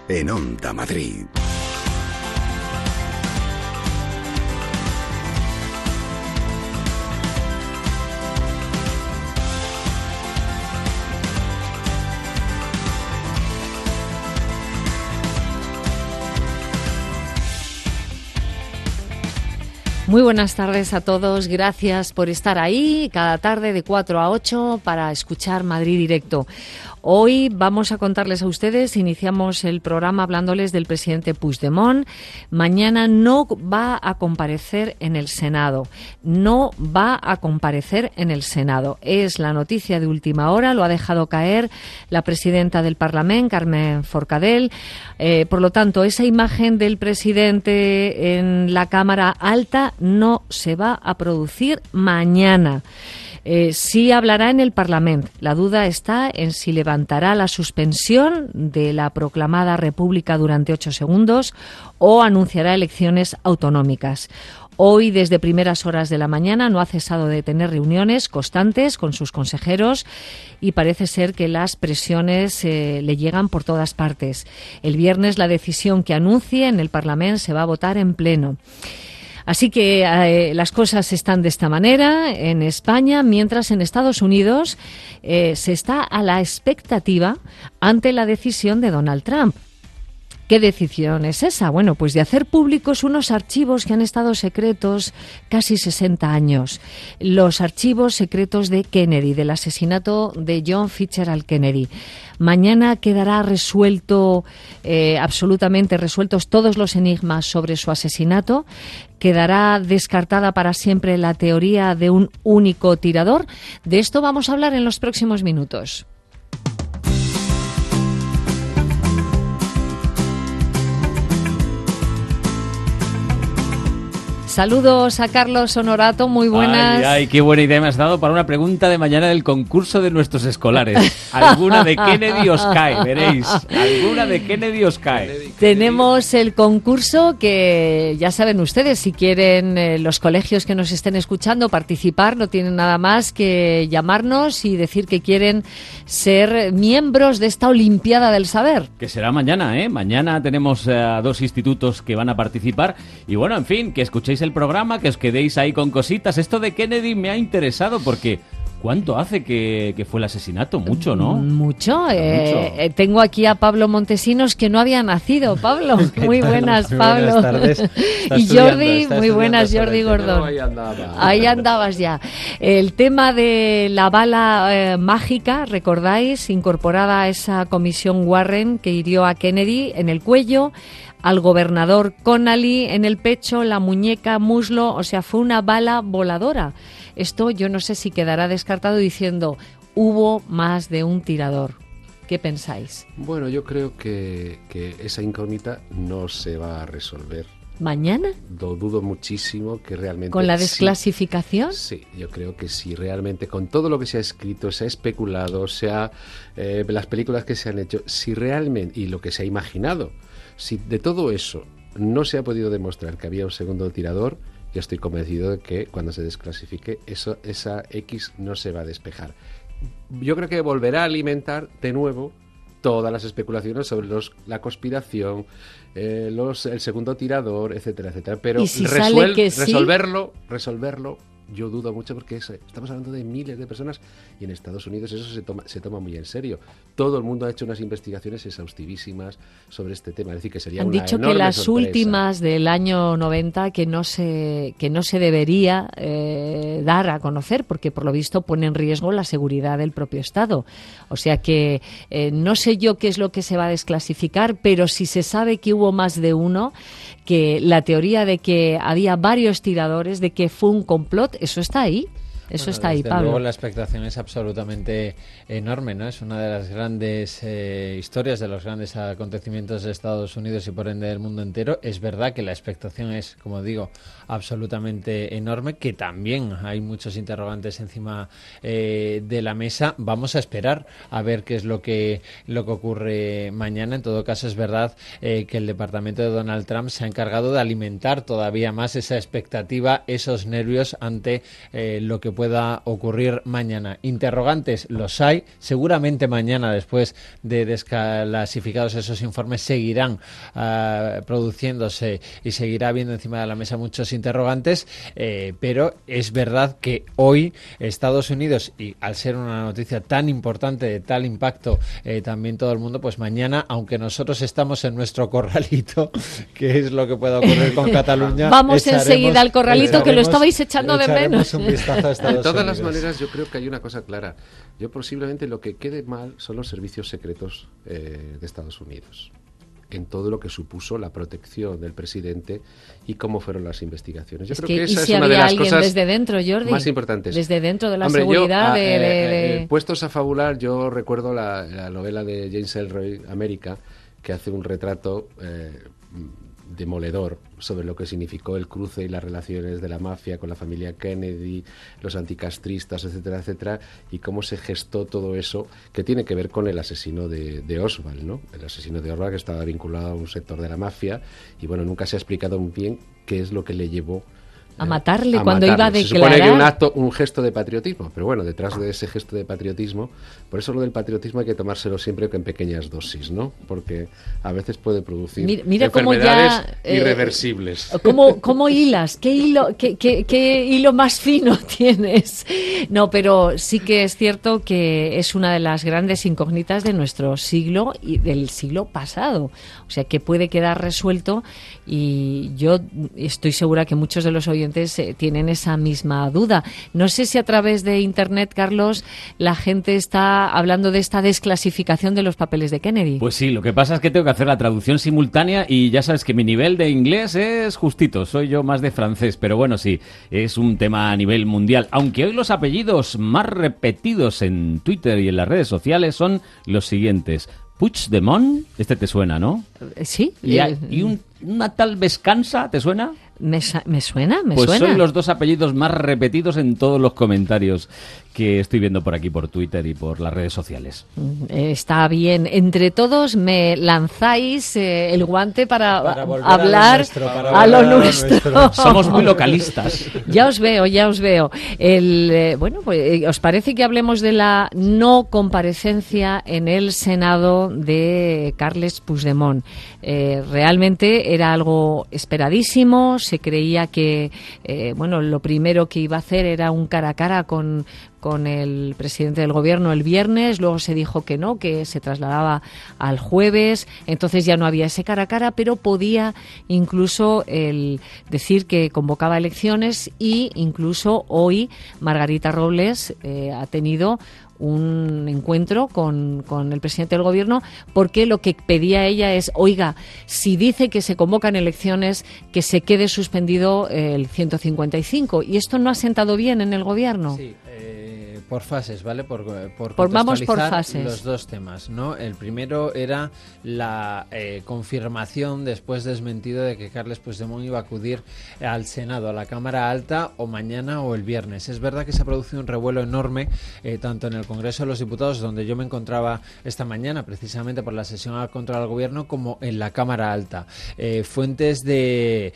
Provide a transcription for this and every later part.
en Onda Madrid. Muy buenas tardes a todos, gracias por estar ahí cada tarde de 4 a 8 para escuchar Madrid Directo. Hoy vamos a contarles a ustedes, iniciamos el programa hablándoles del presidente Puigdemont. Mañana no va a comparecer en el Senado. Es la noticia de última hora, lo ha dejado caer la presidenta del Parlamento, Carmen Forcadell. Por lo tanto, esa imagen del presidente en la Cámara Alta no se va a producir mañana. Sí hablará en el Parlamento. La duda está en si levantará la suspensión de la proclamada República durante 8 segundos o anunciará elecciones autonómicas. Hoy, desde primeras horas de la mañana, no ha cesado de tener reuniones constantes con sus consejeros y parece ser que las presiones le llegan por todas partes. El viernes la decisión que anuncie en el Parlamento se va a votar en pleno. Así que las cosas están de esta manera en España, mientras en Estados Unidos se está a la expectativa ante la decisión de Donald Trump. ¿Qué decisión es esa? Bueno, pues de hacer públicos unos archivos que han estado secretos casi 60 años. Los archivos secretos de Kennedy, del asesinato de John Fitzgerald Kennedy. Mañana quedará absolutamente resueltos todos los enigmas sobre su asesinato. Quedará descartada para siempre la teoría de un único tirador. De esto vamos a hablar en los próximos minutos. Saludos a Carlos Honorato, muy buenas. Ay, qué buena idea me has dado para una pregunta de mañana del concurso de nuestros escolares. Alguna de Kennedy os cae, veréis. Alguna de Kennedy os cae. Tenemos el concurso que ya saben ustedes, si quieren los colegios que nos estén escuchando participar, no tienen nada más que llamarnos y decir que quieren ser miembros de esta Olimpiada del Saber. Que será mañana, ¿eh? Mañana tenemos 2 institutos que van a participar y bueno, en fin, que escuchéis el programa, que os quedéis ahí con cositas. Esto de Kennedy me ha interesado porque ¿cuánto hace que fue el asesinato? Mucho, ¿no? Mucho. Tengo aquí a Pablo Montesinos, que no había nacido. Pablo, muy buenas, Pablo. Buenas tardes. Y Jordi, muy buenas, Jordi Gordón. Ahí andabas ya. El tema de la bala mágica, recordáis, incorporada a esa comisión Warren que hirió a Kennedy en el cuello, al gobernador Connally en el pecho, la muñeca, muslo, o sea, fue una bala voladora. Esto yo no sé si quedará descartado diciendo hubo más de un tirador. ¿Qué pensáis? Bueno, yo creo que esa incógnita no se va a resolver. ¿Mañana? Lo dudo muchísimo que realmente... ¿Con la desclasificación? Sí, yo creo que sí, realmente, con todo lo que se ha escrito, se ha especulado, las películas que se han hecho, si realmente, y lo que se ha imaginado, si de todo eso no se ha podido demostrar que había un segundo tirador, yo estoy convencido de que cuando se desclasifique esa X no se va a despejar. Yo creo que volverá a alimentar de nuevo todas las especulaciones sobre la conspiración, el segundo tirador, etcétera, etcétera. Pero ¿y si sale que sí? resolverlo, yo dudo mucho porque estamos hablando de miles de personas y en Estados Unidos eso se toma muy en serio. Todo el mundo ha hecho unas investigaciones exhaustivísimas sobre este tema. Es decir, que sería Han una dicho enorme que las sorpresa. últimas del año 90 que no se debería dar a conocer porque por lo visto pone en riesgo la seguridad del propio Estado. O sea que no sé yo qué es lo que se va a desclasificar, pero si se sabe que hubo más de uno, que la teoría de que había varios tiradores, de que fue un complot, eso está ahí. Eso está ahí, Pablo. Luego la expectación es absolutamente enorme, ¿no? Es una de las grandes historias, de los grandes acontecimientos de Estados Unidos y por ende del mundo entero. Es verdad que la expectación es, como digo, absolutamente enorme, que también hay muchos interrogantes encima de la mesa. Vamos a esperar a ver qué es lo que ocurre mañana. En todo caso, es verdad que el departamento de Donald Trump se ha encargado de alimentar todavía más esa expectativa, esos nervios ante lo que pueda ocurrir mañana. Interrogantes los hay, seguramente mañana, después de desclasificados esos informes, seguirán produciéndose y seguirá habiendo encima de la mesa muchos interrogantes, pero es verdad que hoy Estados Unidos, y al ser una noticia tan importante, de tal impacto, también todo el mundo, pues mañana, aunque nosotros estamos en nuestro corralito, que es lo que pueda ocurrir con Cataluña, vamos enseguida al corralito, que lo estabais echando de menos. Un vistazo a Estados de todas Unidos. las maneras, yo creo que hay una cosa clara. Yo posiblemente lo que quede mal son los servicios secretos de Estados Unidos, en todo lo que supuso la protección del presidente y cómo fueron las investigaciones. Yo creo que esa ¿y es si una de había las alguien cosas desde dentro, Jordi? más importantes. Desde dentro de la Hombre, seguridad puestos a fabular, yo recuerdo la novela de James Ellroy, América, que hace un retrato demoledor sobre lo que significó el cruce y las relaciones de la mafia con la familia Kennedy, los anticastristas, etcétera, etcétera, y cómo se gestó todo eso, que tiene que ver con el asesino de Oswald, ¿no? El asesino de Oswald, que estaba vinculado a un sector de la mafia, y bueno, nunca se ha explicado muy bien qué es lo que le llevó a matarle a cuando matarle. iba a Se supone declarar. que un gesto de patriotismo, pero bueno, detrás de ese gesto de patriotismo, por eso lo del patriotismo hay que tomárselo siempre en pequeñas dosis, ¿no? Porque a veces puede producir Mira cómo enfermedades ya, irreversibles. ¿Cómo hilas? ¿Qué hilo más fino tienes? No, pero sí que es cierto que es una de las grandes incógnitas de nuestro siglo y del siglo pasado. O sea, que puede quedar resuelto, y yo estoy segura que muchos de los oyentes tienen esa misma duda. No sé si a través de Internet, Carlos, la gente está hablando de esta desclasificación de los papeles de Kennedy. Pues sí, lo que pasa es que tengo que hacer la traducción simultánea y ya sabes que mi nivel de inglés es justito, soy yo más de francés, pero bueno, sí, es un tema a nivel mundial, aunque hoy los apellidos más repetidos en Twitter y en las redes sociales son los siguientes. Puigdemont, este te suena, ¿no? Sí. Y una tal Vescansa, ¿te suena? Me suena. Pues son los dos apellidos más repetidos en todos los comentarios que estoy viendo por aquí, por Twitter y por las redes sociales. Está bien. Entre todos me lanzáis el guante para hablar a lo nuestro. Somos muy localistas. Ya os veo. Bueno, pues, ¿os parece que hablemos de la no comparecencia en el Senado de Carles Puigdemont? Realmente era algo esperadísimo. Se creía que, lo primero que iba a hacer era un cara a cara con el presidente del gobierno el viernes, luego se dijo que no, que se trasladaba al jueves, entonces ya no había ese cara a cara, pero podía incluso decir que convocaba elecciones, y incluso hoy Margarita Robles ha tenido un encuentro con el presidente del gobierno, porque lo que pedía ella es, oiga, si dice que se convocan elecciones, que se quede suspendido el 155, y esto no ha sentado bien en el gobierno. Sí, por fases, ¿vale? Por vamos por contextualizar fases. Los dos temas, ¿no? El primero era la confirmación, después desmentido, de que Carles Puigdemont iba a acudir al Senado, a la Cámara Alta, o mañana o el viernes. Es verdad que se ha producido un revuelo enorme, tanto en el Congreso de los Diputados, donde yo me encontraba esta mañana, precisamente por la sesión contra el Gobierno, como en la Cámara Alta. Fuentes del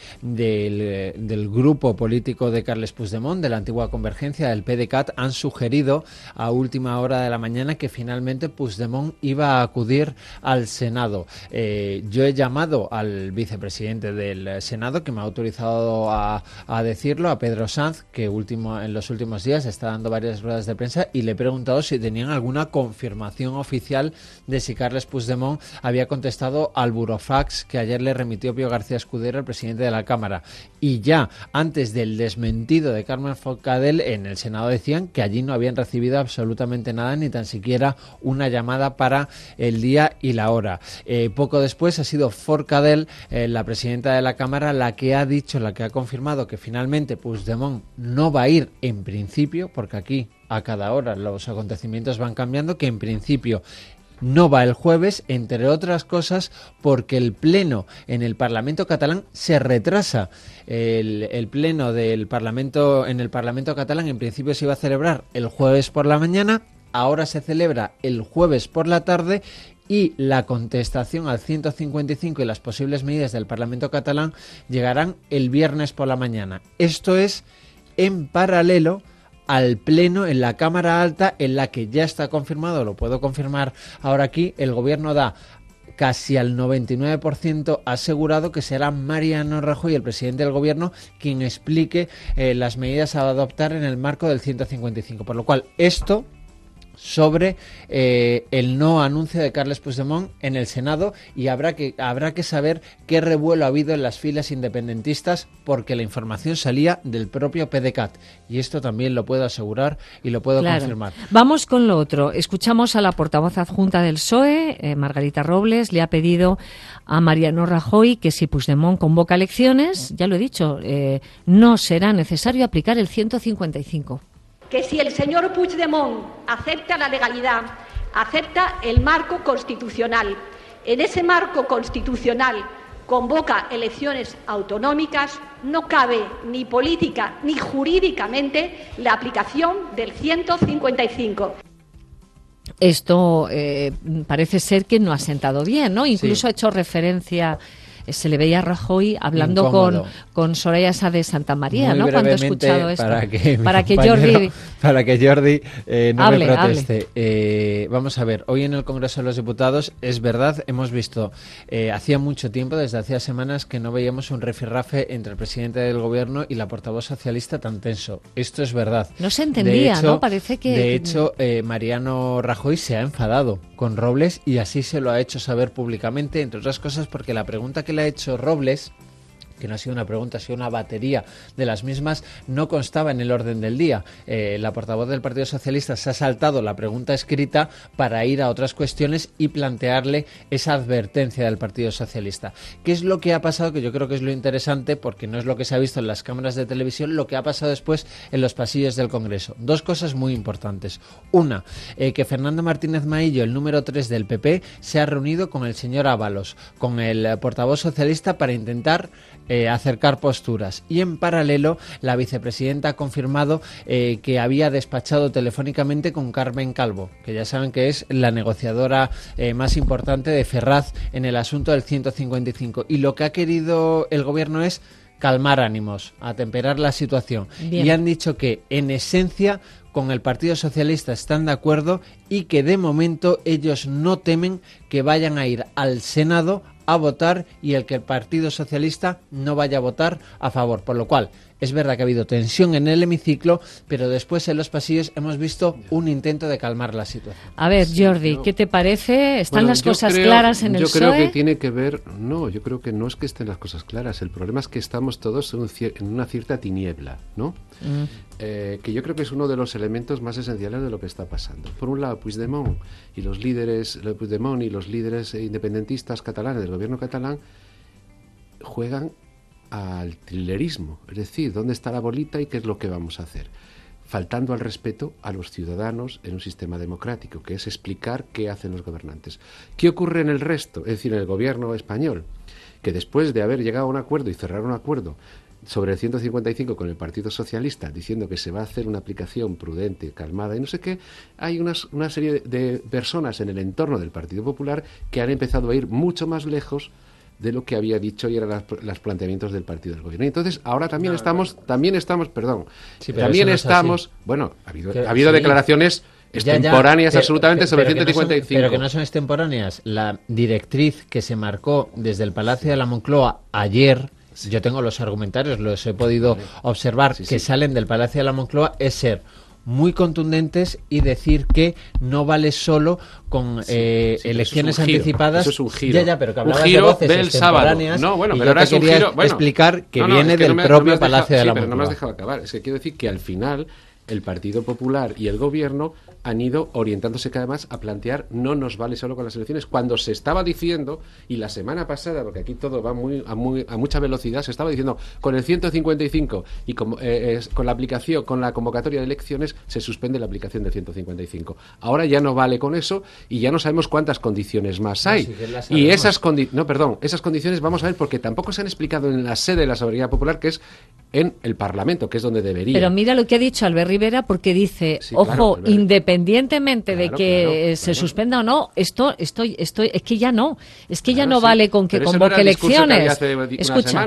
grupo político de Carles Puigdemont, de la antigua Convergencia, del PDeCAT, han sugerido a última hora de la mañana que finalmente Puigdemont iba a acudir al Senado. Yo he llamado al vicepresidente del Senado, que me ha autorizado a decirlo, a Pedro Sanz, que en los últimos días está dando varias ruedas de prensa, y le he preguntado si tenían alguna confirmación oficial de si Carles Puigdemont había contestado al burofax que ayer le remitió Pío García Escudero, el presidente de la Cámara. Y ya antes del desmentido de Carmen Forcadell, en el Senado decían que allí no habían recibido absolutamente nada, ni tan siquiera una llamada para el día y la hora. Poco después ha sido Forcadell, la presidenta de la Cámara, la que ha confirmado que finalmente Puigdemont no va a ir en principio, porque aquí a cada hora los acontecimientos van cambiando, que en principio no va el jueves, entre otras cosas porque el pleno en el Parlamento catalán se retrasa. El pleno del Parlamento en el Parlamento catalán en principio se iba a celebrar el jueves por la mañana, ahora se celebra el jueves por la tarde, y la contestación al 155 y las posibles medidas del Parlamento catalán llegarán el viernes por la mañana. Esto es en paralelo al Pleno, en la Cámara Alta, en la que ya está confirmado, lo puedo confirmar ahora aquí, el Gobierno da casi al 99% asegurado que será Mariano Rajoy, el presidente del Gobierno, quien explique las medidas a adoptar en el marco del 155. Por lo cual, esto sobre el no anuncio de Carles Puigdemont en el Senado, y habrá que saber qué revuelo ha habido en las filas independentistas, porque la información salía del propio PDeCAT, y esto también lo puedo asegurar y lo puedo confirmar. Vamos con lo otro. Escuchamos a la portavoz adjunta del PSOE, Margarita Robles. Le ha pedido a Mariano Rajoy que si Puigdemont convoca elecciones, ya lo he dicho, no será necesario aplicar el 155. Que si el señor Puigdemont acepta la legalidad, acepta el marco constitucional, en ese marco constitucional convoca elecciones autonómicas, no cabe ni política ni jurídicamente la aplicación del 155. Esto parece ser que no ha sentado bien, ¿no? Incluso Sí. ha hecho referencia. Se le veía a Rajoy hablando con Soraya Sáenz de Santa María, Muy ¿no? Cuando he brevemente, escuchado esto. para que Jordi no hable, me proteste. Vamos a ver, hoy en el Congreso de los Diputados, es verdad, hemos visto, hacía mucho tiempo, desde hacía semanas, que no veíamos un rifirrafe entre el presidente del Gobierno y la portavoz socialista tan tenso. Esto es verdad. No se entendía, de hecho, ¿no? Parece que... De hecho, Mariano Rajoy se ha enfadado con Robles y así se lo ha hecho saber públicamente, entre otras cosas porque la pregunta que le ha hecho Robles, que no ha sido una pregunta, ha sido una batería de las mismas, no constaba en el orden del día. La portavoz del Partido Socialista se ha saltado la pregunta escrita para ir a otras cuestiones y plantearle esa advertencia del Partido Socialista. ¿Qué es lo que ha pasado? Que yo creo que es lo interesante, porque no es lo que se ha visto en las cámaras de televisión, lo que ha pasado después en los pasillos del Congreso. Dos cosas muy importantes. Una, que Fernando Martínez Maillo, el número 3 del PP, se ha reunido con el señor Ábalos, con el portavoz socialista, para intentar acercar posturas, y en paralelo la vicepresidenta ha confirmado que había despachado telefónicamente con Carmen Calvo, que ya saben que es la negociadora más importante de Ferraz en el asunto del 155, y lo que ha querido el Gobierno es calmar ánimos, atemperar la situación. Bien. Y han dicho que en esencia con el Partido Socialista están de acuerdo y que de momento ellos no temen que vayan a ir al Senado a votar y el que el Partido Socialista no vaya a votar a favor. Por lo cual, es verdad que ha habido tensión en el hemiciclo, pero después en los pasillos hemos visto un intento de calmar la situación. A ver, Jordi, ¿qué te parece? ¿Están las cosas claras en el PSOE? Yo creo que tiene que ver... No, yo creo que no es que estén las cosas claras. El problema es que estamos todos en una cierta tiniebla, ¿no? Que yo creo que es uno de los elementos más esenciales de lo que está pasando. Por un lado, Puigdemont y los líderes independentistas catalanes del gobierno catalán juegan al thrillerismo, es decir, ¿dónde está la bolita y qué es lo que vamos a hacer? Faltando al respeto a los ciudadanos en un sistema democrático, que es explicar qué hacen los gobernantes. ¿Qué ocurre en el resto? Es decir, en el gobierno español, que después de haber llegado a un acuerdo y cerrar un acuerdo sobre el 155 con el Partido Socialista, diciendo que se va a hacer una aplicación prudente, calmada y no sé qué, hay una serie de personas en el entorno del Partido Popular que han empezado a ir mucho más lejos de lo que había dicho y eran los planteamientos del partido del gobierno. Y entonces, ahora también estamos, bueno, ha habido declaraciones extemporáneas absolutamente sobre el 155. Pero que no son extemporáneas. La directriz que se marcó desde el Palacio de la Moncloa ayer, yo tengo los argumentarios, los he podido observar, que salen del Palacio de la Moncloa, es ser muy contundentes y decir que no vale solo con elecciones anticipadas. Eso es un giro. Pero que hablabas un giro de voces del sábado. No, bueno, y pero ahora es un giro. Bueno, explicar que viene del propio Palacio de la Moncloa. Pero no me has dejado acabar. Es que quiero decir que al final el Partido Popular y el Gobierno han ido orientándose cada vez más a plantear no nos vale solo con las elecciones, cuando se estaba diciendo, y la semana pasada, porque aquí todo va a mucha velocidad, se estaba diciendo con el 155 y con la aplicación, con la convocatoria de elecciones, se suspende la aplicación del 155. Ahora ya no vale con eso y ya no sabemos cuántas condiciones más hay. Y esas condiciones vamos a ver, porque tampoco se han explicado en la sede de la soberanía popular, que es en el Parlamento, que es donde debería. Pero mira lo que ha dicho Albert Rivera, porque dice, ojo, independientemente de que se suspenda o no, es que ya no vale con que convoque elecciones. Hace una semana.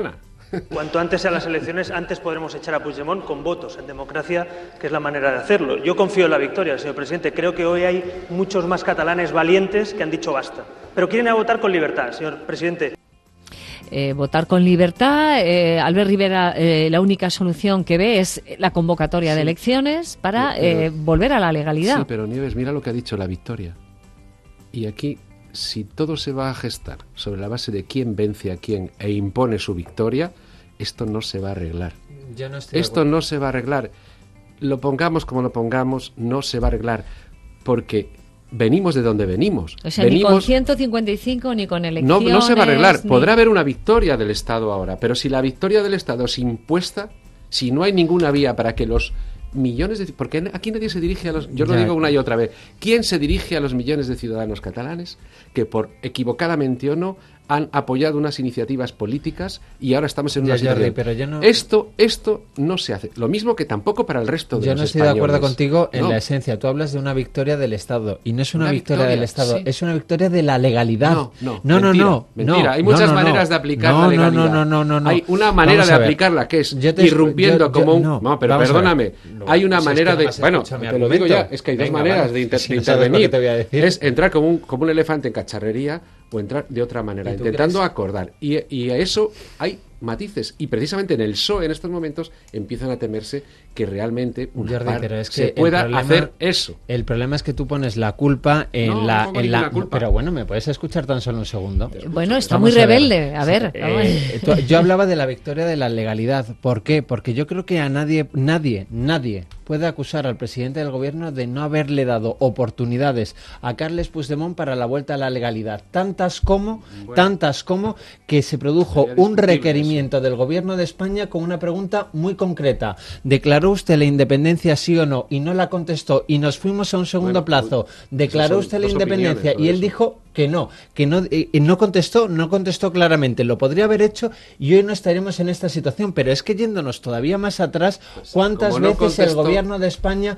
Cuanto antes sean las elecciones, antes podremos echar a Puigdemont con votos en democracia, que es la manera de hacerlo. Yo confío en la victoria, señor presidente. Creo que hoy hay muchos más catalanes valientes que han dicho basta. Pero quieren ir a votar con libertad, señor presidente. Votar con libertad. Albert Rivera, la única solución que ve es la convocatoria de elecciones para volver a la legalidad. Sí, pero Nieves, mira lo que ha dicho la victoria. Y aquí, si todo se va a gestar sobre la base de quién vence a quién e impone su victoria, esto no se va a arreglar. Esto no se va a arreglar. Lo pongamos como lo pongamos, no se va a arreglar. Porque venimos de donde venimos. O sea, ni con 155 ni con elecciones. No se va a arreglar. Podrá haber una victoria del Estado ahora, pero si la victoria del Estado es impuesta, si no hay ninguna vía para que los millones de... Porque aquí nadie se dirige a los... Yo lo digo una y otra vez. ¿Quién se dirige a los millones de ciudadanos catalanes que por equivocadamente o no han apoyado unas iniciativas políticas y ahora estamos en una situación? Pero yo no... Esto no se hace. Lo mismo que tampoco para el resto de los españoles. Yo no estoy de acuerdo contigo en la esencia. Tú hablas de una victoria del Estado y no es una victoria del Estado, sí. Es una victoria de la legalidad. Mentira. Hay muchas maneras de aplicar la legalidad. No. Hay una manera de aplicarla que es irrumpiendo como un... No, pero perdóname. Hay una manera de... Bueno, te lo digo ya. Es que hay dos maneras de intervenir. Es entrar como un elefante en cacharrería o entrar de otra manera, intentando acordar. Y a eso hay matices. Y precisamente en el PSOE en estos momentos empiezan a temerse que realmente se pueda hacer eso. El problema es que tú pones la culpa en la culpa. Pero bueno, ¿me puedes escuchar tan solo un segundo? Bueno, está muy rebelde. A ver. Yo hablaba de la victoria de la legalidad. ¿Por qué? Porque yo creo que a nadie puede acusar al presidente del gobierno de no haberle dado oportunidades a Carles Puigdemont para la vuelta a la legalidad. Tantas como que se produjo un requerimiento del gobierno de España con una pregunta muy concreta. ¿Declaró usted la independencia sí o no? Y no la contestó y nos fuimos a un segundo plazo. ¿Declaró usted la independencia? Y él dijo que no contestó claramente. Lo podría haber hecho y hoy no estaríamos en esta situación, pero es que yéndonos todavía más atrás, ¿cuántas veces el gobierno de España,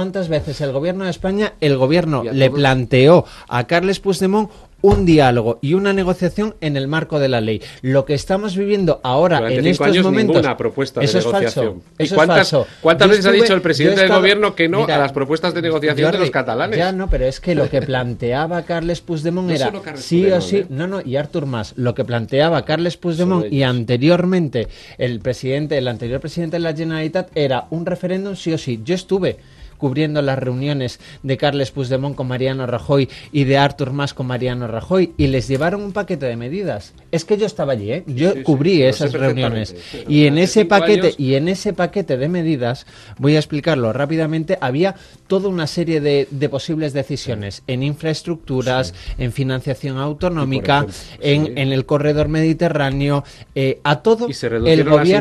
el gobierno le planteó a Carles Puigdemont un diálogo y una negociación en el marco de la ley? Lo que estamos viviendo ahora durante en estos momentos, ninguna propuesta de negociación. Eso es falso. ¿Cuántas veces ha dicho el presidente del gobierno que no a las propuestas de negociación de los catalanes? Ya no, pero es que lo que planteaba Carles Puigdemont era sí o sí, y Artur Mas, lo que planteaba Carles Puigdemont y anteriormente el anterior presidente de la Generalitat era un referéndum sí o sí. Yo estuve cubriendo las reuniones de Carles Puigdemont con Mariano Rajoy y de Artur Mas con Mariano Rajoy y les llevaron un paquete de medidas. Es que yo estaba allí, yo cubrí esas reuniones y en ese paquete de medidas, voy a explicarlo rápidamente, había toda una serie de posibles decisiones en infraestructuras, en financiación autonómica, en el corredor mediterráneo, a todo el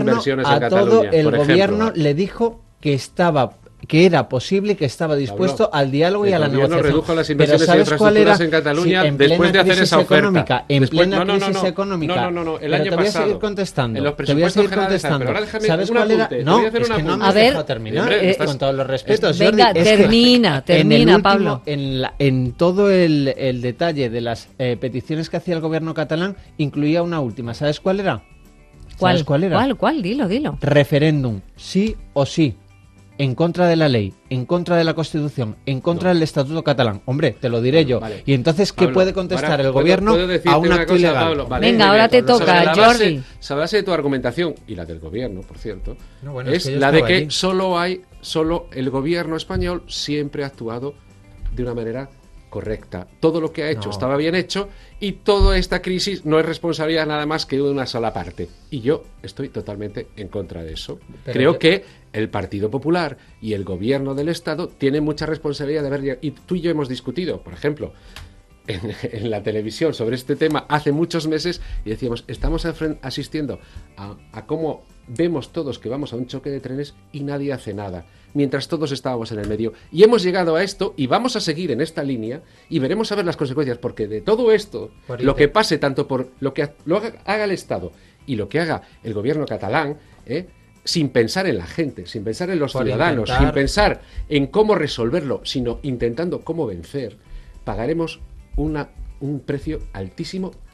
gobierno le dijo que era posible y que estaba dispuesto al diálogo y a la negociación. Redujo las inversiones en infraestructuras en Cataluña después de hacer esa oferta. En plena crisis económica. El año pasado. Te voy a seguir contestando. Pero ahora déjame ¿Sabes cuál era? No, es que no me has dejado terminar. Con todos los respetos. Venga, termina, Pablo. En todo el detalle de las peticiones que hacía el gobierno catalán, incluía una última. ¿Sabes cuál era? ¿Cuál era? ¿Cuál? Dilo. Referéndum, sí o sí. En contra de la ley, en contra de la Constitución, en contra del Estatuto catalán. Hombre, te lo diré yo. Vale. Y entonces, ¿qué puede contestar el gobierno a un acto ilegal? Venga, ahora te toca, Jordi. La base de tu argumentación, y la del gobierno, por cierto, es la de que solo el gobierno español siempre ha actuado de una manera correcta. Todo lo que ha hecho estaba bien hecho y toda esta crisis no es responsabilidad nada más que de una sola parte. Y yo estoy totalmente en contra de eso. Creo que el Partido Popular y el gobierno del Estado tienen mucha responsabilidad de haber... Y tú y yo hemos discutido, por ejemplo, en la televisión sobre este tema hace muchos meses y decíamos, estamos asistiendo a cómo vemos todos que vamos a un choque de trenes y nadie hace nada, mientras todos estábamos en el medio. Y hemos llegado a esto y vamos a seguir en esta línea y veremos a ver las consecuencias, porque de todo esto, lo que pase tanto por lo que haga el Estado y lo que haga el gobierno catalán, sin pensar en la gente, sin pensar en los ciudadanos, sin pensar en cómo resolverlo, sino intentando cómo vencer, pagaremos un precio altísimo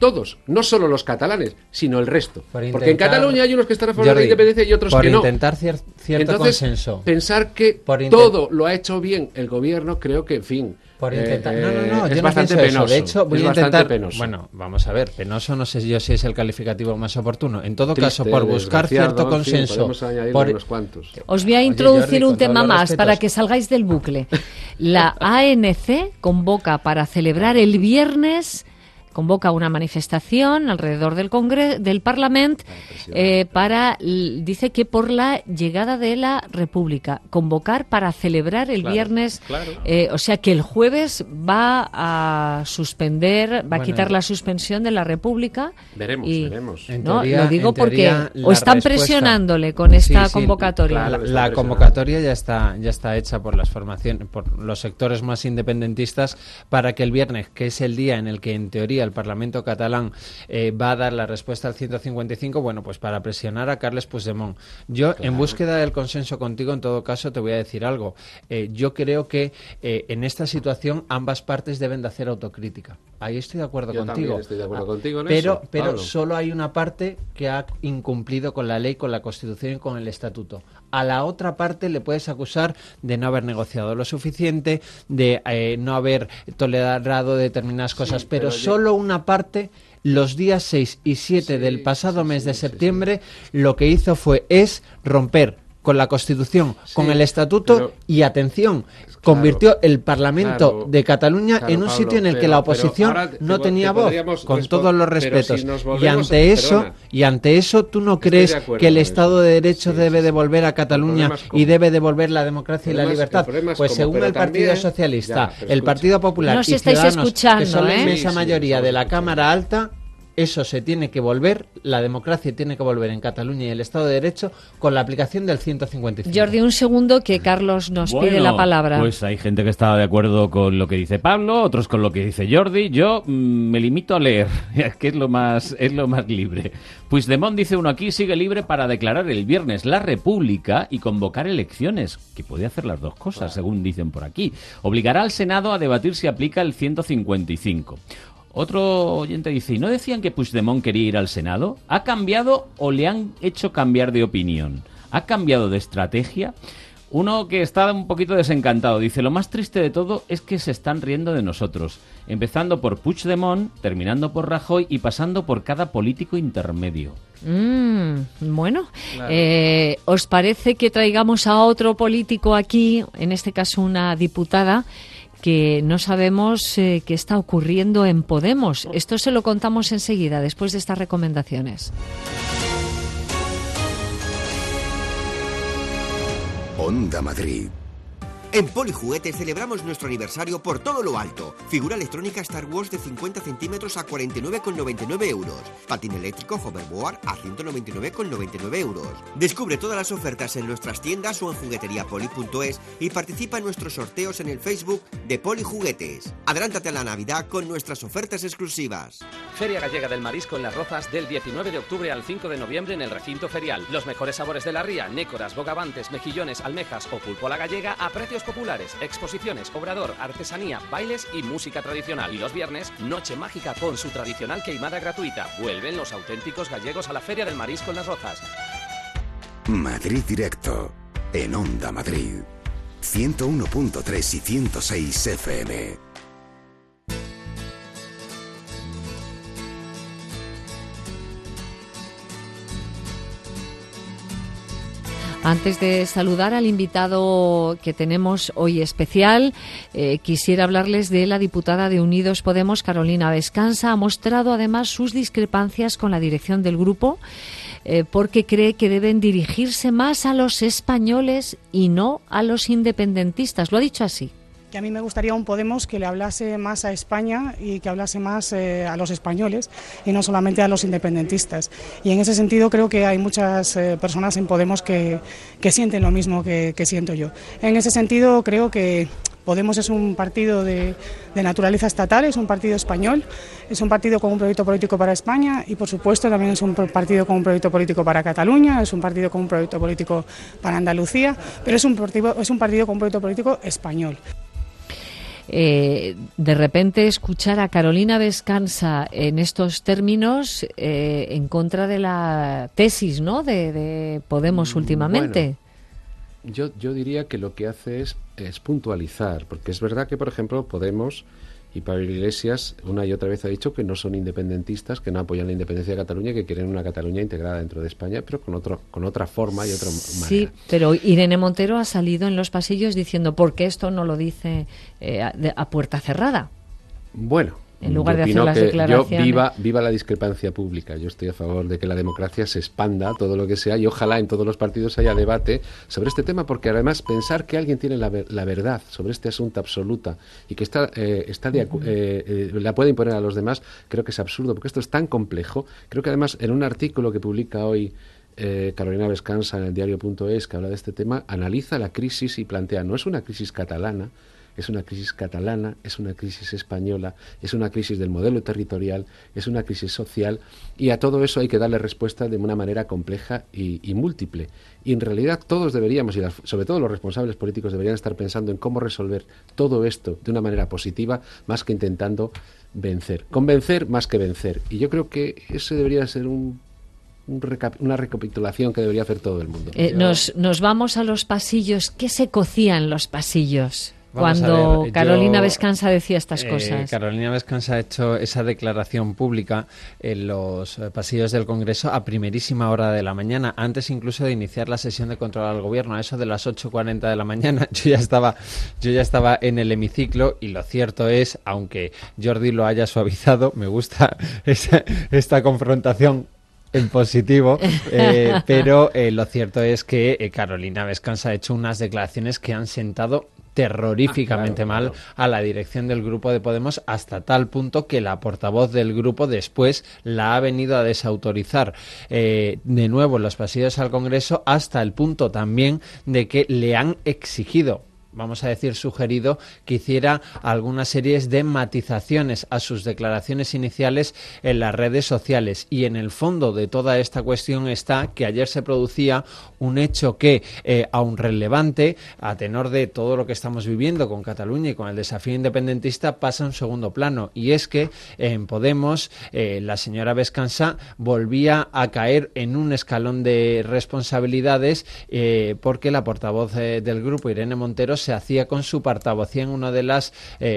todos, no solo los catalanes, sino el resto. Porque en intentar- Cataluña hay unos que están a favor de la Jordi, independencia y otros por que no. intentar cierto Entonces, consenso. pensar que Por todo lo ha hecho bien el gobierno, creo que, en fin, Por intentar... No, es yo no bastante pienso penoso. eso. De hecho, voy es a bastante intentar... penoso. Bueno, vamos a ver, penoso no sé yo si es el calificativo más oportuno. En todo Triste, caso, por buscar cierto desgraciado, en fin, consenso... podemos añadirle por- unos cuantos. Os voy a Oye, introducir Jordi, un con tema todos los más para respetos. que salgáis del bucle. La ANC convoca para celebrar el viernes, convoca una manifestación alrededor del Parlamento dice que por la llegada de la República, convocar para celebrar el viernes, o sea que el jueves va a suspender, va a quitar la suspensión de la República. Veremos. En No, teoría- lo digo en porque teoría, o la están respuesta- presionándole con esta Sí, convocatoria. claro. La convocatoria ya está hecha por las formaciones, por los sectores más independentistas, para que el viernes, que es el día en el que en teoría el Parlamento catalán va a dar la respuesta al 155, bueno, pues para presionar a Carles Puigdemont. Yo, en búsqueda del consenso contigo, en todo caso, te voy a decir algo. Yo creo que en esta situación ambas partes deben de hacer autocrítica. Ahí estoy de acuerdo Yo contigo. también estoy de acuerdo contigo en pero eso, pero Pablo. solo hay una parte que ha incumplido con la ley, con la Constitución y con el Estatuto. A la otra parte le puedes acusar de no haber negociado lo suficiente, de no haber tolerado determinadas cosas, pero solo una parte, los días 6 y 7 del pasado mes de septiembre, lo que hizo es romper con la Constitución, con el Estatuto pero- y, atención, convirtió el Parlamento claro, de Cataluña claro, en un Pablo, sitio en el que pero- la pero oposición ahora no te tenía voz, podríamos con respon- todos los pero respetos. si nos y volvemos ante a- eso, perdona. y ante eso, ¿tú no Estoy crees de acuerdo que el con Estado eso. de Derecho Sí, debe sí, sí. devolver a El Cataluña problema es y cómo. debe devolver la democracia y la El libertad? problema es Pues cómo, según pero el Partido también- Socialista, Ya, pero el escucha. Partido Popular No y os estáis Ciudadanos, escuchando, que son la ¿eh? inmensa Sí, mayoría estamos de la escuchando. Cámara Alta, eso se tiene que volver, la democracia tiene que volver en Cataluña y el Estado de Derecho con la aplicación del 155. Jordi, un segundo que Carlos nos pide la palabra. Pues hay gente que está de acuerdo con lo que dice Pablo, otros con lo que dice Jordi. Yo me limito a leer, que es lo más libre. Puigdemont, dice uno aquí, sigue libre para declarar el viernes la República y convocar elecciones, que puede hacer las dos cosas, según dicen por aquí. Obligará al Senado a debatir si aplica el 155. Otro oyente dice, ¿y no decían que Puigdemont quería ir al Senado? ¿Ha cambiado o le han hecho cambiar de opinión? ¿Ha cambiado de estrategia? Uno que está un poquito desencantado dice, lo más triste de todo es que se están riendo de nosotros, empezando por Puigdemont, terminando por Rajoy y pasando por cada político intermedio. Bueno, ¿os parece que traigamos a otro político aquí, en este caso una diputada, que no sabemos qué está ocurriendo en Podemos? Esto se lo contamos enseguida, después de estas recomendaciones. Onda Madrid. En Polijuguetes celebramos nuestro aniversario por todo lo alto. Figura electrónica Star Wars de 50 centímetros a 49,99 euros. Patín eléctrico Hoverboard a 199,99 euros. Descubre todas las ofertas en nuestras tiendas o en jugueteriapoli.es y participa en nuestros sorteos en el Facebook de Polijuguetes. Adelántate a la Navidad con nuestras ofertas exclusivas. Feria Gallega del Marisco en Las Rozas del 19 de octubre al 5 de noviembre en el recinto ferial. Los mejores sabores de la ría, nécoras, bogavantes, mejillones, almejas o pulpo a la gallega a precios populares, exposiciones, obrador, artesanía, bailes y música tradicional. Y los viernes, noche mágica con su tradicional queimada gratuita. Vuelven los auténticos gallegos a la Feria del Marisco en Las Rozas. Madrid Directo, en Onda Madrid. 101.3 y 106 FM. Antes de saludar al invitado que tenemos hoy especial, quisiera hablarles de la diputada de Unidos Podemos, Carolina Vescansa. Ha mostrado además sus discrepancias con la dirección del grupo porque cree que deben dirigirse más a los españoles y no a los independentistas. Lo ha dicho así. Que a mí me gustaría un Podemos que le hablase más a España y que hablase más a los españoles y no solamente a los independentistas. Y en ese sentido creo que hay muchas personas en Podemos que sienten lo mismo que siento yo. En ese sentido creo que Podemos es un partido de naturaleza estatal, es un partido español, es un partido con un proyecto político para España y por supuesto también es un partido con un proyecto político para Cataluña, es un partido con un proyecto político para Andalucía, pero es un partido con un proyecto político español. de repente escuchar a Carolina Vescansa en estos términos en contra de la tesis, ¿no?, de Podemos últimamente. Bueno, yo diría que lo que hace es puntualizar, porque es verdad que, por ejemplo, Podemos y Pablo Iglesias una y otra vez ha dicho que no son independentistas, que no apoyan la independencia de Cataluña, que quieren una Cataluña integrada dentro de España, pero con otra forma y otra manera. Sí, pero Irene Montero ha salido en los pasillos diciendo ¿por qué esto no lo dice a puerta cerrada? Bueno, en lugar de hacer las que declaraciones. Yo viva la discrepancia pública. Yo estoy a favor de que la democracia se expanda, todo lo que sea, y ojalá en todos los partidos haya debate sobre este tema, porque además pensar que alguien tiene la verdad sobre este asunto absoluta y que la puede imponer a los demás, creo que es absurdo, porque esto es tan complejo. Creo que además en un artículo que publica hoy Carolina Vescansa en el diario.es, que habla de este tema, analiza la crisis y plantea, no es una crisis catalana, es una crisis catalana, es una crisis española, es una crisis del modelo territorial, es una crisis social, y a todo eso hay que darle respuesta de una manera compleja y múltiple. Y en realidad todos deberíamos, y sobre todo los responsables políticos, deberían estar pensando en cómo resolver todo esto de una manera positiva, más que intentando vencer. Convencer más que vencer. Y yo creo que ese debería ser una recapitulación que debería hacer todo el mundo. Nos vamos a los pasillos. ¿Qué se cocía en los pasillos cuando Carolina Vescansa decía estas cosas? Carolina Vescansa ha hecho esa declaración pública en los pasillos del Congreso a primerísima hora de la mañana, antes incluso de iniciar la sesión de control al Gobierno. A eso de las 8:40 de la mañana yo ya estaba en el hemiciclo, y lo cierto es, aunque Jordi lo haya suavizado, me gusta esta confrontación en positivo, pero lo cierto es que Carolina Vescansa ha hecho unas declaraciones que han sentado terroríficamente mal a la dirección del grupo de Podemos, hasta tal punto que la portavoz del grupo después la ha venido a desautorizar de nuevo en los pasillos al Congreso, hasta el punto también de que le han exigido, vamos a decir sugerido, que hiciera algunas series de matizaciones a sus declaraciones iniciales en las redes sociales. Y en el fondo de toda esta cuestión está que ayer se producía un hecho que, aun relevante, a tenor de todo lo que estamos viviendo con Cataluña y con el desafío independentista, pasa a un segundo plano. Y es que en Podemos la señora Vescansa volvía a caer en un escalón de responsabilidades, porque la portavoz del grupo, Irene Montero, se hacía con su portavocía en una de las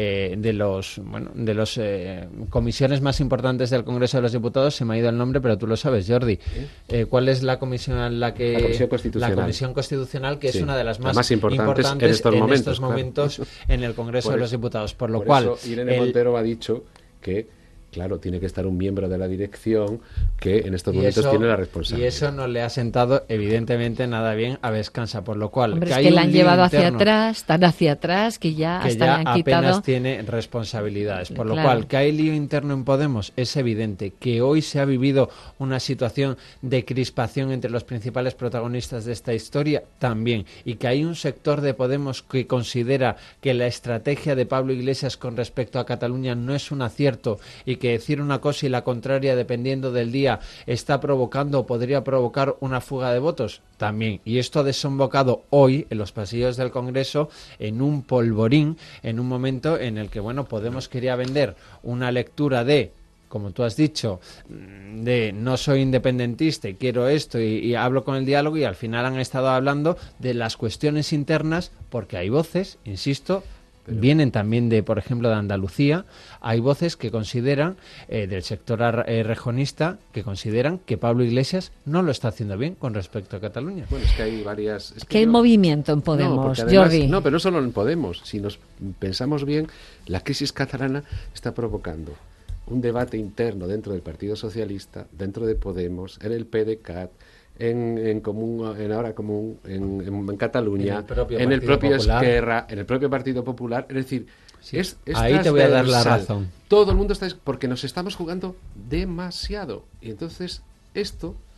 comisiones más importantes del Congreso de los Diputados. Se me ha ido el nombre, pero tú lo sabes, Jordi. ¿Cuál es la comisión en la que... La Comisión Constitucional, que es una de las más importantes en estos momentos en el Congreso de los Diputados. Por cual Irene Montero ha dicho que, claro, tiene que estar un miembro de la dirección que en estos momentos tiene la responsabilidad. Y eso no le ha sentado, evidentemente, nada bien a Vescansa, por lo cual... Hombre, es que la han llevado hacia atrás, tan hacia atrás, que ya hasta le han quitado... apenas tiene responsabilidades. Por lo cual, que hay lío interno en Podemos es evidente. Que hoy se ha vivido una situación de crispación entre los principales protagonistas de esta historia, también. Y que hay un sector de Podemos que considera que la estrategia de Pablo Iglesias con respecto a Cataluña no es un acierto, y que decir una cosa y la contraria, dependiendo del día, está provocando o podría provocar una fuga de votos, también. Y esto ha desembocado hoy en los pasillos del Congreso en un polvorín, en un momento en el que, Podemos quería vender una lectura de, como tú has dicho, de no soy independentista y quiero esto y hablo con el diálogo, y al final han estado hablando de las cuestiones internas, porque hay voces, insisto, vienen también de, por ejemplo, de Andalucía. Hay voces que consideran, del sector rejonista, que consideran que Pablo Iglesias no lo está haciendo bien con respecto a Cataluña. Bueno, es que hay varias... que hay movimiento en Podemos, además, Jordi. No, pero no solo en Podemos. Si nos pensamos bien, la crisis catalana está provocando un debate interno dentro del Partido Socialista, dentro de Podemos, en el PDeCAT, en Común, en Ahora Común, en Cataluña, en el propio Esquerra, en el propio Partido Popular. Es decir, es ahí te voy a dar la razón. Todo el mundo está... porque nos estamos jugando demasiado. Y entonces esto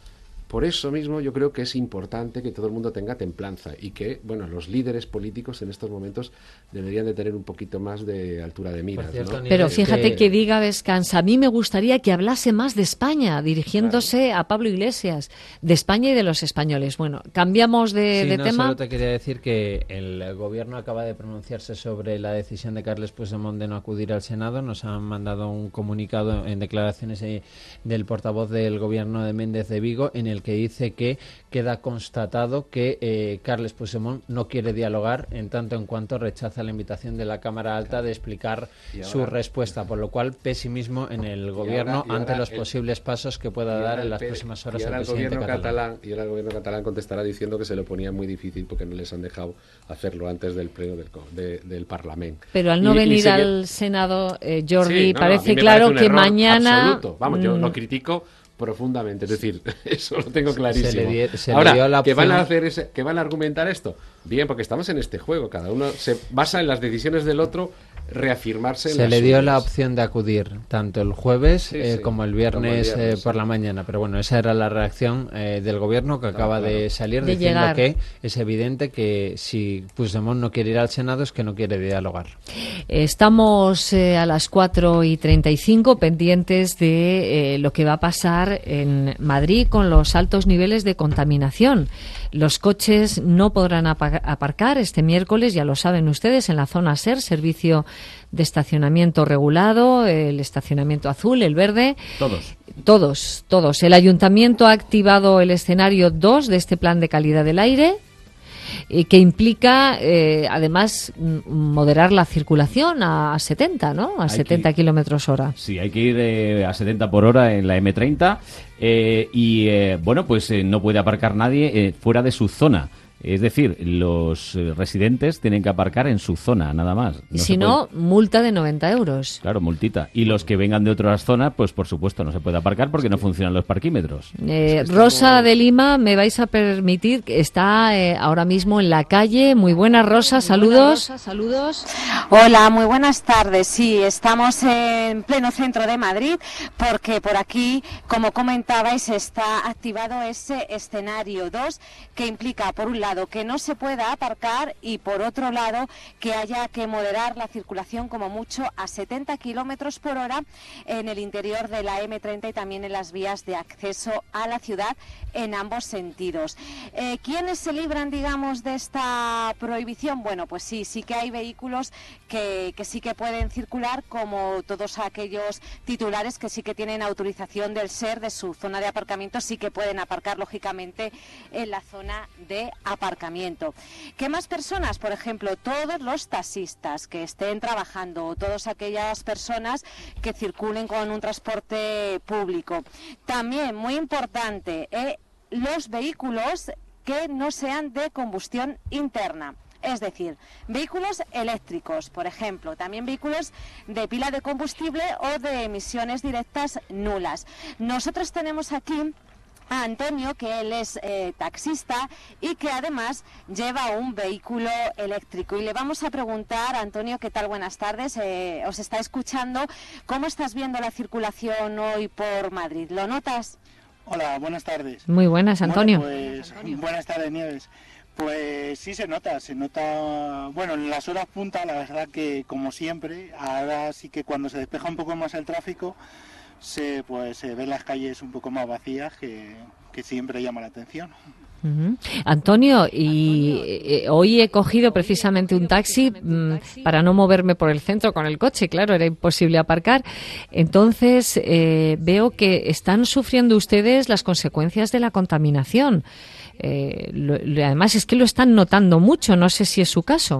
Por eso mismo yo creo que es importante que todo el mundo tenga templanza y que, bueno, los líderes políticos en estos momentos deberían de tener un poquito más de altura de miras, ¿no? Pero fíjate que diga Vescansa, a mí me gustaría que hablase más de España, dirigiéndose a Pablo Iglesias, de España y de los españoles. Bueno, cambiamos de tema. Solo te quería decir que el gobierno acaba de pronunciarse sobre la decisión de Carles Puigdemont de no acudir al Senado. Nos han mandado un comunicado en declaraciones del portavoz del gobierno de Méndez de Vigo, en el que dice que queda constatado que Carles Puigdemont no quiere dialogar en tanto en cuanto rechaza la invitación de la Cámara Alta de explicar su respuesta, por lo cual pesimismo en el gobierno ante los posibles pasos que pueda dar en las próximas horas el presidente catalán. Y ahora el gobierno catalán contestará diciendo que se lo ponía muy difícil porque no les han dejado hacerlo antes del pleno del Parlamento. Pero al no venir al Senado, Jordi, parece claro que mañana... Absoluto. Vamos, yo lo critico profundamente, es decir, eso lo tengo clarísimo. Se Ahora, le dio la opción... ¿que van a argumentar esto? Bien, porque estamos en este juego, cada uno se basa en las decisiones del otro, reafirmarse en Se las le dio suyas. la opción de acudir tanto el jueves como el viernes, por la mañana, pero bueno, esa era la reacción del gobierno que acaba de salir de diciendo llegar. que es evidente que si Puigdemont no quiere ir al Senado es que no quiere dialogar. Estamos a las 4:35 pendientes de lo que va a pasar en Madrid con los altos niveles de contaminación. Los coches no podrán aparcar este miércoles, ya lo saben ustedes, en la zona SER, servicio de estacionamiento regulado, el estacionamiento azul, el verde. Todos. El ayuntamiento ha activado el escenario 2 de este plan de calidad del aire, que implica, además, moderar la circulación a 70, ¿no? A 70 kilómetros hora. Sí, hay que ir a 70 por hora en la M30 bueno, pues no puede aparcar nadie fuera de su zona. Es decir, los residentes tienen que aparcar en su zona, nada más. Y si no, multa de 90 euros. Claro, multita. Y los que vengan de otras zonas, pues por supuesto no se puede aparcar porque no funcionan los parquímetros. Rosa de Lima, me vais a permitir, que está ahora mismo en la calle. Muy buenas, Rosa, saludos. Hola, muy buenas tardes. Sí, estamos en pleno centro de Madrid porque por aquí, como comentabais, está activado ese escenario 2 que implica, por un lado, que no se pueda aparcar y, por otro lado, que haya que moderar la circulación como mucho a 70 kilómetros por hora en el interior de la M30 y también en las vías de acceso a la ciudad en ambos sentidos. ¿Quiénes se libran, digamos, de esta prohibición? Bueno, pues sí que hay vehículos que sí que pueden circular, como todos aquellos titulares que sí que tienen autorización del SER de su zona de aparcamiento, sí que pueden aparcar, lógicamente, en la zona de aparcamiento. ¿Qué más personas? Por ejemplo, todos los taxistas que estén trabajando, todas aquellas personas que circulen con un transporte público. También, muy importante, los vehículos que no sean de combustión interna. Es decir, vehículos eléctricos, por ejemplo, también vehículos de pila de combustible o de emisiones directas nulas. Nosotros tenemos aquí a Antonio, que él es taxista y que además lleva un vehículo eléctrico. Y le vamos a preguntar, Antonio, ¿qué tal? Buenas tardes. Os está escuchando. ¿Cómo estás viendo la circulación hoy por Madrid? ¿Lo notas? Hola, buenas tardes. Muy buenas, Antonio. Bueno, pues, buenas tardes, Nieves. Pues sí se nota, bueno, en las horas punta, la verdad que como siempre, ahora sí que cuando se despeja un poco más el tráfico, se ven las calles un poco más vacías, que siempre llama la atención. Antonio, hoy he cogido precisamente un taxi para no moverme por el centro con el coche, claro, era imposible aparcar. Entonces veo que están sufriendo ustedes las consecuencias de la contaminación. Además es que lo están notando mucho, no sé si es su caso.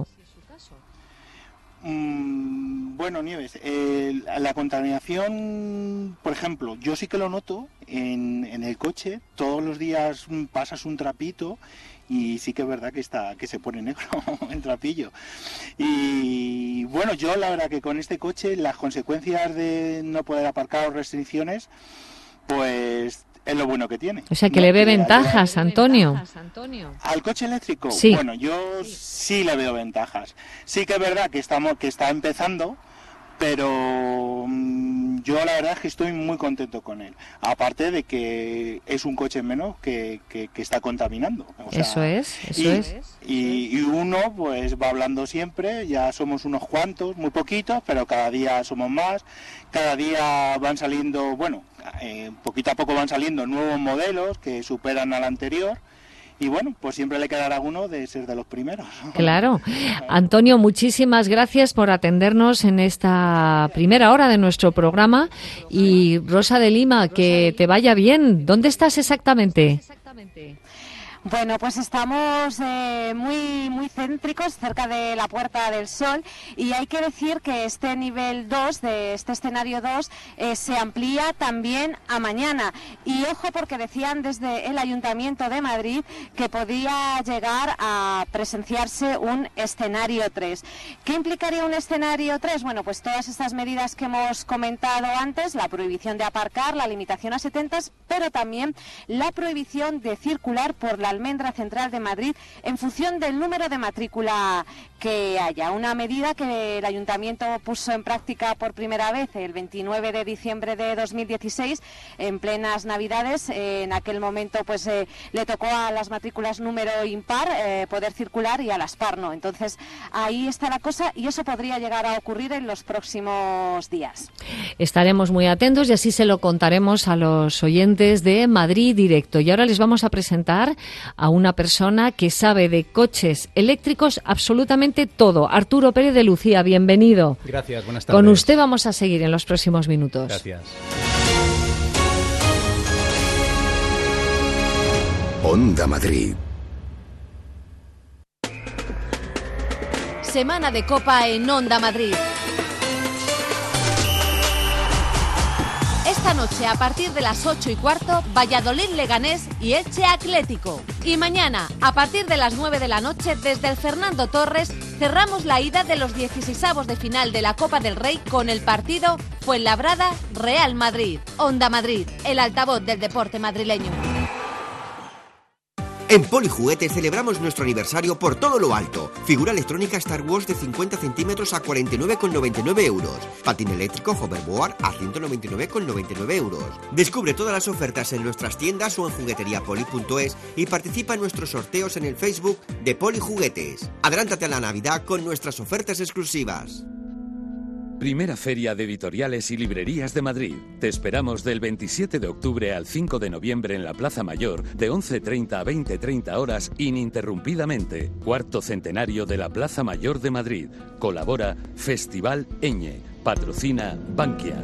Bueno, Nieves, la contaminación, por ejemplo, yo sí que lo noto en el coche. Todos los días pasas un trapito y sí que es verdad que se pone negro el trapillo. Y bueno, yo la verdad que con este coche las consecuencias de no poder aparcar o restricciones, pues es lo bueno que tiene. O sea, que le ve ventajas, Antonio. ¿Al coche eléctrico? Sí. Bueno, yo sí le veo ventajas. Sí que es verdad que está empezando, pero yo la verdad es que estoy muy contento con él. Aparte de que es un coche menos que está contaminando. O sea, eso es. Y uno pues va hablando siempre, ya somos unos cuantos, muy poquitos, pero cada día somos más. Cada día van saliendo, poquito a poco van saliendo nuevos modelos que superan al anterior. Y bueno, pues siempre le quedará uno de ser de los primeros. Claro. Antonio, muchísimas gracias por atendernos en esta primera hora de nuestro programa. Y Rosa de Lima, que te vaya bien. ¿Dónde estás exactamente? Bueno, pues estamos muy céntricos, cerca de la Puerta del Sol, y hay que decir que este nivel 2, de este escenario 2, se amplía también a mañana. Y ojo, porque decían desde el Ayuntamiento de Madrid que podía llegar a presenciarse un escenario 3. ¿Qué implicaría un escenario 3? Bueno, pues todas estas medidas que hemos comentado antes, la prohibición de aparcar, la limitación a 70, pero también la prohibición de circular por la Almendra Central de Madrid en función del número de matrícula que haya. Una medida que el Ayuntamiento puso en práctica por primera vez el 29 de diciembre de 2016, en plenas Navidades. En aquel momento pues le tocó a las matrículas número impar poder circular y a las par no. Entonces ahí está la cosa, y eso podría llegar a ocurrir en los próximos días. Estaremos muy atentos y así se lo contaremos a los oyentes de Madrid Directo. Y ahora les vamos a presentar a una persona que sabe de coches eléctricos absolutamente todo. Arturo Pérez de Lucía, bienvenido. Gracias, buenas tardes. Con usted vamos a seguir en los próximos minutos. Gracias. Onda Madrid. Semana de Copa en Onda Madrid. Esta noche, a partir de las 8:15, Valladolid-Leganés y Elche-Atlético. Y mañana, a partir de las 9 de la noche, desde el Fernando Torres, cerramos la ida de los 16avos de final de la Copa del Rey con el partido Fuenlabrada-Real Madrid. Onda Madrid, el altavoz del deporte madrileño. En Polijuguetes celebramos nuestro aniversario por todo lo alto. Figura electrónica Star Wars de 50 centímetros a 49,99 euros. Patín eléctrico hoverboard a 199,99 euros. Descubre todas las ofertas en nuestras tiendas o en jugueteriapoli.es y participa en nuestros sorteos en el Facebook de Polijuguetes. Adelántate a la Navidad con nuestras ofertas exclusivas. Primera Feria de Editoriales y Librerías de Madrid. Te esperamos del 27 de octubre al 5 de noviembre en la Plaza Mayor, de 11:30 a 20:30 horas, ininterrumpidamente. Cuarto centenario de la Plaza Mayor de Madrid. Colabora Festival Eñe. Patrocina Bankia.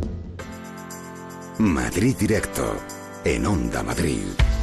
Madrid Directo, en Onda Madrid.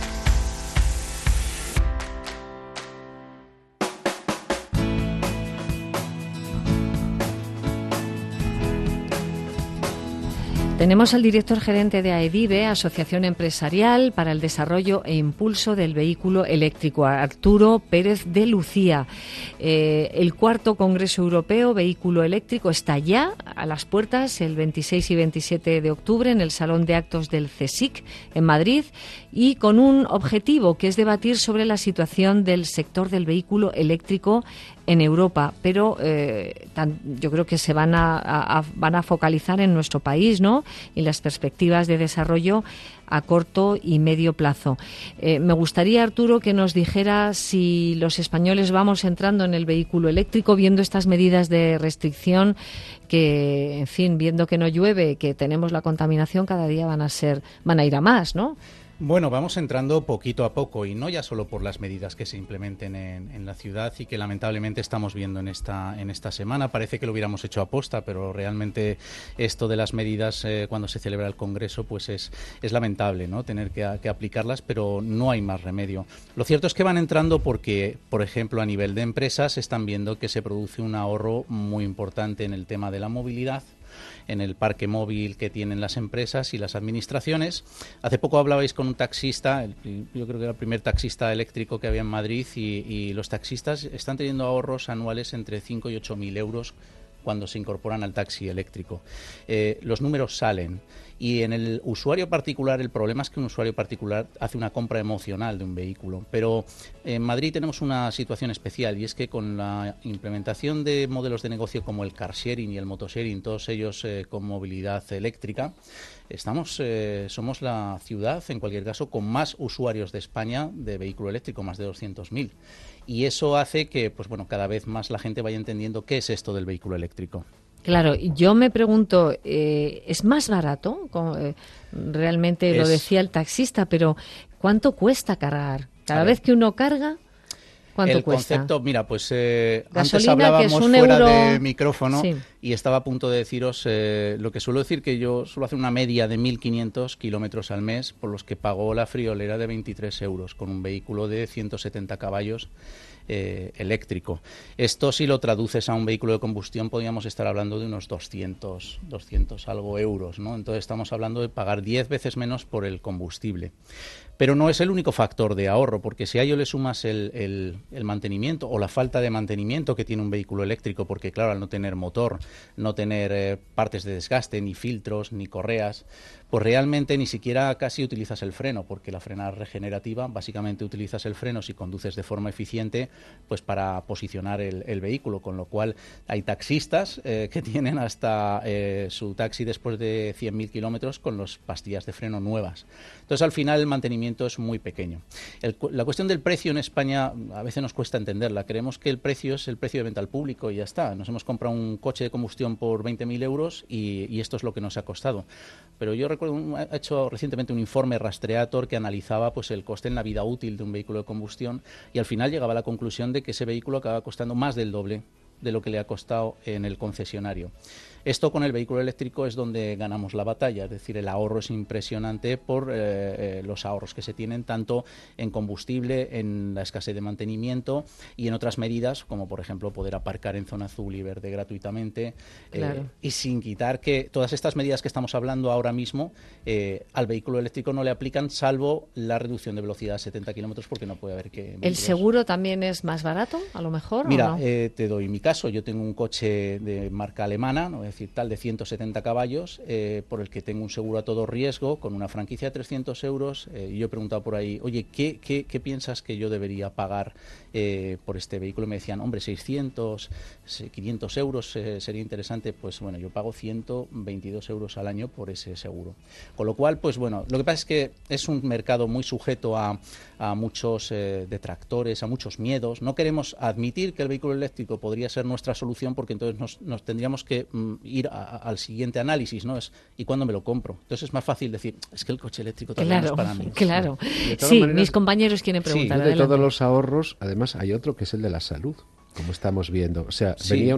Tenemos al director gerente de AEDIVE, Asociación Empresarial para el Desarrollo e Impulso del Vehículo Eléctrico, Arturo Pérez de Lucía. El cuarto Congreso Europeo Vehículo Eléctrico está ya a las puertas el 26 y 27 de octubre en el Salón de Actos del CSIC en Madrid, y con un objetivo que es debatir sobre la situación del sector del vehículo eléctrico en Europa, pero yo creo que se van a focalizar en nuestro país, ¿no? Y las perspectivas de desarrollo a corto y medio plazo. Me gustaría, Arturo, que nos dijera si los españoles vamos entrando en el vehículo eléctrico, viendo estas medidas de restricción que, en fin, viendo que no llueve, que tenemos la contaminación, cada día van a ir a más, ¿no? Bueno, vamos entrando poquito a poco, y no ya solo por las medidas que se implementen en la ciudad y que lamentablemente estamos viendo en esta semana. Parece que lo hubiéramos hecho aposta, pero realmente esto de las medidas cuando se celebra el Congreso pues es lamentable, ¿no? Tener que aplicarlas, pero no hay más remedio. Lo cierto es que van entrando porque, por ejemplo, a nivel de empresas están viendo que se produce un ahorro muy importante en el tema de la movilidad, en el parque móvil que tienen las empresas y las administraciones. Hace poco hablabais con un taxista, yo creo que era el primer taxista eléctrico que había en Madrid, y los taxistas están teniendo ahorros anuales entre 5 y 8.000 euros cuando se incorporan al taxi eléctrico. Los números salen, Y en el usuario particular, el problema es que un usuario particular hace una compra emocional de un vehículo. Pero en Madrid tenemos una situación especial, y es que con la implementación de modelos de negocio como el car sharing y el motosharing, todos ellos con movilidad eléctrica, somos la ciudad, en cualquier caso, con más usuarios de España de vehículo eléctrico, más de 200.000. Y eso hace que, pues bueno, cada vez más la gente vaya entendiendo qué es esto del vehículo eléctrico. Claro, yo me pregunto, ¿es más barato? Realmente lo decía el taxista, pero ¿cuánto cuesta cargar? Cada vez que uno carga, ¿cuánto cuesta? El concepto, mira, pues antes Gasolina, hablábamos fuera euro... de micrófono, sí. Y estaba a punto de deciros lo que suelo decir, que yo suelo hacer una media de 1.500 kilómetros al mes, por los que pagó la friolera de 23 euros, con un vehículo de 170 caballos eléctrico. Esto, si lo traduces a un vehículo de combustión, podríamos estar hablando de unos 200 algo euros, ¿no? Entonces estamos hablando de pagar 10 veces menos por el combustible. Pero no es el único factor de ahorro, porque si a ello le sumas el mantenimiento o la falta de mantenimiento que tiene un vehículo eléctrico, porque claro, al no tener motor, no tener partes de desgaste, ni filtros, ni correas, pues realmente ni siquiera casi utilizas el freno, porque la frenada regenerativa, básicamente utilizas el freno si conduces de forma eficiente, pues para posicionar el vehículo, con lo cual hay taxistas que tienen hasta su taxi después de 100.000 kilómetros con las pastillas de freno nuevas. Entonces, al final, el mantenimiento es muy pequeño. La cuestión del precio en España a veces nos cuesta entenderla. Creemos que el precio es el precio de venta al público y ya está. Nos hemos comprado un coche de combustión por 20.000 euros y esto es lo que nos ha costado. Pero yo recuerdo, he hecho recientemente un informe Rastreator que analizaba pues el coste en la vida útil de un vehículo de combustión y al final llegaba a la conclusión de que ese vehículo acaba costando más del doble de lo que le ha costado en el concesionario. Esto con el vehículo eléctrico es donde ganamos la batalla, es decir, el ahorro es impresionante por los ahorros que se tienen tanto en combustible, en la escasez de mantenimiento y en otras medidas, como por ejemplo poder aparcar en zona azul y verde gratuitamente, claro. Y sin quitar que todas estas medidas que estamos hablando ahora mismo al vehículo eléctrico no le aplican, salvo la reducción de velocidad a 70 kilómetros, porque no puede haber que... ¿El seguro también es más barato, a lo mejor? Mira, ¿o no? Te doy mi caso. Yo tengo un coche de marca alemana, no voy a decir tal, de 170 caballos, por el que tengo un seguro a todo riesgo, con una franquicia de 300 euros. Y yo he preguntado por ahí, oye, ¿qué piensas que yo debería pagar por este vehículo? Y me decían, hombre, 600, 500 euros sería interesante. Pues bueno, yo pago 122 euros al año por ese seguro. Con lo cual, pues bueno, lo que pasa es que es un mercado muy sujeto a muchos detractores, a muchos miedos. No queremos admitir que el vehículo eléctrico podría ser nuestra solución, porque entonces nos tendríamos que ir al siguiente análisis, ¿no? ¿Y cuándo me lo compro? Entonces es más fácil decir, es que el coche eléctrico todavía no es para mí. Claro, sí, maneras, mis compañeros quieren preguntar. Sí, de todos los ahorros, además hay otro que es el de la salud, como estamos viendo. O sea, sí.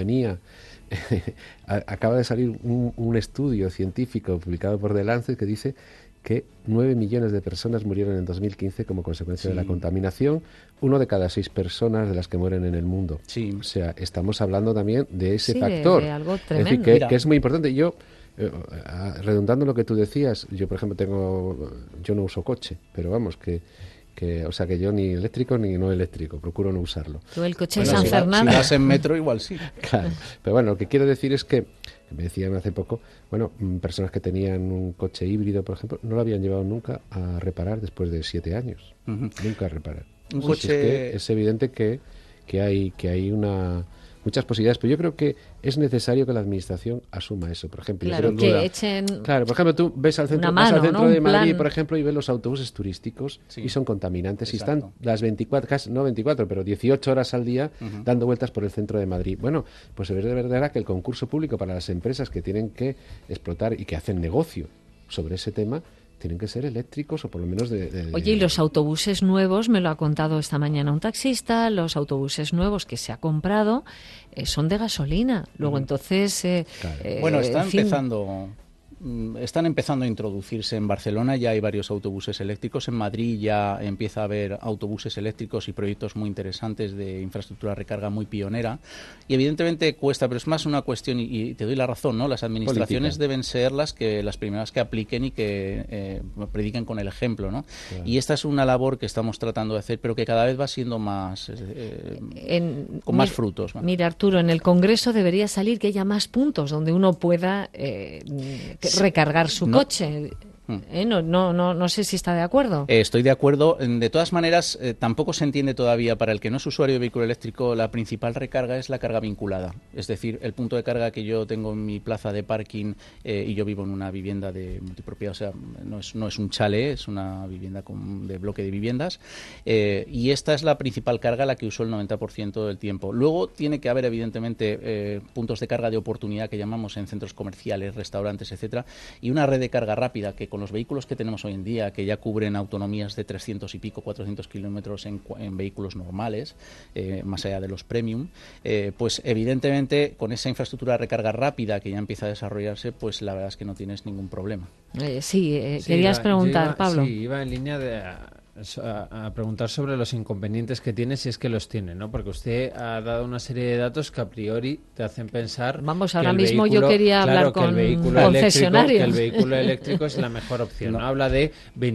Acaba de salir un estudio científico publicado por The Lancet que dice que 9 millones de personas murieron en 2015 como consecuencia de la contaminación, 1 de cada 6 personas de las que mueren en el mundo. Sí. O sea, estamos hablando también de ese factor. De algo tremendo. Es decir, que es muy importante. Yo, redundando lo que tú decías, yo por ejemplo yo no uso coche, pero vamos, o sea, que yo ni eléctrico ni no eléctrico, procuro no usarlo. ¿Tú el coche de San Fernando? Si vas en metro igual sí. Claro, pero bueno, lo que quiero decir es que me decían hace poco, bueno, personas que tenían un coche híbrido, por ejemplo, no lo habían llevado nunca a reparar después de 7 años. Nunca a reparar. Un coche... Es que es evidente que hay muchas posibilidades, pero yo creo que es necesario que la administración asuma eso. Por ejemplo, claro, que echen claro, por ejemplo, tú ves al centro, mano, vas al centro de Madrid, plan... por ejemplo, y ves los autobuses turísticos y son contaminantes. Exacto. Y están las 24, pero 18 horas al día dando vueltas por el centro de Madrid. Bueno, pues es de verdad que el concurso público para las empresas que tienen que explotar y que hacen negocio sobre ese tema tienen que ser eléctricos o por lo menos Oye, y los autobuses nuevos, me lo ha contado esta mañana un taxista, los autobuses nuevos que se ha comprado son de gasolina. Luego entonces... Claro. Bueno, están empezando a introducirse en Barcelona, ya hay varios autobuses eléctricos, en Madrid ya empieza a haber autobuses eléctricos y proyectos muy interesantes de infraestructura de recarga muy pionera, y evidentemente cuesta, pero es más una cuestión, y te doy la razón, ¿no? Las administraciones política deben ser las primeras que apliquen y que prediquen con el ejemplo, ¿no? Claro. Y esta es una labor que estamos tratando de hacer, pero que cada vez va siendo más con más frutos, ¿no? Mira, Arturo, en el Congreso debería salir que haya más puntos donde uno pueda recargar su coche. No sé si está de acuerdo. Estoy de acuerdo. De todas maneras, tampoco se entiende todavía, para el que no es usuario de vehículo eléctrico, la principal recarga es la carga vinculada. Es decir, el punto de carga que yo tengo en mi plaza de parking, y yo vivo en una vivienda de multipropiedad, o sea, no es un chalet, es una vivienda de bloque de viviendas, y esta es la principal carga, la que uso el 90% del tiempo. Luego tiene que haber, evidentemente, puntos de carga de oportunidad que llamamos en centros comerciales, restaurantes, etcétera, y una red de carga rápida que con los vehículos que tenemos hoy en día, que ya cubren autonomías de 300 y pico, 400 kilómetros en vehículos normales, más allá de los premium, pues evidentemente con esa infraestructura de recarga rápida que ya empieza a desarrollarse, pues la verdad es que no tienes ningún problema. Querías preguntar, Pablo. Sí, iba en línea a preguntar sobre los inconvenientes que tiene, si es que los tiene, ¿no? Porque usted ha dado una serie de datos que a priori te hacen pensar. Vamos, ahora mismo yo quería hablar con concesionarios. Que el vehículo eléctrico es la mejor opción. No. Habla de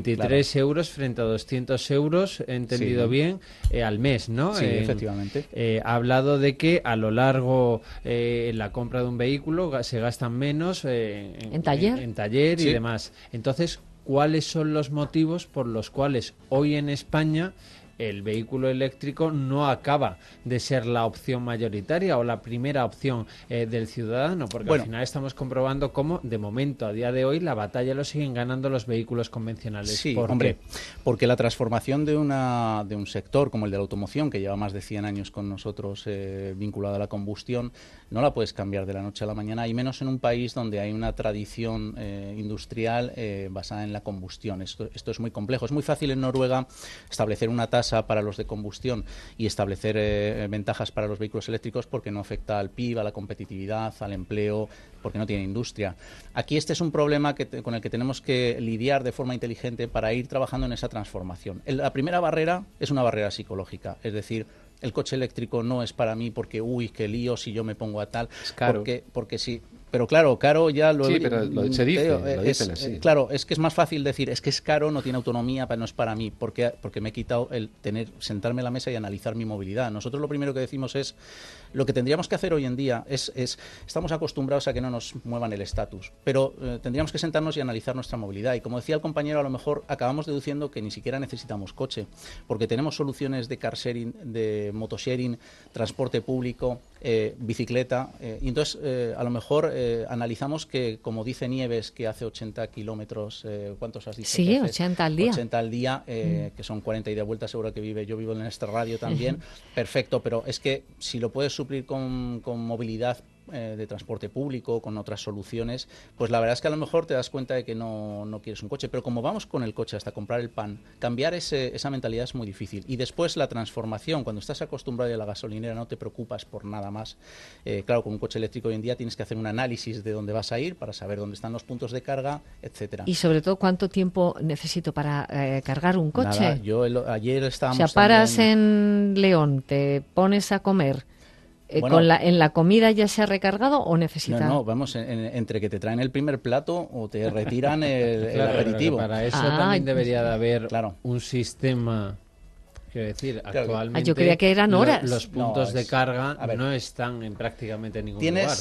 23 euros frente a 200 euros, he entendido bien, al mes, ¿no? Sí, efectivamente. Ha hablado de que a lo largo en la compra de un vehículo se gastan menos en taller y demás. Entonces, ¿cuáles son los motivos por los cuales hoy en España el vehículo eléctrico no acaba de ser la opción mayoritaria o la primera opción del ciudadano? Porque al final estamos comprobando cómo, de momento, a día de hoy, la batalla lo siguen ganando los vehículos convencionales. Sí, ¿Por hombre, qué? Porque la transformación de un sector como el de la automoción, que lleva más de 100 años con nosotros vinculado a la combustión, no la puedes cambiar de la noche a la mañana, y menos en un país donde hay una tradición industrial basada en la combustión. Esto es muy complejo. Es muy fácil en Noruega establecer una tasa para los de combustión y establecer ventajas para los vehículos eléctricos porque no afecta al PIB, a la competitividad, al empleo, porque no tiene industria. Aquí este es un problema con el que tenemos que lidiar de forma inteligente para ir trabajando en esa transformación. La primera barrera es una barrera psicológica, es decir, el coche eléctrico no es para mí porque, qué lío si yo me pongo a tal. Es caro. Porque sí. Pero claro, caro ya lo... Sí, pero lo dicen así. Claro, es que es más fácil decir, es que es caro, no tiene autonomía, pero no es para mí, porque me he quitado el sentarme a la mesa y analizar mi movilidad. Nosotros lo primero que decimos es, lo que tendríamos que hacer hoy en día estamos acostumbrados a que no nos muevan el estatus, pero tendríamos que sentarnos y analizar nuestra movilidad. Y como decía el compañero, a lo mejor acabamos deduciendo que ni siquiera necesitamos coche, porque tenemos soluciones de car sharing, de motosharing, transporte público, bicicleta, y entonces a lo mejor analizamos que, como dice Nieves, que hace 80 kilómetros, ¿cuántos has dicho? Sí, 80 al día. 80 al día, que son 40 y de vuelta, seguro que yo vivo en este radio también, perfecto, pero es que si lo puedes suplir con movilidad de transporte público, con otras soluciones, pues la verdad es que a lo mejor te das cuenta de que no quieres un coche, pero como vamos con el coche hasta comprar el pan, cambiar esa mentalidad es muy difícil. Y después la transformación, cuando estás acostumbrado a la gasolinera no te preocupas por nada más. Claro, con un coche eléctrico hoy en día tienes que hacer un análisis de dónde vas a ir para saber dónde están los puntos de carga, etcétera. Y sobre todo, ¿cuánto tiempo necesito para cargar un coche? Nada, ayer estábamos... O sea, paras en León, te pones a comer... Bueno, ¿en la comida ya se ha recargado o necesita? No, vamos, entre que te traen el primer plato o te retiran el aperitivo. Para eso también debería de haber un sistema. Quiero decir, actualmente yo creía que eran horas. Los puntos de carga no están en prácticamente ningún lugar.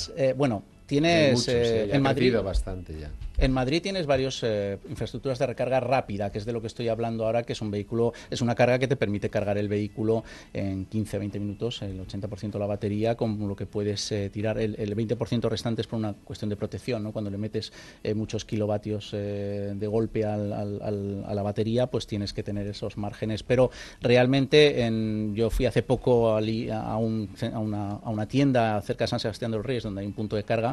Tienes muchos, en Madrid bastante ya. En Madrid tienes varias infraestructuras de recarga rápida, que es de lo que estoy hablando ahora, que es una carga que te permite cargar el vehículo en 15-20 minutos, el 80% de la batería, con lo que puedes tirar. El 20% restante es por una cuestión de protección, ¿no? Cuando le metes muchos kilovatios de golpe a la batería, pues tienes que tener esos márgenes. Pero realmente yo fui hace poco a una tienda cerca de San Sebastián de los Reyes, donde hay un punto de carga,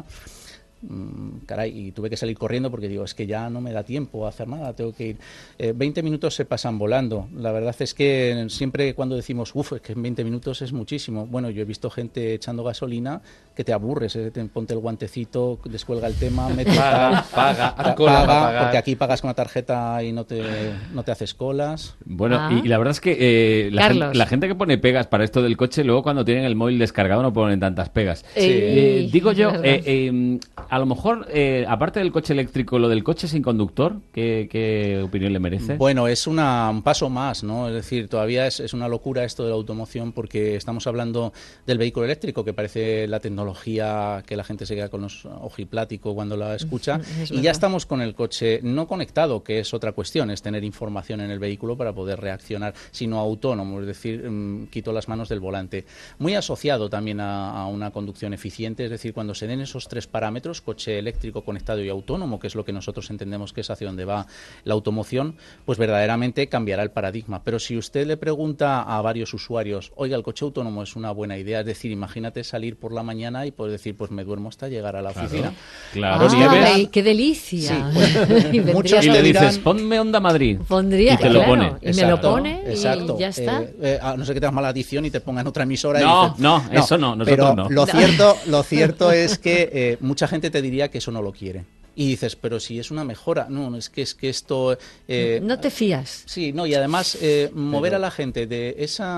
y tuve que salir corriendo porque digo, es que ya no me da tiempo a hacer nada, tengo que ir. 20 minutos se pasan volando. La verdad es que siempre cuando decimos, es que en 20 minutos es muchísimo. Bueno, yo he visto gente echando gasolina que te aburres, ponte el guantecito, descuelga el tema, paga, porque aquí pagas con la tarjeta y no te haces colas. Bueno, y la verdad es que la gente que pone pegas para esto del coche, luego cuando tienen el móvil descargado no ponen tantas pegas. Digo yo, a lo mejor, aparte del coche eléctrico, lo del coche sin conductor, ¿qué opinión le merece? Bueno, es un paso más, ¿no? Es decir, todavía es una locura esto de la automoción porque estamos hablando del vehículo eléctrico, que parece la tecnología que la gente se queda con los ojipláticos cuando la escucha, y ya estamos con el coche no conectado, que es otra cuestión, es tener información en el vehículo para poder reaccionar, sino autónomo, es decir, quito las manos del volante. Muy asociado también a una conducción eficiente, es decir, cuando se den esos 3 parámetros, coche eléctrico, conectado y autónomo, que es lo que nosotros entendemos que es hacia donde va la automoción, pues verdaderamente cambiará el paradigma. Pero si usted le pregunta a varios usuarios, oiga, el coche autónomo es una buena idea, es decir, imagínate salir por la mañana y poder decir, pues me duermo hasta llegar a la oficina. Claro, ¡ay, qué delicia! Sí, pues, muchos y le dirán, dices, ponme Onda Madrid. Pondría, y te lo pone. Y me lo pone exacto. Y ya está. A no ser que tengas mala adicción y te pongan otra emisora. No, y dices, no, eso no, nosotros pero no. Lo cierto es que mucha gente te diría que eso no lo quiere. Y dices, pero si es una mejora. No, es que esto... no te fías. Sí, no, y además mover a la gente de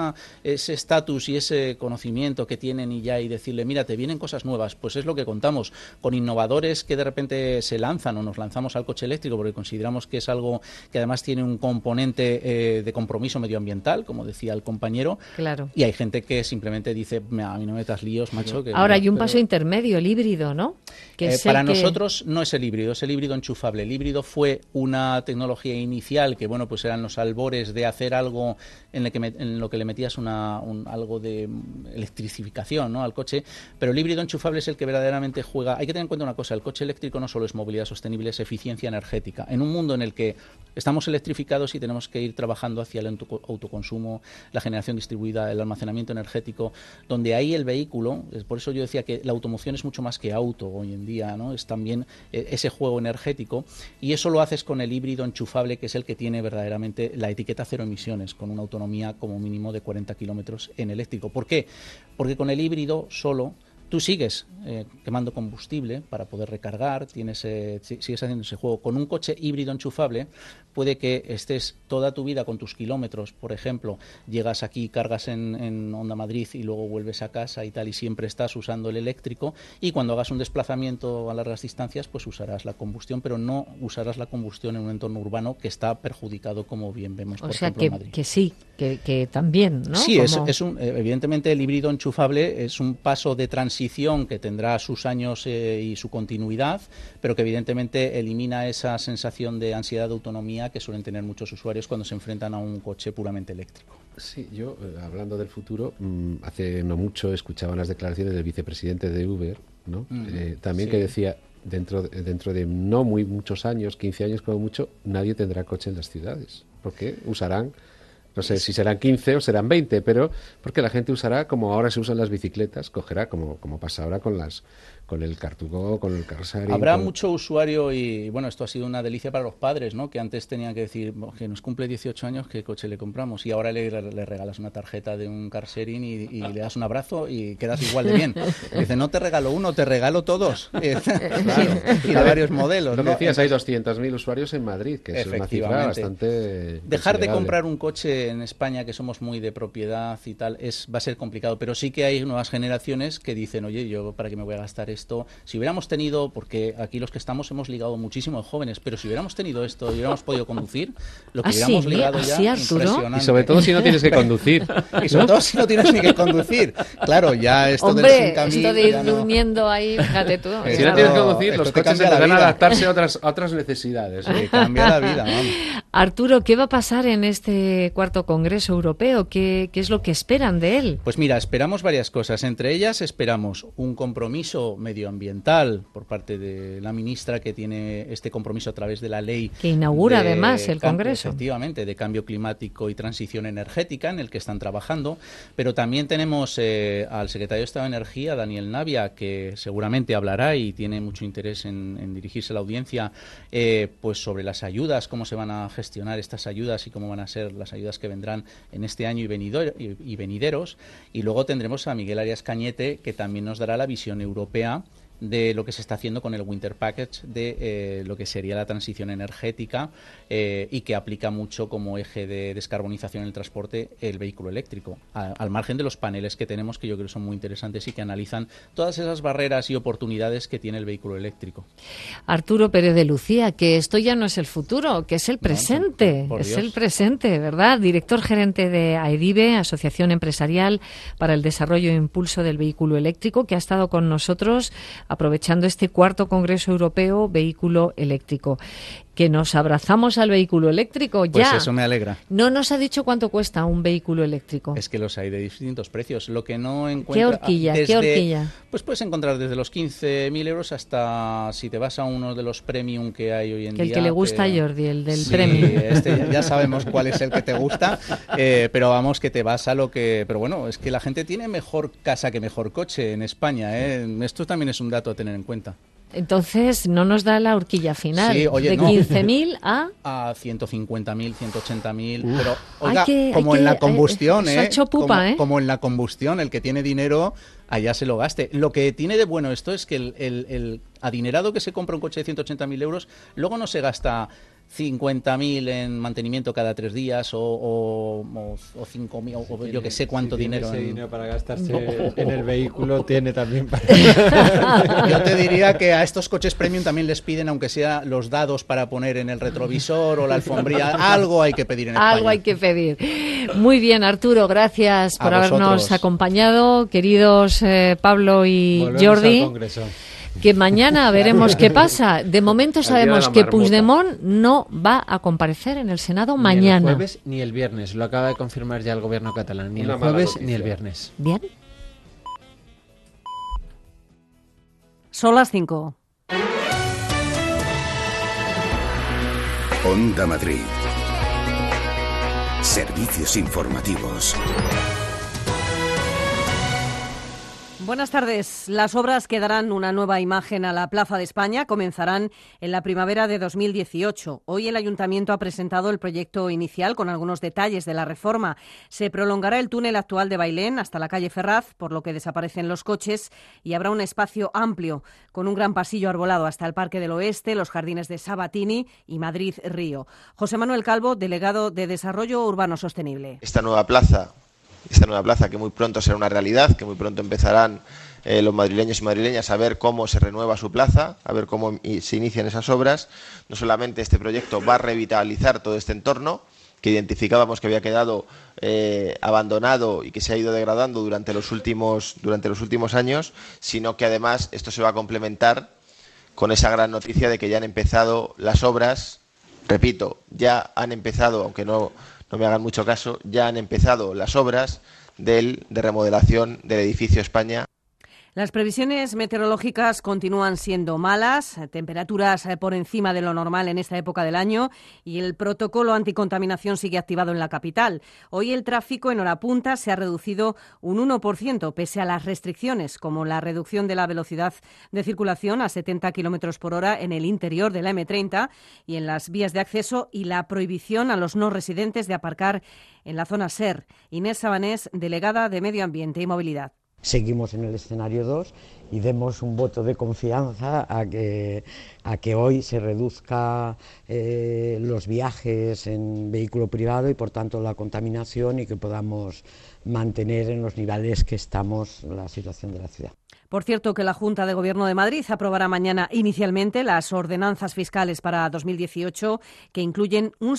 ese estatus y ese conocimiento que tienen y decirle, mira, te vienen cosas nuevas, pues es lo que contamos, con innovadores que de repente se lanzan o nos lanzamos al coche eléctrico porque consideramos que es algo que además tiene un componente de compromiso medioambiental, como decía el compañero. Claro. Y hay gente que simplemente dice, a mí no me metas líos, macho. Que ahora no, hay un paso intermedio, el híbrido, ¿no? Que es para nosotros no es el híbrido, es el híbrido enchufable. El híbrido fue una tecnología inicial que, bueno, pues eran los albores de hacer algo en lo que le metías algo de electrificación, ¿no?, al coche, pero el híbrido enchufable es el que verdaderamente juega. Hay que tener en cuenta una cosa, el coche eléctrico no solo es movilidad sostenible, es eficiencia energética. En un mundo en el que estamos electrificados y tenemos que ir trabajando hacia el autoconsumo, la generación distribuida, el almacenamiento energético, donde ahí el vehículo, por eso yo decía que la automoción es mucho más que auto hoy en día, ¿no? Es también ese juego energético, y eso lo haces con el híbrido enchufable, que es el que tiene verdaderamente la etiqueta cero emisiones, con una autonomía como mínimo de 40 kilómetros en eléctrico. ¿Por qué? Porque con el híbrido solo tú sigues quemando combustible para poder recargar, sigues haciendo ese juego. Con un coche híbrido enchufable puede que estés toda tu vida con tus kilómetros, por ejemplo, llegas aquí, cargas en Onda Madrid y luego vuelves a casa y tal, y siempre estás usando el eléctrico, y cuando hagas un desplazamiento a largas distancias, pues usarás la combustión, pero no usarás la combustión en un entorno urbano que está perjudicado, como bien vemos, por ejemplo, en Madrid. Que sí, que también, ¿no? Sí, evidentemente el híbrido enchufable es un paso de transición que tendrá sus años y su continuidad, pero que evidentemente elimina esa sensación de ansiedad de autonomía que suelen tener muchos usuarios cuando se enfrentan a un coche puramente eléctrico. Sí, yo, hablando del futuro, hace no mucho escuchaba las declaraciones del vicepresidente de Uber, ¿no? También, sí, que decía, dentro de no muy muchos años, 15 años como mucho, nadie tendrá coche en las ciudades, porque usarán, no sé si serán 15 o serán 20, pero porque la gente usará como ahora se usan las bicicletas, cogerá como pasa ahora con el Car2Go, con el Carsharing. Habrá mucho usuario y, bueno, esto ha sido una delicia para los padres, ¿no?, que antes tenían que decir, que nos cumple 18 años, ¿qué coche le compramos? Y ahora le regalas una tarjeta de un Carsharing y le das un abrazo y quedas igual de bien. Dice, no te regalo uno, te regalo todos. Claro, y de varios modelos. Lo que decías, hay 200.000 usuarios en Madrid, que es una cifra bastante... Dejar de comprar un coche en España, que somos muy de propiedad y tal, va a ser complicado, pero sí que hay nuevas generaciones que dicen, oye, yo para qué me voy a gastar esto, si hubiéramos tenido, porque aquí los que estamos hemos ligado muchísimo de jóvenes, pero si hubiéramos tenido esto y hubiéramos podido conducir, lo que hubiéramos ligado ya, impresionante. Y sobre todo si no tienes que conducir. Y sobre todo si no tienes ni que conducir. Claro, ya esto Hombre, del 5.000, esto de ir durmiendo ahí, fíjate tú. Si no tienes que conducir, los coches van a adaptarse a otras necesidades. Cambia la vida, vamos. Arturo, ¿qué va a pasar en este cuarto Congreso Europeo? ¿Qué es lo que esperan de él? Pues mira, esperamos varias cosas. Entre ellas esperamos un compromiso medioambiental por parte de la ministra, que tiene este compromiso a través de la ley que inaugura además el Congreso. Efectivamente, de cambio climático y transición energética, en el que están trabajando. Pero también tenemos al secretario de Estado de Energía, Daniel Navia, que seguramente hablará y tiene mucho interés en dirigirse a la audiencia, pues sobre las ayudas, cómo se van a gestionar estas ayudas y cómo van a ser las ayudas que vendrán en este año y venideros. Y luego tendremos a Miguel Arias Cañete, que también nos dará la visión europea de lo que se está haciendo con el Winter Package, de lo que sería la transición energética, y que aplica mucho como eje de descarbonización en el transporte el vehículo eléctrico, al margen de los paneles que tenemos, que yo creo que son muy interesantes y que analizan todas esas barreras y oportunidades que tiene el vehículo eléctrico. Arturo Pérez de Lucía, que esto ya no es el futuro, que es el presente, por es Dios. el presente, ¿verdad? Director gerente de AEDIVE, Asociación Empresarial para el Desarrollo e Impulso del Vehículo Eléctrico, que ha estado con nosotros aprovechando este 4º Congreso Europeo Vehículo Eléctrico. Que nos abrazamos al vehículo eléctrico ya. Pues eso me alegra. No nos ha dicho cuánto cuesta un vehículo eléctrico. Es que los hay de distintos precios. Lo que no encuentra... ¿Qué horquilla? Pues puedes encontrar desde los 15.000 euros hasta, si te vas a uno de los premium que hay hoy en día... El que le gusta a Jordi, el del sí, premium. Ya sabemos cuál es el que te gusta, pero vamos, que te vas a lo que... Pero bueno, es que la gente tiene mejor casa que mejor coche en España, ¿eh? Esto también es un dato a tener en cuenta. Entonces, no nos da la horquilla final. Sí, oye, de no. 15.000 a 150.000, 180.000, pero oiga, como en la combustión, eso ha hecho pupa, como en la combustión, el que tiene dinero allá se lo gaste. Lo que tiene de bueno esto es que el adinerado que se compra un coche de 180.000 euros luego no se gasta 50.000 en mantenimiento cada 3 días o 5.000 o yo que sé cuánto dinero. Ese dinero para gastarse en el vehículo tiene también para... Yo te diría que a estos coches premium también les piden, aunque sea los dados para poner en el retrovisor o la alfombría, algo hay que pedir en España. Algo hay que pedir. Muy bien, Arturo, gracias por habernos acompañado, queridos Pablo y Volvemos Jordi. al Congreso. Que mañana veremos qué pasa. De momento sabemos que Puigdemont no va a comparecer en el Senado mañana. Ni el jueves ni el viernes. Lo acaba de confirmar ya el gobierno catalán. Ni el jueves ni el viernes. Bien. Son las 5. Onda Madrid. Servicios informativos. Buenas tardes. Las obras que darán una nueva imagen a la Plaza de España comenzarán en la primavera de 2018. Hoy el Ayuntamiento ha presentado el proyecto inicial con algunos detalles de la reforma. Se prolongará el túnel actual de Bailén hasta la calle Ferraz, por lo que desaparecen los coches, y habrá un espacio amplio con un gran pasillo arbolado hasta el Parque del Oeste, los jardines de Sabatini y Madrid Río. José Manuel Calvo, delegado de Desarrollo Urbano Sostenible. Esta nueva plaza que muy pronto será una realidad, que muy pronto empezarán los madrileños y madrileñas a ver cómo se renueva su plaza, a ver cómo se inician esas obras. No solamente este proyecto va a revitalizar todo este entorno, que identificábamos que había quedado abandonado y que se ha ido degradando durante los últimos años, sino que además esto se va a complementar con esa gran noticia de que ya han empezado las obras. Repito, ya han empezado, aunque no me hagan mucho caso, ya han empezado las obras de remodelación del edificio España. Las previsiones meteorológicas continúan siendo malas, temperaturas por encima de lo normal en esta época del año, y el protocolo anticontaminación sigue activado en la capital. Hoy el tráfico en hora punta se ha reducido un 1%, pese a las restricciones, como la reducción de la velocidad de circulación a 70 km por hora en el interior de la M30 y en las vías de acceso, y la prohibición a los no residentes de aparcar en la zona SER. Inés Sabanés, delegada de Medio Ambiente y Movilidad. Seguimos en el escenario 2 y demos un voto de confianza a que hoy se reduzca los viajes en vehículo privado y por tanto la contaminación, y que podamos mantener en los niveles que estamos la situación de la ciudad. Por cierto, que la Junta de Gobierno de Madrid aprobará mañana inicialmente las ordenanzas fiscales para 2018, que incluyen un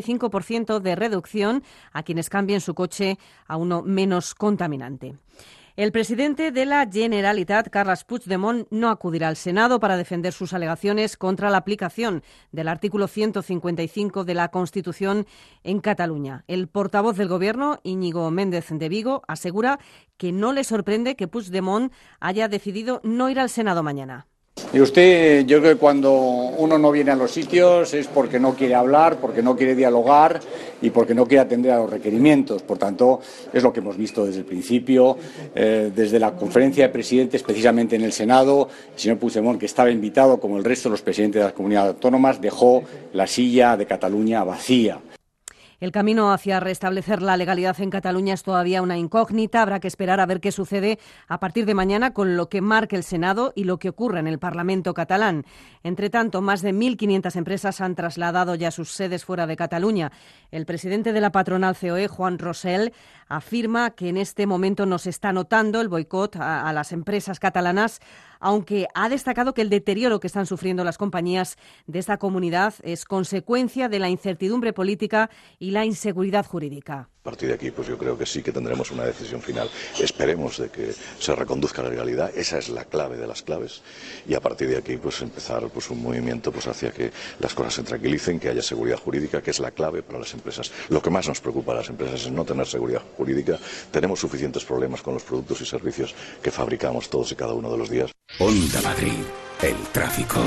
75% de reducción a quienes cambien su coche a uno menos contaminante. El presidente de la Generalitat, Carles Puigdemont, no acudirá al Senado para defender sus alegaciones contra la aplicación del artículo 155 de la Constitución en Cataluña. El portavoz del Gobierno, Íñigo Méndez de Vigo, asegura que no le sorprende que Puigdemont haya decidido no ir al Senado mañana. Y usted, yo creo que cuando uno no viene a los sitios es porque no quiere hablar, porque no quiere dialogar y porque no quiere atender a los requerimientos. Por tanto, es lo que hemos visto desde el principio, desde la conferencia de presidentes, precisamente en el Senado. El señor Puigdemont, que estaba invitado, como el resto de los presidentes de las comunidades autónomas, dejó la silla de Cataluña vacía. El camino hacia restablecer la legalidad en Cataluña es todavía una incógnita. Habrá que esperar a ver qué sucede a partir de mañana con lo que marque el Senado y lo que ocurra en el Parlamento catalán. Entre tanto, más de 1.500 empresas han trasladado ya sus sedes fuera de Cataluña. El presidente de la patronal COE, Juan Rosell, afirma que en este momento no se está notando el boicot a las empresas catalanas, aunque ha destacado que el deterioro que están sufriendo las compañías de esta comunidad es consecuencia de la incertidumbre política y la inseguridad jurídica. A partir de aquí, pues yo creo que sí que tendremos una decisión final. Esperemos de que se reconduzca la legalidad, esa es la clave de las claves, y a partir de aquí, pues empezar pues un movimiento pues hacia que las cosas se tranquilicen, que haya seguridad jurídica, que es la clave para las empresas. Lo que más nos preocupa a las empresas es no tener seguridad jurídica. Tenemos suficientes problemas con los productos y servicios que fabricamos todos y cada uno de los días. Onda Madrid, el tráfico.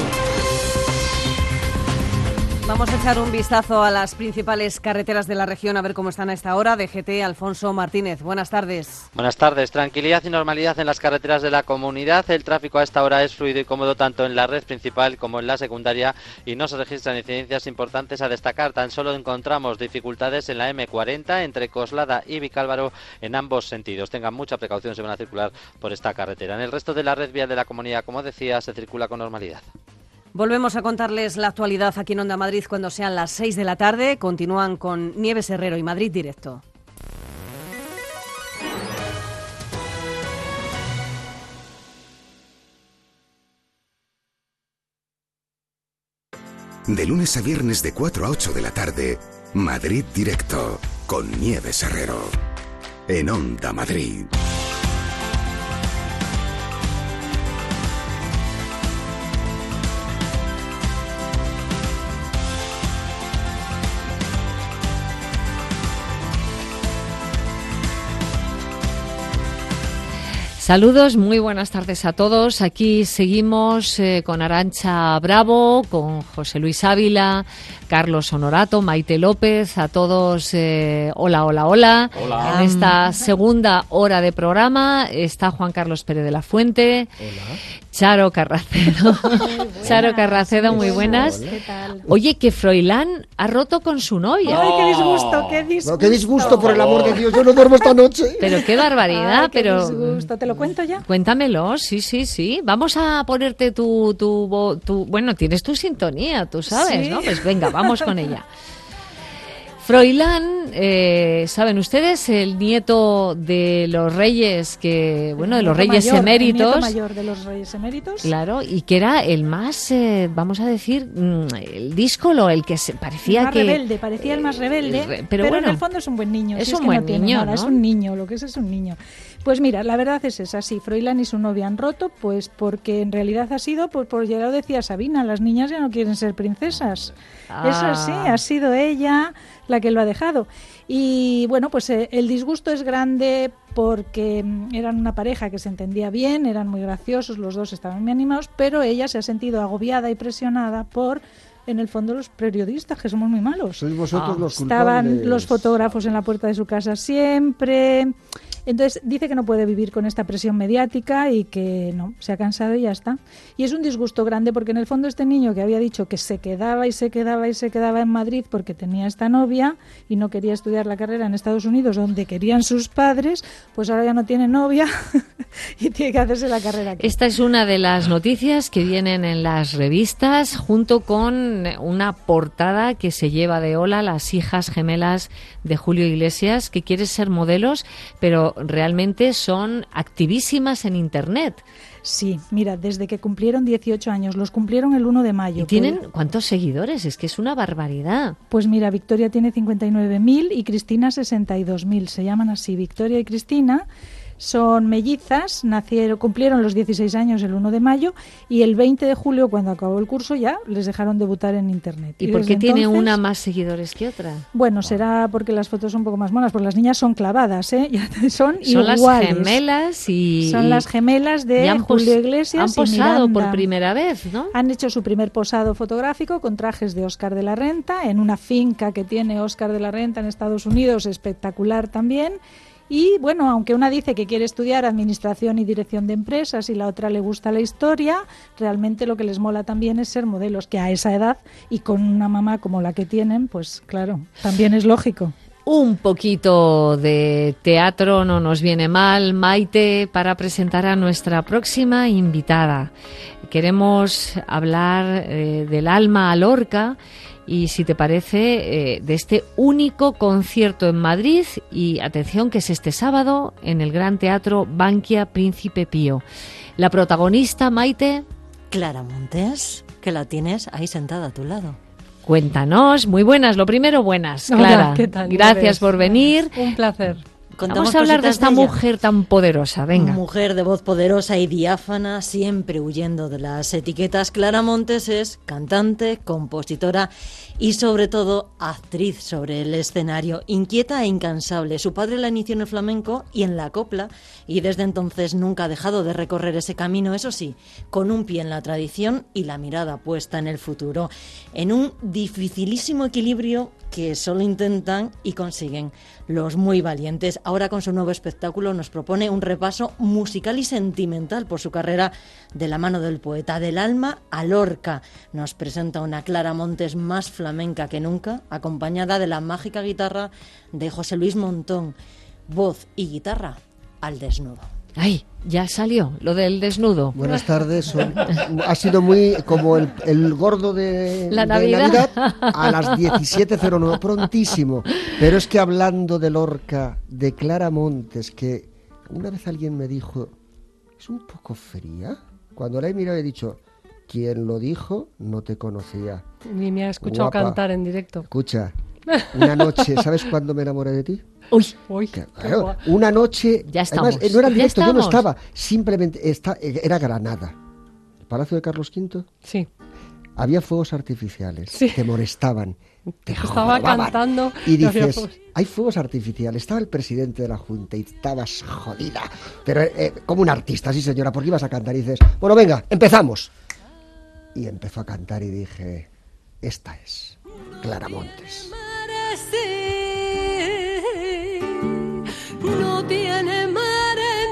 Vamos a echar un vistazo a las principales carreteras de la región, a ver cómo están a esta hora. DGT, Alfonso Martínez, buenas tardes. Buenas tardes. Tranquilidad y normalidad en las carreteras de la comunidad. El tráfico a esta hora es fluido y cómodo tanto en la red principal como en la secundaria y no se registran incidencias importantes a destacar. Tan solo encontramos dificultades en la M40 entre Coslada y Vicálvaro en ambos sentidos. Tengan mucha precaución si van a circular por esta carretera. En el resto de la red vial de la comunidad, como decía, se circula con normalidad. Volvemos a contarles la actualidad aquí en Onda Madrid cuando sean las 6 de la tarde. Continúan con Nieves Herrero y Madrid Directo. De lunes a viernes de 4 a 8 de la tarde, Madrid Directo, con Nieves Herrero. En Onda Madrid. Saludos, muy buenas tardes a todos. Aquí seguimos con Arantxa Bravo, con José Luis Ávila, Carlos Honorato, Maite López, a todos hola, hola, hola. Hola. En esta segunda hora de programa está Juan Carlos Pérez de la Fuente. Hola. Charo Carracedo. Charo Carracedo, muy buenas. ¿Qué tal? Oye, que Froilán ha roto con su novia. Ay, qué disgusto, qué disgusto. No, qué disgusto, por el amor de Dios, yo no duermo esta noche. Pero qué barbaridad, Ay, qué pero... disgusto. ¿Te lo cuento ya? Cuéntamelo, sí. Vamos a ponerte tu... Bueno, tienes tu sintonía, tú sabes, Sí. ¿no? Pues venga, vamos con ella. Froilán, ¿saben ustedes? El nieto de los reyes, de los reyes eméritos. El nieto mayor de los reyes eméritos. Claro, y que era el más, vamos a decir, el díscolo, el que se parecía el más que... rebelde, parecía el más rebelde, pero bueno, en el fondo es un buen niño. es si un que buen no tiene niño, nada, ¿no? Es un niño, lo que es un niño. Pues mira, la verdad es esa, sí, Froilán y su novia han roto, pues porque en realidad ha sido, pues por ya lo decía Sabina, las niñas ya no quieren ser princesas. Es así, ha sido ella la que lo ha dejado. Y bueno, pues el disgusto es grande porque eran una pareja que se entendía bien, eran muy graciosos, los dos estaban muy animados, pero ella se ha sentido agobiada y presionada por, en el fondo, los periodistas, que somos muy malos. Sois vosotros los culpables. Estaban los fotógrafos en la puerta de su casa siempre. Entonces dice que no puede vivir con esta presión mediática y que no, se ha cansado y ya está. Y es un disgusto grande porque en el fondo este niño que había dicho que se quedaba en Madrid porque tenía esta novia y no quería estudiar la carrera en Estados Unidos donde querían sus padres, pues ahora ya no tiene novia y tiene que hacerse la carrera aquí. Esta es una de las noticias que vienen en las revistas junto con una portada que se lleva de ola las hijas gemelas de Julio Iglesias, que quieren ser modelos, pero realmente son activísimas en Internet. Sí, mira, desde que cumplieron 18 años, los cumplieron el 1 de mayo. ¿Y tienen cuántos seguidores? Es que es una barbaridad. Pues mira, Victoria tiene 59.000 y Cristina 62.000. Se llaman así, Victoria y Cristina. Son mellizas, cumplieron los 16 años el 1 de mayo y el 20 de julio, cuando acabó el curso, ya les dejaron debutar en Internet. ¿Y por qué tiene una más seguidores que otra? Bueno, será porque las fotos son un poco más monas, porque las niñas son clavadas, ¿eh? Son iguales. Las gemelas y... Son las gemelas de Julio Iglesias. Han posado por primera vez, ¿no? Han hecho su primer posado fotográfico con trajes de Óscar de la Renta, en una finca que tiene Óscar de la Renta en Estados Unidos, espectacular también. Y bueno, aunque una dice que quiere estudiar administración y dirección de empresas y la otra le gusta la historia, realmente lo que les mola también es ser modelos, que a esa edad y con una mamá como la que tienen, pues claro, también es lógico. Un poquito de teatro no nos viene mal, Maite, para presentar a nuestra próxima invitada. Queremos hablar del alma a Lorca y, si te parece, de este único concierto en Madrid y, atención, que es este sábado en el Gran Teatro Bankia Príncipe Pío. La protagonista, Maite. Clara Montes, que la tienes ahí sentada a tu lado. Cuéntanos, muy buenas, lo primero, buenas, Clara. Hola, ¿qué tal? Gracias por venir. Un placer. Vamos a hablar de esta mujer tan poderosa, venga. Mujer de voz poderosa y diáfana, siempre huyendo de las etiquetas. Clara Montes es cantante, compositora y sobre todo actriz sobre el escenario, inquieta e incansable. Su padre la inició en el flamenco y en la copla y desde entonces nunca ha dejado de recorrer ese camino, eso sí, con un pie en la tradición y la mirada puesta en el futuro, en un dificilísimo equilibrio que solo intentan y consiguen los muy valientes. Ahora, con su nuevo espectáculo, nos propone un repaso musical y sentimental por su carrera de la mano del poeta del alma a Lorca. Nos presenta una Clara Montes más flamenca que nunca, acompañada de la mágica guitarra de José Luis Montón. Voz y guitarra al desnudo. ¡Ay! Ya salió lo del desnudo. Buenas tardes. Ha sido muy como el gordo de Navidad a las 17:09, prontísimo. Pero es que hablando de Lorca, de Clara Montes, que una vez alguien me dijo, es un poco fría. Cuando la he mirado he dicho, quien lo dijo no te conocía. Ni me ha escuchado cantar en directo. Escucha, una noche, ¿sabes cuándo me enamoré de ti? Uy, claro, una noche, ya estamos, además no era directo, yo no estaba, simplemente era Granada, el Palacio de Carlos V. Sí. Había fuegos artificiales, te molestaban, te estaba cantando y dices, hay fuegos artificiales. Estaba el presidente de la Junta y estabas jodida, pero como un artista, sí señora, porque ibas a cantar y dices, bueno, venga, empezamos. Y empezó a cantar y dije, esta es Clara Montes. No tiene mare,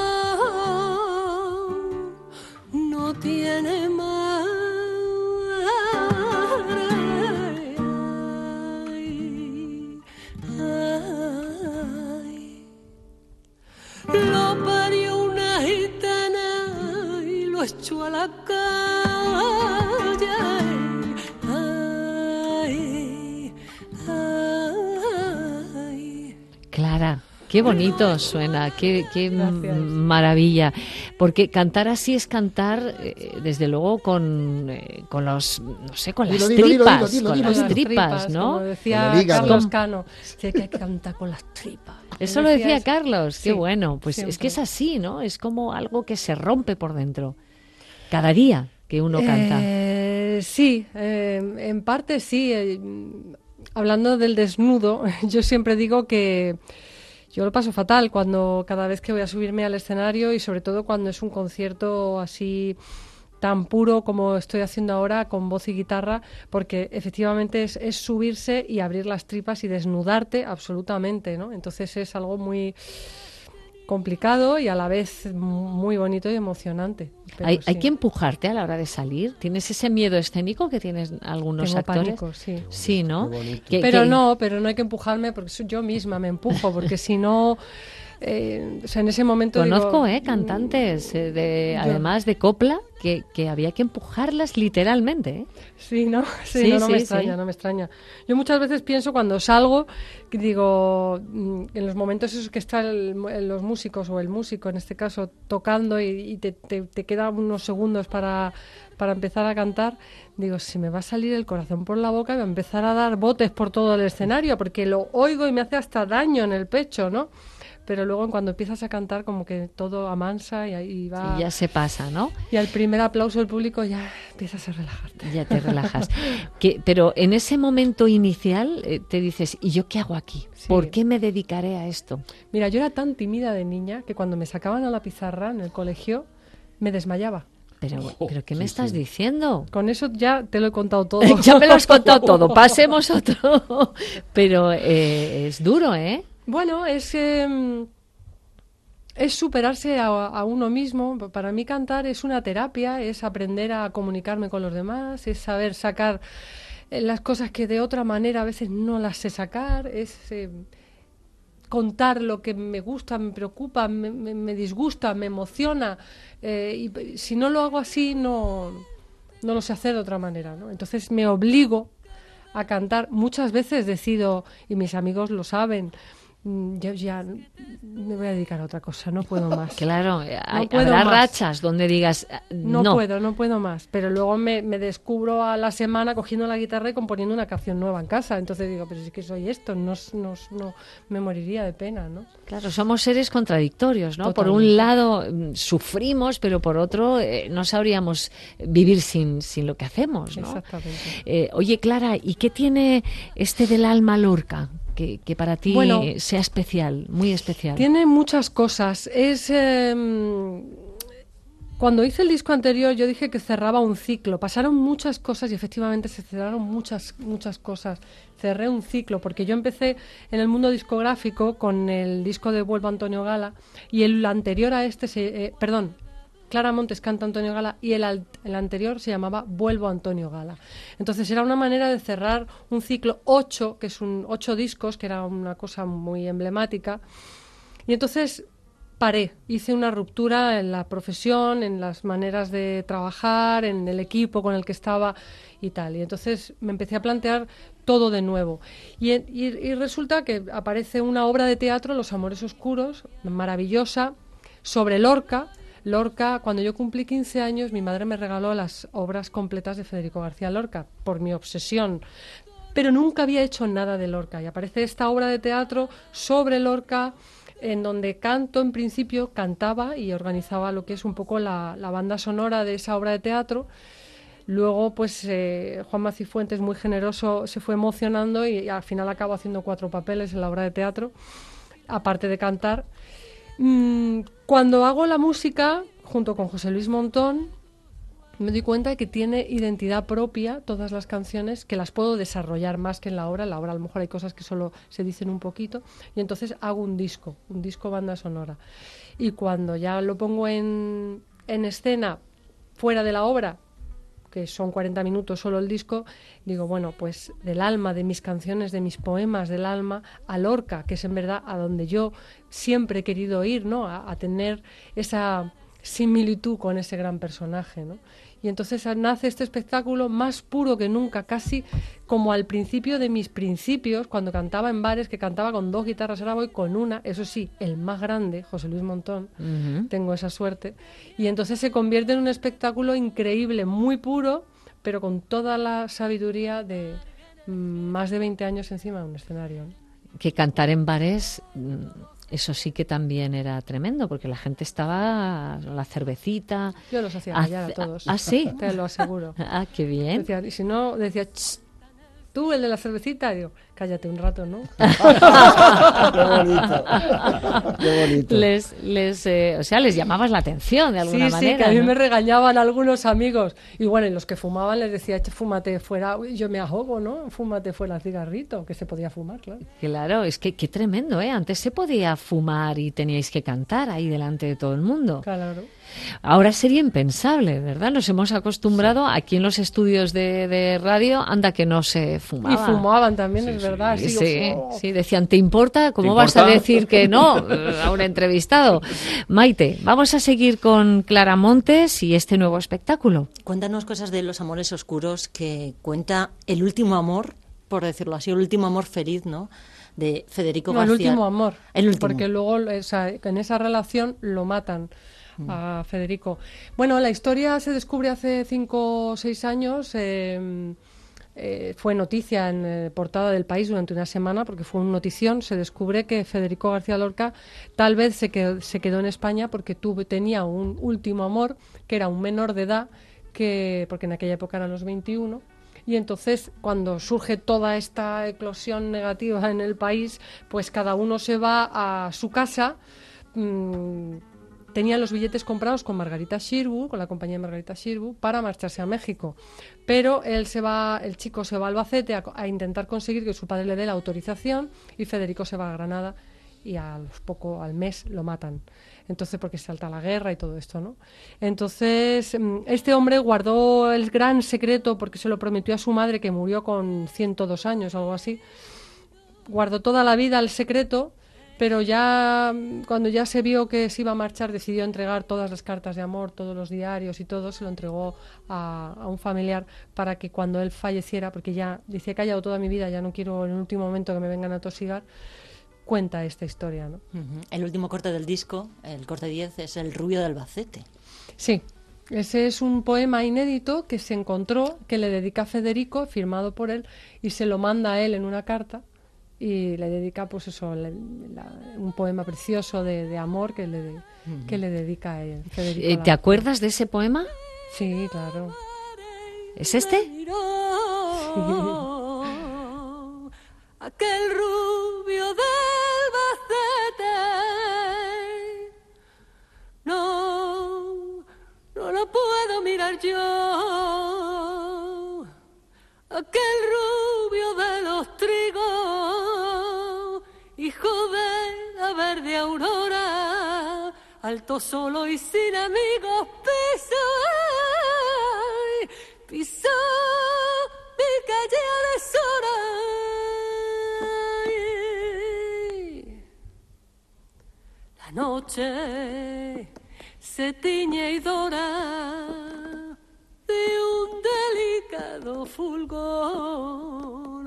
no tiene mare. Ay, lo parió una gitana y lo echó a la calle. Clara, qué bonito suena, qué maravilla, porque cantar así es cantar, desde luego, con los, no sé, con las tripas, ¿no? Como decía Carlos Cano, sí, que canta con las tripas. Eso lo decía Carlos, qué bueno, pues siempre. Es que es así, ¿no? Es como algo que se rompe por dentro, cada día que uno canta. Sí, en parte sí. Hablando del desnudo, yo siempre digo que yo lo paso fatal cada vez que voy a subirme al escenario y sobre todo cuando es un concierto así tan puro como estoy haciendo ahora con voz y guitarra, porque efectivamente es subirse y abrir las tripas y desnudarte absolutamente, ¿no? Entonces es algo muy complicado y a la vez muy bonito y emocionante. ¿Hay que empujarte a la hora de salir? ¿Tienes ese miedo escénico que tienen algunos Tengo actores? Pánico, sí. Sí, ¿no? Pero no hay que empujarme porque yo misma me empujo, porque si no... o sea, en ese momento conozco cantantes además de copla que había que empujarlas literalmente, ¿eh? Sí, ¿no? Sí, no me extraña, no me extraña. Yo muchas veces pienso cuando salgo, digo, en los momentos esos que están los músicos o el músico en este caso tocando y te quedan unos segundos para empezar a cantar, digo, si me va a salir el corazón por la boca y va a empezar a dar botes por todo el escenario porque lo oigo y me hace hasta daño en el pecho, ¿no? Pero luego cuando empiezas a cantar como que todo amansa y va... Y ya se pasa, ¿no? Y al primer aplauso del público ya empiezas a relajarte. Ya te relajas. Pero en ese momento inicial te dices, ¿y yo qué hago aquí? Sí. ¿Por qué me dedicaré a esto? Mira, yo era tan tímida de niña que cuando me sacaban a la pizarra en el colegio me desmayaba. ¿Pero qué me estás diciendo? Con eso ya te lo he contado todo. Ya me lo has contado todo. Pasemos otro. Pero es duro, ¿eh? Bueno, es superarse a uno mismo. Para mí cantar es una terapia, es aprender a comunicarme con los demás, es saber sacar las cosas que de otra manera a veces no las sé sacar, es contar lo que me gusta, me preocupa, me disgusta, me emociona. Y si no lo hago así, no lo sé hacer de otra manera, ¿no? Entonces me obligo a cantar. Muchas veces decido, y mis amigos lo saben, yo ya me voy a dedicar a otra cosa, no puedo más. Claro, puedo habrá más. rachas donde digas no puedo más, pero luego me descubro a la semana cogiendo la guitarra y componiendo una canción nueva en casa. Entonces digo, pero es que soy esto, no me moriría de pena, ¿no? Claro, somos seres contradictorios, ¿no? Totalmente. Por un lado sufrimos, pero por otro no sabríamos vivir sin lo que hacemos, ¿no? Exactamente. Oye, Clara, ¿y qué tiene este del alma Lorca? Que para ti sea especial, muy especial. Tiene muchas cosas. Cuando hice el disco anterior yo dije que cerraba un ciclo. Pasaron muchas cosas y efectivamente se cerraron muchas cosas. Cerré un ciclo porque yo empecé en el mundo discográfico con el disco de Vuelvo Antonio Gala y el anterior a este, Clara Montes canta Antonio Gala y el anterior se llamaba Vuelvo Antonio Gala. Entonces era una manera de cerrar un ciclo 8, que es 8 discos, que era una cosa muy emblemática. Y entonces paré, hice una ruptura en la profesión, en las maneras de trabajar, en el equipo con el que estaba y tal. Y entonces me empecé a plantear todo de nuevo. Y resulta que aparece una obra de teatro, Los Amores Oscuros, maravillosa, sobre Lorca. Lorca, cuando yo cumplí 15 años, mi madre me regaló las obras completas de Federico García Lorca, por mi obsesión. Pero nunca había hecho nada de Lorca. Y aparece esta obra de teatro sobre Lorca, en donde en principio cantaba y organizaba lo que es un poco la banda sonora de esa obra de teatro. Luego, pues, Juanma Cifuentes, muy generoso, se fue emocionando y al final acabó haciendo 4 papeles en la obra de teatro, aparte de cantar. Cuando hago la música, junto con José Luis Montón, me doy cuenta de que tiene identidad propia todas las canciones, que las puedo desarrollar más que en la obra. En la obra a lo mejor hay cosas que solo se dicen un poquito, y entonces hago un disco banda sonora. Y cuando ya lo pongo en escena, fuera de la obra, que son 40 minutos solo el disco, digo, bueno, pues del alma, de mis canciones, de mis poemas, del alma, a Lorca, que es en verdad a donde yo siempre he querido ir, ¿no? A tener esa similitud con ese gran personaje, ¿no? Y entonces nace este espectáculo más puro que nunca, casi como al principio de mis principios, cuando cantaba en bares, que cantaba con 2 guitarras, ahora voy con una, eso sí, el más grande, José Luis Montón, tengo esa suerte, y entonces se convierte en un espectáculo increíble, muy puro, pero con toda la sabiduría de más de 20 años encima de un escenario, ¿no? Que cantar en bares, eso sí que también era tremendo, porque la gente estaba la cervecita. Yo los hacía callar a todos. ¿Ah, sí? Te lo aseguro. Ah, qué bien. Decía, y si no, decía, tú, el de la cervecita, y digo, cállate un rato, ¿no? Qué bonito. Qué bonito. Les llamabas la atención de alguna manera. Sí, que a mí ¿no? me regañaban algunos amigos. Y bueno, y los que fumaban les decía, fúmate fuera. Yo me ahogo, ¿no? Fúmate fuera el cigarrito, que se podía fumar, claro. Claro, es que qué tremendo, ¿eh? Antes se podía fumar y teníais que cantar ahí delante de todo el mundo. Claro. Ahora sería impensable, ¿verdad? Nos hemos acostumbrado aquí en los estudios de radio, anda que no se fumaba. Y fumaban también, es verdad. Sí, decían, ¿te importa? ¿Cómo vas a decir que no a un entrevistado? Maite, vamos a seguir con Clara Montes y este nuevo espectáculo. Cuéntanos cosas de Los Amores Oscuros, que cuenta el último amor, por decirlo así, el último amor feliz, ¿no?, de Federico García. El último amor. El último. Porque luego en esa relación lo matan a Federico. Bueno, la historia se descubre hace 5 o 6 años. Fue noticia en portada del País durante una semana, porque fue una notición. Se descubre que Federico García Lorca tal vez se quedó en España porque tenía un último amor, que era un menor de edad, porque en aquella época eran los 21. Y entonces, cuando surge toda esta eclosión negativa en el país, pues cada uno se va a su casa. Tenían los billetes comprados con Margarita Xirgu, con la compañía de Margarita Xirgu, para marcharse a México. Pero el chico se va a Albacete a intentar conseguir que su padre le dé la autorización, y Federico se va a Granada y al mes lo matan. Entonces, porque salta la guerra y todo esto, ¿no? Entonces, este hombre guardó el gran secreto porque se lo prometió a su madre, que murió con 102 años, algo así. Guardó toda la vida el secreto, pero ya cuando ya se vio que se iba a marchar, decidió entregar todas las cartas de amor, todos los diarios y todo, se lo entregó a un familiar para que cuando él falleciera, porque ya dice, he callado toda mi vida, ya no quiero en el último momento que me vengan a tosigar, cuenta esta historia, ¿no? El último corte del disco, el corte 10, es El rubio de Albacete. Sí, ese es un poema inédito que se encontró, que le dedica a Federico, firmado por él, y se lo manda a él en una carta, y le dedica, pues eso, un poema precioso de amor que le dedica a él, Federico. ¿Te acuerdas de ese poema? Sí, claro. ¿Es este? Sí. Aquel rubio del Albacete, no lo puedo mirar yo. Aquel rubio de los trigos, hijo de la verde aurora, alto solo y sin amigos, pisó mi calle a deshora. La noche se tiñe y dora de un delicado fulgor.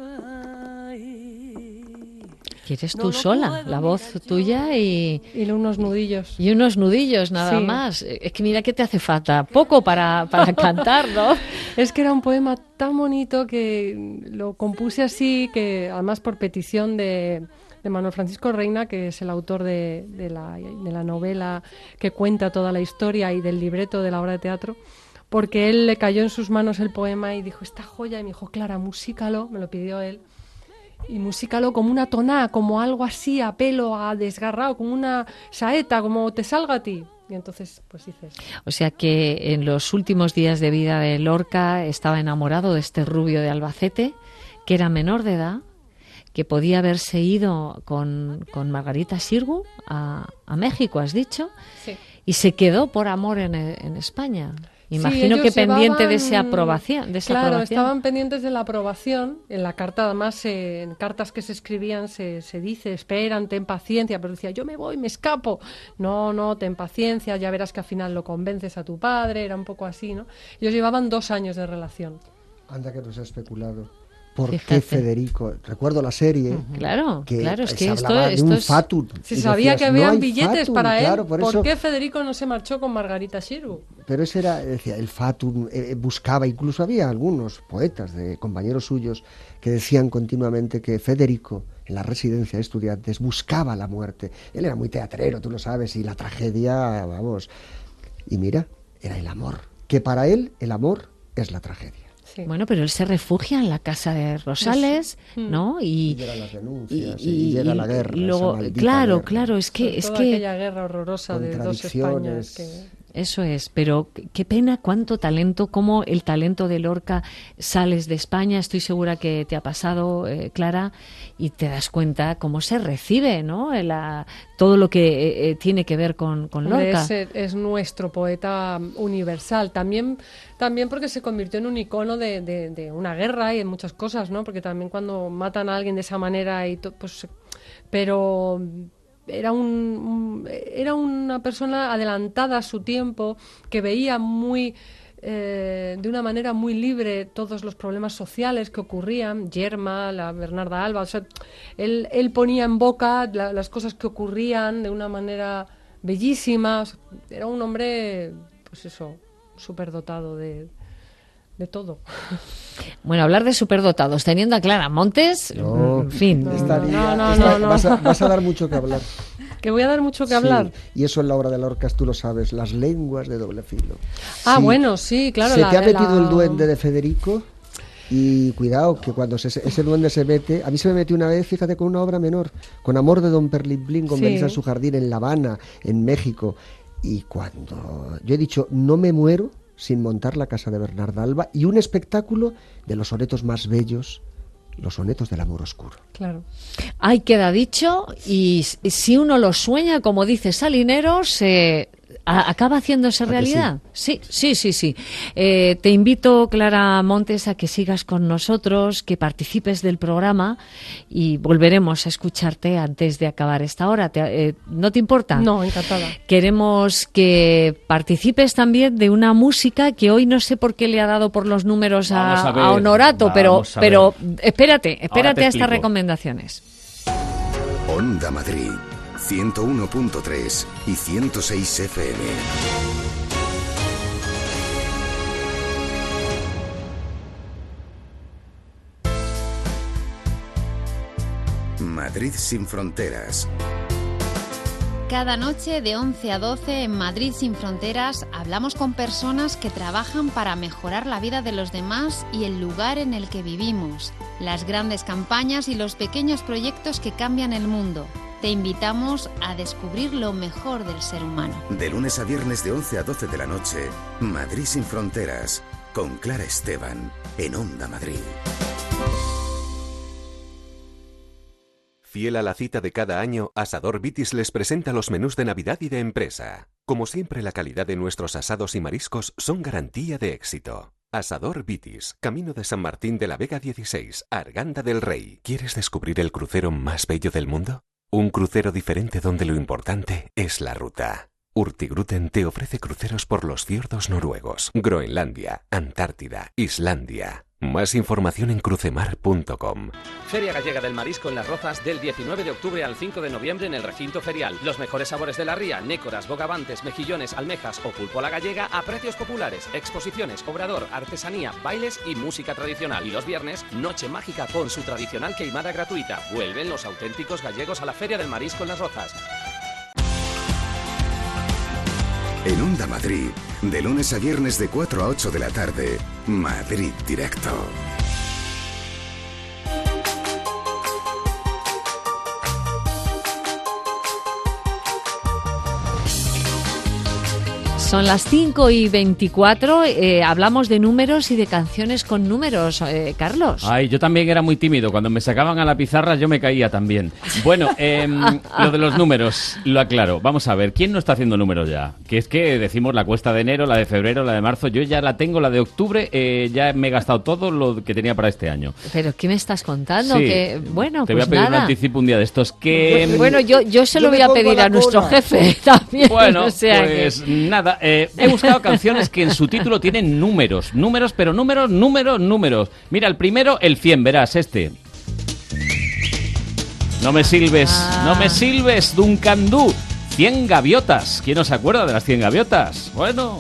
¿Quieres tú sola? La voz tuya y unos nudillos. Y unos nudillos, nada Sí. más. Es que mira que te hace falta poco para cantar, ¿no? Es que era un poema tan bonito que lo compuse así, que además por petición de Manuel Francisco Reina, que es el autor de la novela que cuenta toda la historia y del libreto de la obra de teatro, porque él le cayó en sus manos el poema y dijo, esta joya, y me dijo, Clara, musícalo, me lo pidió él, y musícalo como una toná, como algo así, a pelo, a desgarrado, como una saeta, como te salga a ti. Y entonces, pues dices. O sea que en los últimos días de vida de Lorca estaba enamorado de este rubio de Albacete, que era menor de edad, que podía haberse ido con Margarita Xirgu a México, has dicho, Sí. y se quedó por amor en España. Imagino ellos que pendiente de llevaban- esa aprobación. Claro, estaban pendientes de la aprobación. En la carta, además, en cartas que se escribían se dice, esperan, ten paciencia, pero decía, yo me voy, me escapo. No, ten paciencia, ya verás que al final lo convences a tu padre, era un poco así, ¿no? Ellos llevaban 2 años de relación. Anda que nos ha especulado. ¿Por Fíjate. qué Federico? Recuerdo la serie. Claro, claro, es que se esto hablaba de un es... fatum. Se Y sabía decías, que no habían hay billetes fatum, para él. claro, por eso- qué Federico no se marchó con Margarita Xirgu? Pero ese era, decía, el fatum, buscaba, incluso había algunos poetas de compañeros suyos que decían continuamente que Federico, en la residencia de estudiantes, buscaba la muerte. Él era muy teatrero, tú lo sabes, y la tragedia, vamos. Y mira, era el amor. Que para él el amor es la tragedia. Bueno, pero él se refugia en la casa de Rosales, ¿no? Y llegan las denuncias, y llega la guerra, y luego, esa maldita claro, guerra. claro, es Sobre que todo aquella guerra horrorosa de 2 Españas. Eso es, pero qué pena cuánto talento, cómo el talento de Lorca sales de España, estoy segura que te ha pasado, Clara, y te das cuenta cómo se recibe, ¿no? Todo lo que tiene que ver con Hombre, Lorca. es nuestro poeta universal. También porque se convirtió en un icono de una guerra y en muchas cosas, ¿no? Porque también cuando matan a alguien de esa manera pues, pero era una persona adelantada a su tiempo, que veía de una manera muy libre todos los problemas sociales que ocurrían. Yerma, la Bernarda Alba, o sea, él ponía en boca las cosas que ocurrían de una manera bellísima. Era un hombre, pues eso, superdotado de todo. Bueno, hablar de superdotados teniendo a Clara Montes, en fin. Vas a dar mucho que hablar. Que voy a dar mucho que Sí, hablar. y eso en la obra de Lorca, tú lo sabes, las lenguas de doble filo. Ah, Sí. bueno, sí, claro. Se te ha metido el duende de Federico y cuidado, que cuando ese duende se mete... A mí se me metió una vez, fíjate, con una obra menor, con Amor de Don Perlimplín, con Sí. Melissa en su jardín en La Habana, en México. Y cuando yo he dicho, no me muero sin montar la casa de Bernarda Alba, y un espectáculo de los sonetos más bellos los sonetos del amor oscuro. Claro. Ay, queda dicho, y si uno lo sueña, como dice Salinero, se acaba haciéndose realidad. Sí. Te invito, Clara Montes, a que sigas con nosotros, que participes del programa y volveremos a escucharte antes de acabar esta hora. ¿No te importa? No, encantada. Queremos que participes también de una música que hoy no sé por qué le ha dado por los números a Honorato, pero espérate a estas recomendaciones. Onda Madrid, 101.3 y 106 FM. Madrid sin fronteras. Cada noche de 11 a 12 en Madrid sin fronteras hablamos con personas que trabajan para mejorar la vida de los demás y el lugar en el que vivimos, las grandes campañas y los pequeños proyectos que cambian el mundo. Te invitamos a descubrir lo mejor del ser humano. De lunes a viernes de 11 a 12 de la noche, Madrid sin fronteras, con Clara Esteban, en Onda Madrid. Fiel a la cita de cada año, Asador Vitis les presenta los menús de Navidad y de empresa. Como siempre, la calidad de nuestros asados y mariscos son garantía de éxito. Asador Vitis, Camino de San Martín de la Vega 16, Arganda del Rey. ¿Quieres descubrir el crucero más bello del mundo? Un crucero diferente donde lo importante es la ruta. Hurtigruten te ofrece cruceros por los fiordos noruegos, Groenlandia, Antártida, Islandia. Más información en crucemar.com. Feria Gallega del Marisco en Las Rozas del 19 de octubre al 5 de noviembre en el recinto ferial. Los mejores sabores de la ría, nécoras, bogavantes, mejillones, almejas o pulpo a la gallega a precios populares. Exposiciones, obrador, artesanía, bailes y música tradicional. Y los viernes, Noche Mágica con su tradicional queimada gratuita. Vuelven los auténticos gallegos a la Feria del Marisco en Las Rozas. En Onda Madrid, de lunes a viernes de 4 a 8 de la tarde, Madrid Directo. Son las 5:24, hablamos de números y de canciones con números, Carlos. Ay, yo también era muy tímido, cuando me sacaban a la pizarra yo me caía también. Bueno, lo de los números, lo aclaro. Vamos a ver, ¿quién no está haciendo números ya? Que es que decimos la cuesta de enero, la de febrero, la de marzo, yo ya la tengo, la de octubre, ya me he gastado todo lo que tenía para este año. ¿Pero qué me estás contando? Sí, que, bueno, te pues voy a pedir nada. un anticipo un día de estos que... Bueno, yo se lo voy a pedir a nuestro jefe también. Bueno, o sea pues nada, he buscado canciones que en su título tienen números, pero números. Mira, el primero, el 100, verás, este. No me silbes, Duncan Du. 100 gaviotas. ¿Quién no se acuerda de las 100 gaviotas? Bueno.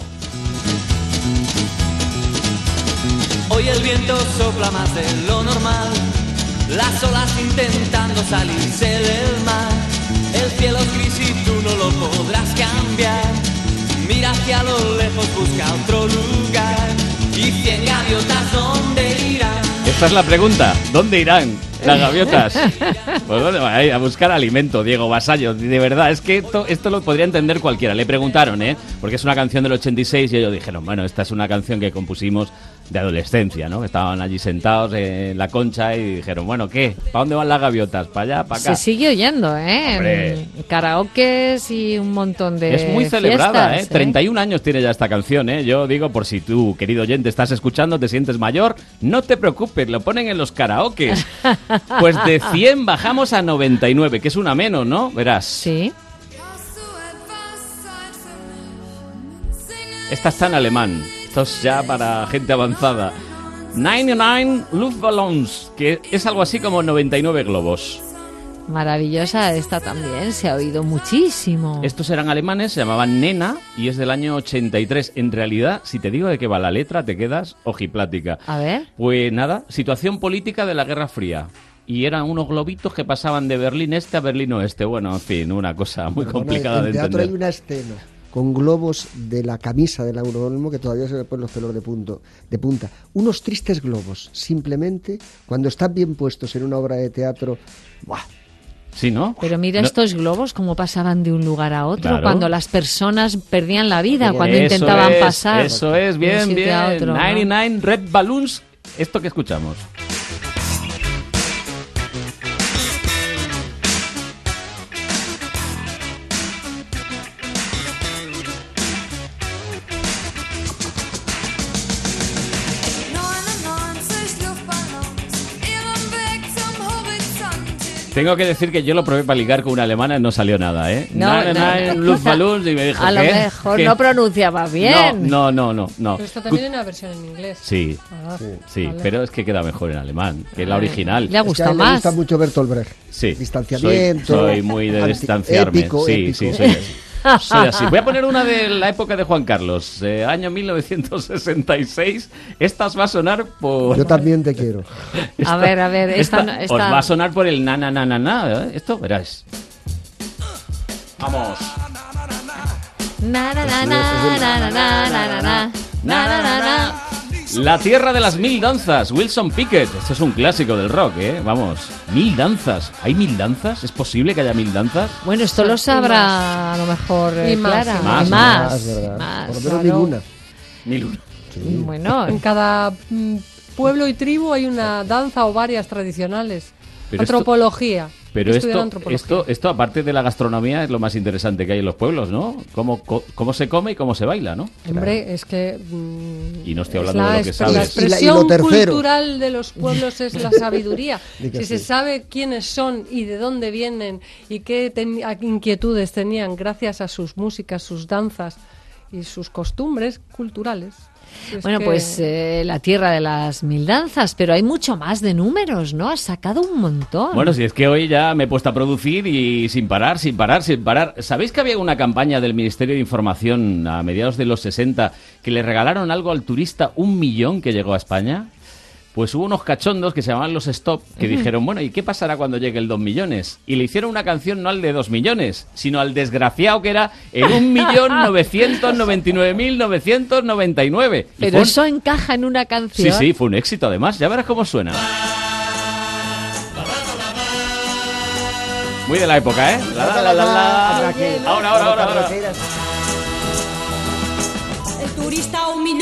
Hoy el viento sopla más de lo normal, las olas intentando salirse del mar. El cielo es gris y tú no lo podrás cambiar. Mira hacia lo lejos, busca otro lugar. Y 100 gaviotas, ¿dónde irán? Esta es la pregunta. ¿Dónde irán las gaviotas? Pues ¿dónde van a ir? A buscar alimento, Diego Vasallo. De verdad, es que esto lo podría entender cualquiera. Le preguntaron, porque es una canción del 86 y ellos dijeron, bueno, esta es una canción que compusimos de adolescencia, ¿no? Estaban allí sentados en la concha y dijeron, bueno, ¿qué? ¿Para dónde van las gaviotas? ¿Para allá? ¿Para acá? Se sigue oyendo, karaokes y un montón de Es muy celebrada, fiestas, 31 años tiene ya esta canción, Yo digo, por si tú, querido oyente, estás escuchando, te sientes mayor, no te preocupes, lo ponen en los karaokes. Pues de 100 bajamos a 99, que es una menos, ¿no? Verás. Sí. Esta está en alemán. Esto es ya para gente avanzada. 99 Luftballons, que es algo así como 99 globos. Maravillosa esta también, se ha oído muchísimo. Estos eran alemanes, se llamaban Nena y es del año 83. En realidad, si te digo de qué va la letra, te quedas ojiplática. A ver. Pues nada, situación política de la Guerra Fría. Y eran unos globitos que pasaban de Berlín Este a Berlín Oeste. Bueno, en fin, una cosa muy complicada de entender. En el teatro hay una escena con globos de la camisa del Aurónomo que todavía se me ponen los pelos de punta. Unos tristes globos, simplemente, cuando están bien puestos en una obra de teatro, ¡buah! Sí, ¿no? Pero mira estos globos cómo pasaban de un lugar a otro, claro. Cuando las personas perdían la vida, cuando intentaban pasar. Eso es, bien. Otro, 99 Red Balloons, esto que escuchamos. Tengo que decir que yo lo probé para ligar con una alemana y no salió nada, ¿eh? No, Luftballons, y me dijo, a lo mejor no pronunciaba bien. No. Pero esto también hay una versión en inglés. Sí, Vale. pero es que queda mejor en alemán, que la original. Le ha gustado Le más. gusta mucho Bertolt Brecht. Sí. Distanciamiento. Soy muy de distanciarme. Épico. Soy así. Voy a poner una de la época de Juan Carlos, año 1966. Esta os va a sonar por... Yo también te quiero. A ver, esta... Os va a sonar por el na. Esto verás. Vamos. La tierra de las 1000 danzas, Wilson Pickett. Esto es un clásico del rock, ¿eh? Vamos, 1000 danzas. ¿Hay 1000 danzas? ¿Es posible que haya 1000 danzas? Bueno, esto lo sabrá a lo mejor Clara. Más. Por lo menos ninguna. 1001. Sí. Bueno, En cada pueblo y tribu hay una danza o varias tradicionales. Pero Antropología. Pero He estudiado antropología. esto, aparte de la gastronomía, es lo más interesante que hay en los pueblos, ¿no? Cómo se come y cómo se baila, ¿no? Hombre, es que... Y no estoy hablando de lo que La sabes. expresión Y lo tercero. cultural de los pueblos es la sabiduría. Di que Si se sí. sabe quiénes son y de dónde vienen y qué inquietudes tenían gracias a sus músicas, sus danzas y sus costumbres culturales. Es bueno, que- pues la tierra de las 1000 danzas, pero hay mucho más de números, ¿no? Has sacado un montón. Bueno, si es que hoy ya me he puesto a producir y sin parar. ¿Sabéis que había una campaña del Ministerio de Información a mediados de los 60 que le regalaron algo al turista 1 millón que llegó a España? Pues hubo unos cachondos que se llamaban los Stop que dijeron, bueno, ¿y qué pasará cuando llegue el 2 millones? Y le hicieron una canción no al de 2 millones, sino al desgraciado que era el 1.999.999. Pero eso encaja en una canción. Sí, fue un éxito además. Ya verás cómo suena. Muy de la época, ¿eh? Ahora. El turista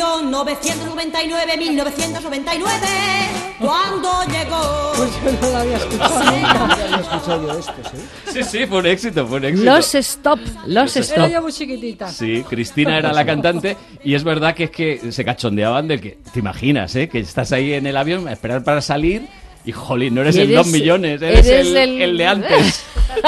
1.999.999 cuando llegó. Pues yo no la había escuchado nunca. había escuchado yo esto, ¿sí? Sí, fue un éxito. Los Stop. Era yo muy chiquitita. Sí, Cristina era la cantante y es verdad que es que se cachondeaban de que, te imaginas, que estás ahí en el avión a esperar para salir y, jolín, no eres el 2 millones, eres el de antes.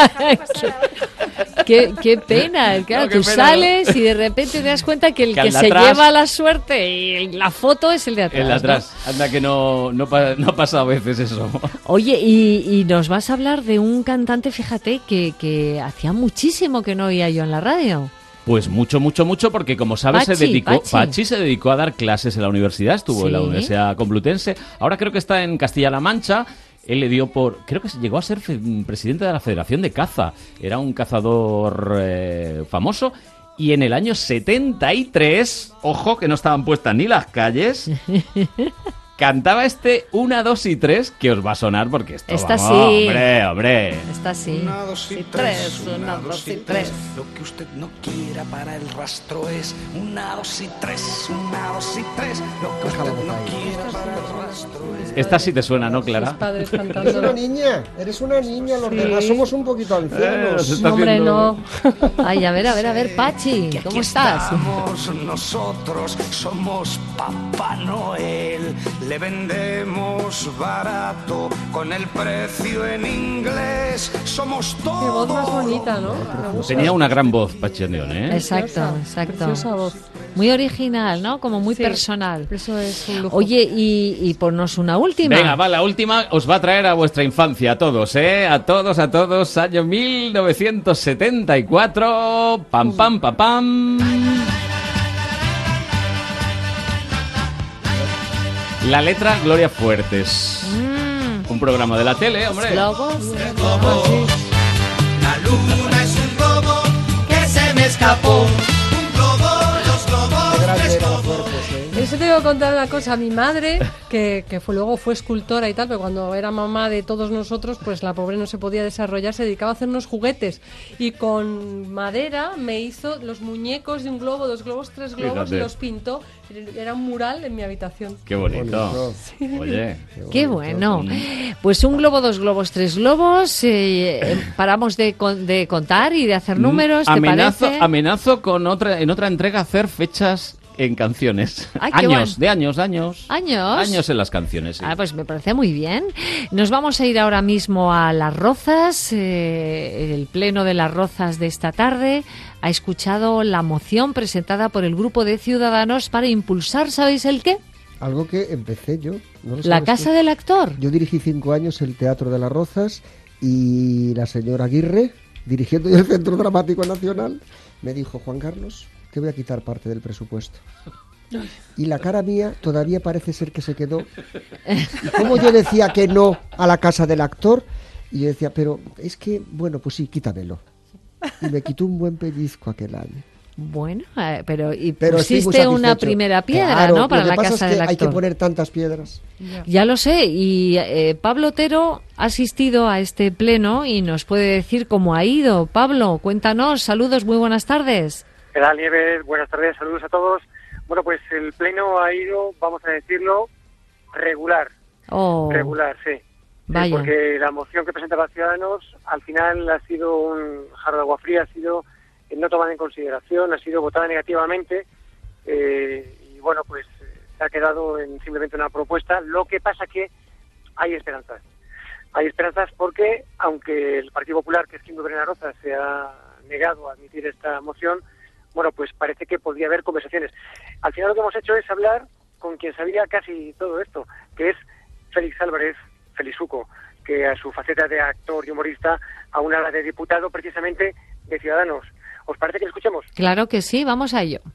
Qué pena, claro, No, qué tú pena, sales y de repente te das cuenta que el Que que al de se atrás- lleva la suerte y la foto es el de atrás. El de atrás. Anda que no ha pasado a veces eso. ¿no? Oye, y nos vas a hablar de un cantante, fíjate, que hacía muchísimo que no oía yo en la radio. Pues mucho, porque como sabes Pachi se dedicó a dar clases en la universidad, estuvo en la Sí. Universidad Complutense, ahora creo que está en Castilla-La Mancha. Él le dio creo que llegó a ser presidente de la Federación de Caza, era un cazador famoso, y en el año 73, ojo que no estaban puestas ni las calles, cantaba 1, 2 y 3, que os va a sonar porque esto, Esta vamos, sí. hombre. Está así. 1, 2 y 3, 1, 2 y 3. Lo que usted no quiera para el rastro es 1, 2 y 3, 1, 2 y 3. Lo que usted no quiera para el rastro es... Esta sí te suena, ¿no, Clara? Padres Eres cantando. una niña, los demás somos un poquito ancianos. Hombre, no. Ay, a ver, Pachi, Que ¿cómo aquí estás? estamos, nosotros somos Papá Noel. Le vendemos barato con el precio en inglés. Somos todos. Qué voz más bonita, ¿no? Me gusta. Tenía una gran voz, Pachi Andeón, ¿eh? Exacto. Preciosa voz. Muy original, ¿no? Como muy Sí, personal. Eso es un lujo. Oye, y ponnos una última. Venga, va, la última os va a traer a vuestra infancia, a todos, ¿eh? A todos, año 1974, pam, pam, pam, pam. La letra Gloria Fuertes. Un programa de la tele, hombre. Globos. La luna es un globo que se me escapó. Un globo, los globos, tres globos. Eso te voy a contar una cosa. Mi madre, que luego fue escultora y tal, pero cuando era mamá de todos nosotros, pues la pobre no se podía desarrollar, se dedicaba a hacer unos juguetes. Y con madera me hizo los muñecos de un globo, 2 globos, 3 globos, Fíjate. y los pintó. Era un mural en mi habitación. Qué bonito. Oye. Qué bueno. Pues 1 globo, 2 globos, 3 globos. Paramos de contar y de hacer números, ¿te parece? Amenazo con en otra entrega hacer fechas en canciones. Ay, qué años, bueno. de años. ¿Años? Años en las canciones, sí. Pues me parece muy bien. Nos vamos a ir ahora mismo a Las Rozas. El pleno de Las Rozas de esta tarde ha escuchado la moción presentada por el grupo de Ciudadanos para impulsar, ¿sabéis el qué? Algo que empecé yo. ¿No lo La sabes Casa tú? del Actor. Yo dirigí 5 años el Teatro de Las Rozas y la señora Aguirre, dirigiendo el Centro Dramático Nacional, me dijo: Juan Carlos, te voy a quitar parte del presupuesto. Y la cara mía todavía parece ser que se quedó. Y como yo decía que no a la Casa del Actor, y yo decía, pero es que, bueno, pues sí, quítamelo. Y me quitó un buen pellizco aquel año. Bueno, pero pusiste una primera piedra, claro, ¿no? Para lo que la pasa Casa es que del Actor. hay que poner tantas piedras. Ya lo sé, y Pablo Otero ha asistido a este pleno y nos puede decir cómo ha ido. Pablo, cuéntanos, saludos, muy buenas tardes. ¿Qué tal, Nieves? Buenas tardes, saludos a todos. Bueno, pues el pleno ha ido, vamos a decirlo, regular. Oh. Regular, sí. Vaya. Porque la moción que presentaba Ciudadanos al final ha sido un jarro de agua fría, ha sido no tomada en consideración, ha sido votada negativamente y bueno, pues se ha quedado en simplemente una propuesta. Lo que pasa que hay esperanzas. Hay esperanzas porque, aunque el Partido Popular, que es quien gobierna Las Rozas, se ha negado a admitir esta moción, bueno, pues parece que podría haber conversaciones. Al final lo que hemos hecho es hablar con quien sabía casi todo esto, que es Félix Álvarez, Felizuco, que a su faceta de actor y humorista aún habla de diputado precisamente de Ciudadanos. ¿Os parece que lo escuchemos? Claro que sí, vamos a ello.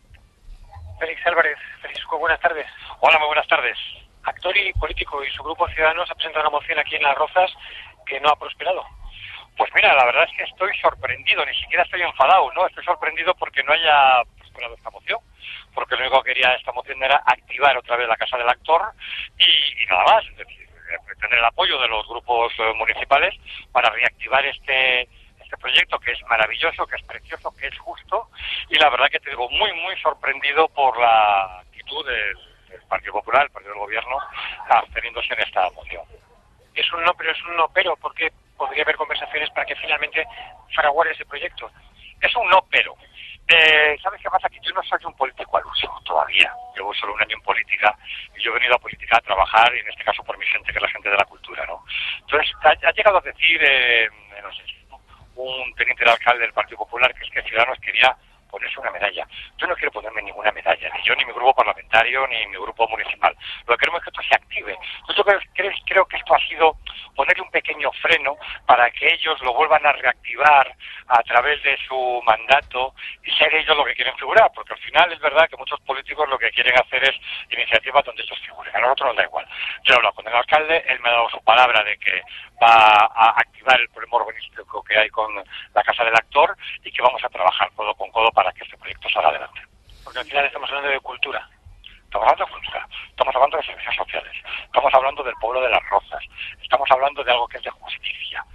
Félix Álvarez, Felizuco, buenas tardes. Hola, muy buenas tardes. Actor y político, y su grupo Ciudadanos ha presentado una moción aquí en Las Rozas que no ha prosperado. Pues mira, la verdad es que estoy sorprendido, ni siquiera estoy enfadado, ¿no? Estoy sorprendido porque no haya prosperado esta moción, porque lo único que quería esta moción era activar otra vez la Casa del Actor y nada más, es decir, tener el apoyo de los grupos municipales para reactivar este proyecto, que es maravilloso, que es precioso, que es justo, y la verdad que te digo, muy, muy sorprendido por la actitud del Partido Popular, el Partido del Gobierno, absteniéndose en esta moción. Es un no, pero, porque podría haber conversaciones para que finalmente fraguara ese proyecto. Es un no, pero. ¿Sabes qué pasa? Que yo no soy un político al uso todavía. Llevo solo un año en política y yo he venido a política a trabajar, y en este caso por mi gente, que es la gente de la cultura, ¿no? Entonces, ha llegado a decir, no sé, un teniente de alcalde del Partido Popular, que es que Ciudadanos quería ponerse una medalla. Yo no quiero ponerme ninguna medalla, ni yo, ni mi grupo parlamentario, ni mi grupo municipal. Lo que queremos es que esto se active. Yo creo que esto ha sido ponerle un pequeño freno para que ellos lo vuelvan a reactivar a través de su mandato y ser ellos lo que quieren figurar, porque al final es verdad que muchos políticos lo que quieren hacer es iniciativas donde ellos figuren. A nosotros nos da igual. Yo he hablado con el alcalde, él me ha dado su palabra de que va a activar el problema urbanístico que hay con la Casa del Actor y que vamos a trabajar codo con codo para que este proyecto salga adelante. Porque al final estamos hablando de cultura. Estamos hablando de cultura, estamos hablando de servicios sociales, estamos hablando del pueblo de Las Rozas, estamos hablando de algo que es de justicia.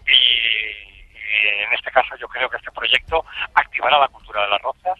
Y en este caso yo creo que este proyecto activará la cultura de Las Rozas,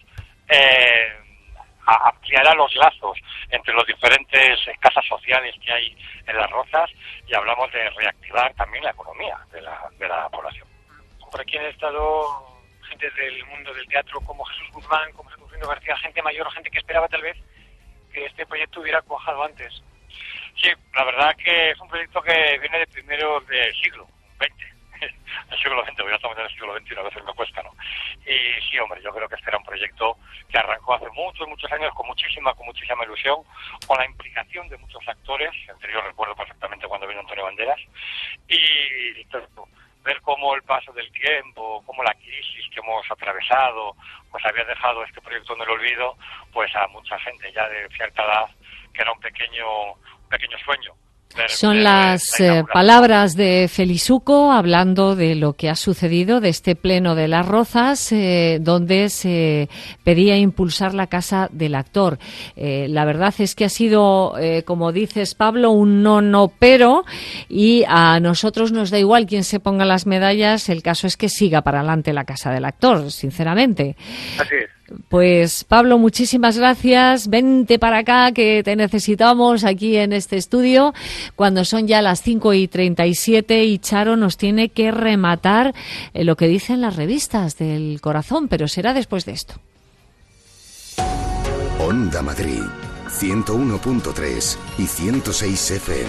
ampliará los lazos entre los diferentes casas sociales que hay en Las Rozas, y hablamos de reactivar también la economía de la población. Por aquí han estado gente del mundo del teatro como Jesús Guzmán, como Jesús García, gente mayor, gente que esperaba tal vez que este proyecto hubiera cuajado antes. Sí, la verdad que es un proyecto que viene de primeros del siglo XX, del siglo XX, ya estamos en el siglo XXI, a veces me cuesta, ¿no? Y sí, hombre, yo creo que este era un proyecto que arrancó hace muchos años con muchísima ilusión, con la implicación de muchos actores, entre ellos recuerdo perfectamente cuando vino Antonio Banderas, y todo, ver cómo el paso del tiempo, cómo la crisis que hemos atravesado, pues había dejado este proyecto en el olvido, pues a mucha gente ya de cierta edad, que era un pequeño sueño. Son las palabras de Felizuco hablando de lo que ha sucedido, de este pleno de Las Rozas, donde se pedía impulsar la Casa del Actor. La verdad es que ha sido, como dices, Pablo, un no, pero, y a nosotros nos da igual quién se ponga las medallas, el caso es que siga para adelante la Casa del Actor, sinceramente. Así es. Pues Pablo, muchísimas gracias. Vente para acá que te necesitamos aquí en este estudio cuando son ya las 5:37 y Charo nos tiene que rematar lo que dicen las revistas del corazón, pero será después de esto. Onda Madrid, 101.3 y 106 FM.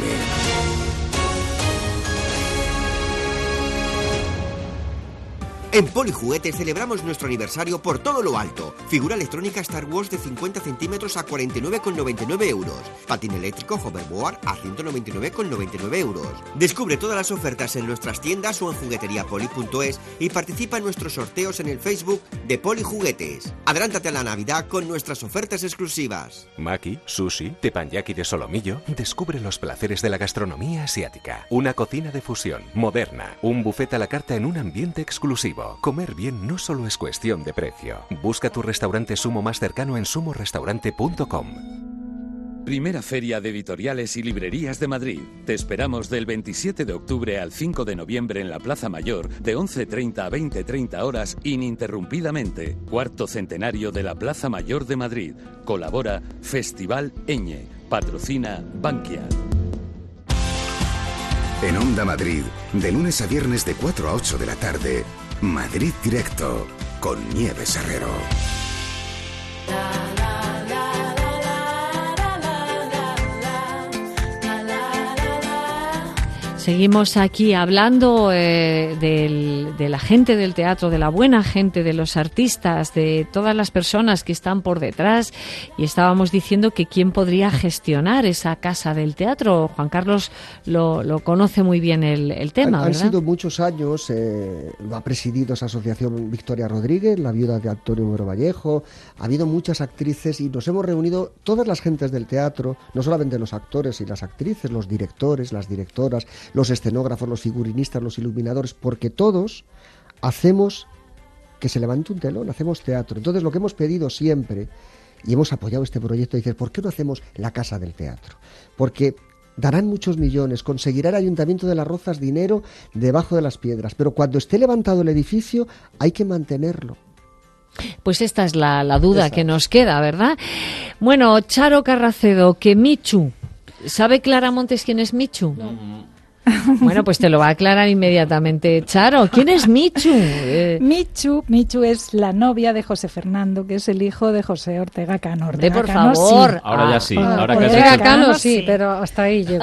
En Polijuguetes celebramos nuestro aniversario por todo lo alto. Figura electrónica Star Wars de 50 centímetros a 49,99 euros. Patín eléctrico hoverboard a 199,99 euros. Descubre todas las ofertas en nuestras tiendas o en jugueteriapoli.es y participa en nuestros sorteos en el Facebook de Polijuguetes. Adelántate a la Navidad con nuestras ofertas exclusivas. Maki, sushi, teppanyaki de solomillo. Descubre los placeres de la gastronomía asiática. Una cocina de fusión, moderna. Un buffet a la carta en un ambiente exclusivo. Comer bien no solo es cuestión de precio. Busca tu restaurante Sumo más cercano en sumorestaurante.com. Primera Feria de Editoriales y Librerías de Madrid. Te esperamos del 27 de octubre al 5 de noviembre en la Plaza Mayor, de 11:30 a 20:30 horas, ininterrumpidamente. Cuarto centenario de la Plaza Mayor de Madrid. Colabora Festival Eñe. Patrocina Bankia. En Onda Madrid, de lunes a viernes de 4 a 8 de la tarde, Madrid Directo, con Nieves Herrero. Seguimos aquí hablando de la gente del teatro, de la buena gente, de los artistas, de todas las personas que están por detrás, y estábamos diciendo que quién podría gestionar esa casa del teatro. Juan Carlos lo conoce muy bien el tema, ¿verdad? Han sido muchos años, lo ha presidido esa asociación Victoria Rodríguez, la viuda de Antonio Moro Vallejo. Ha habido muchas actrices y nos hemos reunido todas las gentes del teatro, no solamente los actores y las actrices, los directores, las directoras, los escenógrafos, los figurinistas, los iluminadores, porque todos hacemos que se levante un telón, hacemos teatro. Entonces lo que hemos pedido siempre, y hemos apoyado este proyecto, dice, ¿por qué no hacemos la Casa del Teatro? Porque darán muchos millones, conseguirá el Ayuntamiento de Las Rozas dinero debajo de las piedras, pero cuando esté levantado el edificio hay que mantenerlo. Pues esta es la duda que nos queda, ¿verdad? Bueno, Charo Carracedo, que Michu, ¿sabe Clara Montes quién es Michu? No. Bueno, pues te lo va a aclarar inmediatamente. Charo, ¿quién es Michu? Michu es la novia de José Fernando, que es el hijo de José Ortega Cano. Por favor. Sí. Ahora ya sí. Ortega Cano sí, pero hasta ahí llego.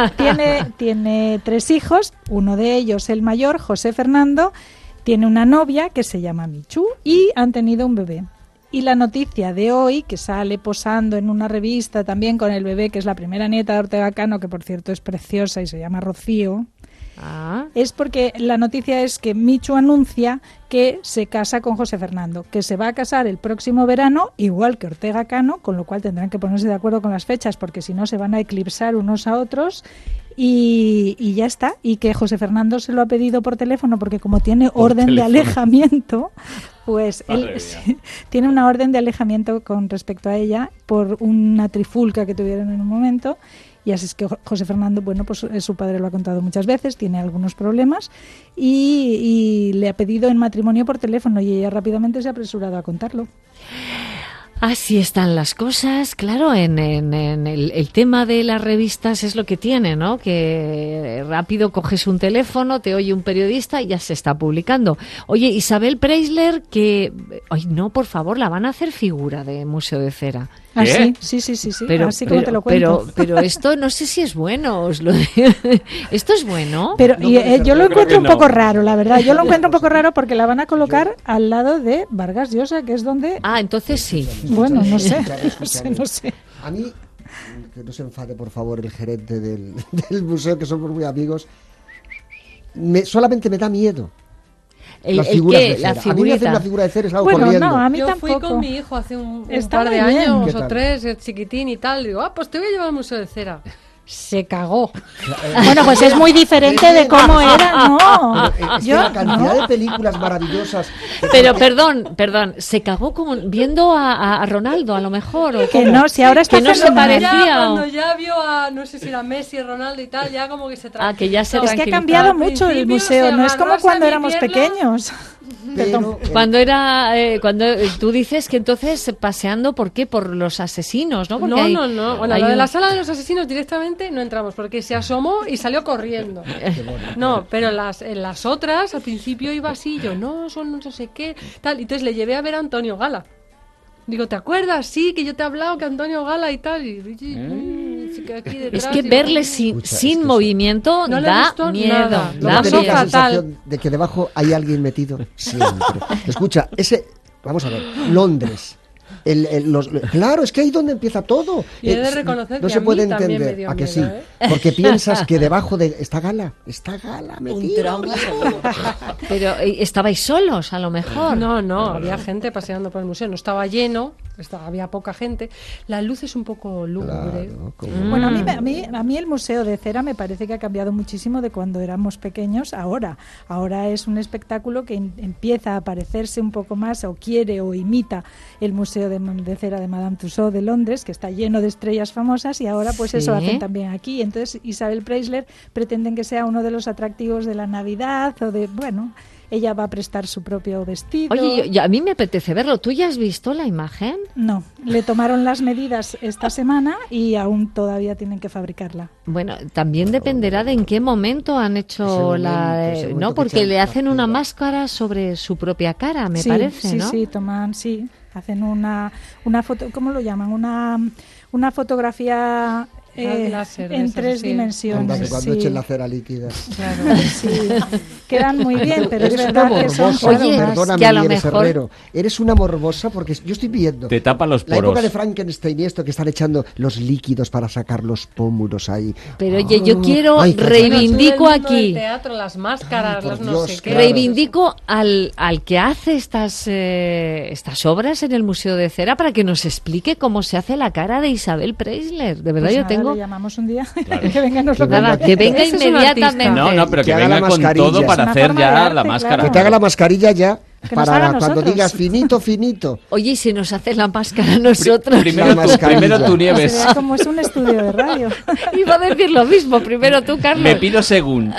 Tiene 3 hijos, uno de ellos, el mayor, José Fernando, tiene una novia que se llama Michu y han tenido un bebé. Y la noticia de hoy, que sale posando en una revista también con el bebé, que es la primera nieta de Ortega Cano, que por cierto es preciosa y se llama Rocío, es porque la noticia es que Michu anuncia que se casa con José Fernando, que se va a casar el próximo verano, igual que Ortega Cano, con lo cual tendrán que ponerse de acuerdo con las fechas, porque si no se van a eclipsar unos a otros. Y ya está, y que José Fernando se lo ha pedido por teléfono porque como tiene orden de alejamiento, pues él tiene una orden de alejamiento con respecto a ella por una trifulca que tuvieron en un momento, y así es que José Fernando, bueno, pues su padre lo ha contado muchas veces, tiene algunos problemas y le ha pedido en matrimonio por teléfono y ella rápidamente se ha apresurado a contarlo. Así están las cosas, claro, en el tema de las revistas es lo que tiene, ¿no? Que rápido coges un teléfono, te oye un periodista y ya se está publicando. Oye, Isabel Preisler, que... Ay, no, por favor, la van a hacer figura de Museo de Cera. ¿Ah, sí? Sí. Pero, así como te lo cuento. Pero esto no sé si es bueno. ¿Esto es bueno? Pero yo lo encuentro un poco raro, la verdad. Yo lo encuentro un poco raro porque la van a colocar al lado de Vargas Llosa, que es donde... Ah, entonces sí. Bueno, no sé. No sé. A mí, que no se enfade, por favor, el gerente del museo, que somos muy amigos, solamente me da miedo. Las figuras de cera. A mí me hacen una figura de cera y salgo corriendo. No, a mí yo tampoco. fui con mi hijo hace un Está par de muy bien. años o 3, chiquitín y tal. Digo, pues te voy a llevar al Museo de Cera. Se cagó. Bueno, pues es muy diferente de cómo era, ¿no? La cantidad de películas maravillosas. Pero perdón, se cagó viendo a Ronaldo, a lo mejor. ¿O que no, si ahora está que no se parecía. Cuando ya vio a, no sé si era Messi, Ronaldo y tal, ya como que se tranquilizó. Que ya se es que ha cambiado mucho el museo, no es como cuando éramos pequeños. Cuando tú dices que entonces paseando, ¿por qué? Por los asesinos, ¿no? Porque no. Bueno, lo de la sala de los asesinos directamente no entramos porque se asomó y salió corriendo. No, pero en las otras al principio iba así, yo no, son no sé qué, tal. Y entonces le llevé a ver a Antonio Gala. Digo, ¿te acuerdas? Sí, que yo te he hablado, que Antonio Gala y tal. Es que verle sin movimiento no da miedo. Nada. Da la miedo. sensación de que debajo hay alguien metido siempre. Escucha, vamos a ver, Londres. Claro, es que ahí es donde empieza todo. Y he de reconocer no que se a mí puede también entender me dio a que miedo, sí, porque piensas que debajo de está Gala metido. Pero estabais solos, a lo mejor. No, había gente paseando por el museo, no estaba lleno, había poca gente. La luz es un poco lúgubre. Claro, bueno, a mí el Museo de Cera me parece que ha cambiado muchísimo de cuando éramos pequeños a ahora. Ahora es un espectáculo que empieza a parecerse un poco más, o quiere o imita el Museo de Cera de Madame Tussauds de Londres, que está lleno de estrellas famosas, y ahora pues eso hacen también aquí. Entonces Isabel Preisler pretenden que sea uno de los atractivos de la Navidad, o de, bueno, ella va a prestar su propio vestido. Oye, a mí me apetece verlo. ¿Tú ya has visto la imagen? No, le tomaron las medidas esta semana y aún todavía tienen que fabricarla. Bueno, también dependerá de en qué momento han hecho ¿no? Porque le hacen una máscara sobre su propia cara, me parece, ¿no? Sí, hacen una foto, ¿cómo lo llaman? Una fotografía láser, en 3 dimensiones. Cuando echen la cera líquida. Claro, sí. Quedan muy bien, pero eres es una verdad que son... morbosa, Oye, perdóname, que a lo Nieves mejor... Herrero. Eres una morbosa porque yo estoy viendo te tapa los la poros. época de Frankenstein y esto, que están echando los líquidos para sacar los pómulos ahí. Pero oye, yo quiero, reivindico aquí... El teatro, las máscaras, las no sé qué. Claro. Reivindico al que hace estas obras en el Museo de Cera para que nos explique cómo se hace la cara de Isabel Preisler. De verdad, Pues yo nada, tengo... le llamamos un día Claro. que venga, nos lo Nada, cuente. que venga Ese es un inmediatamente. No, pero que haga venga la con mascarilla. todo para Es una hacer forma ya de arte, la máscara. claro. Que te haga la mascarilla ya Que nos haga para nosotros. cuando digas finito. Oye, ¿y si nos hace la máscara a nosotros? Primero tú, Nieves. Sería como es un estudio de radio. Iba a decir lo mismo. Primero tú, Carlos. Me pido según.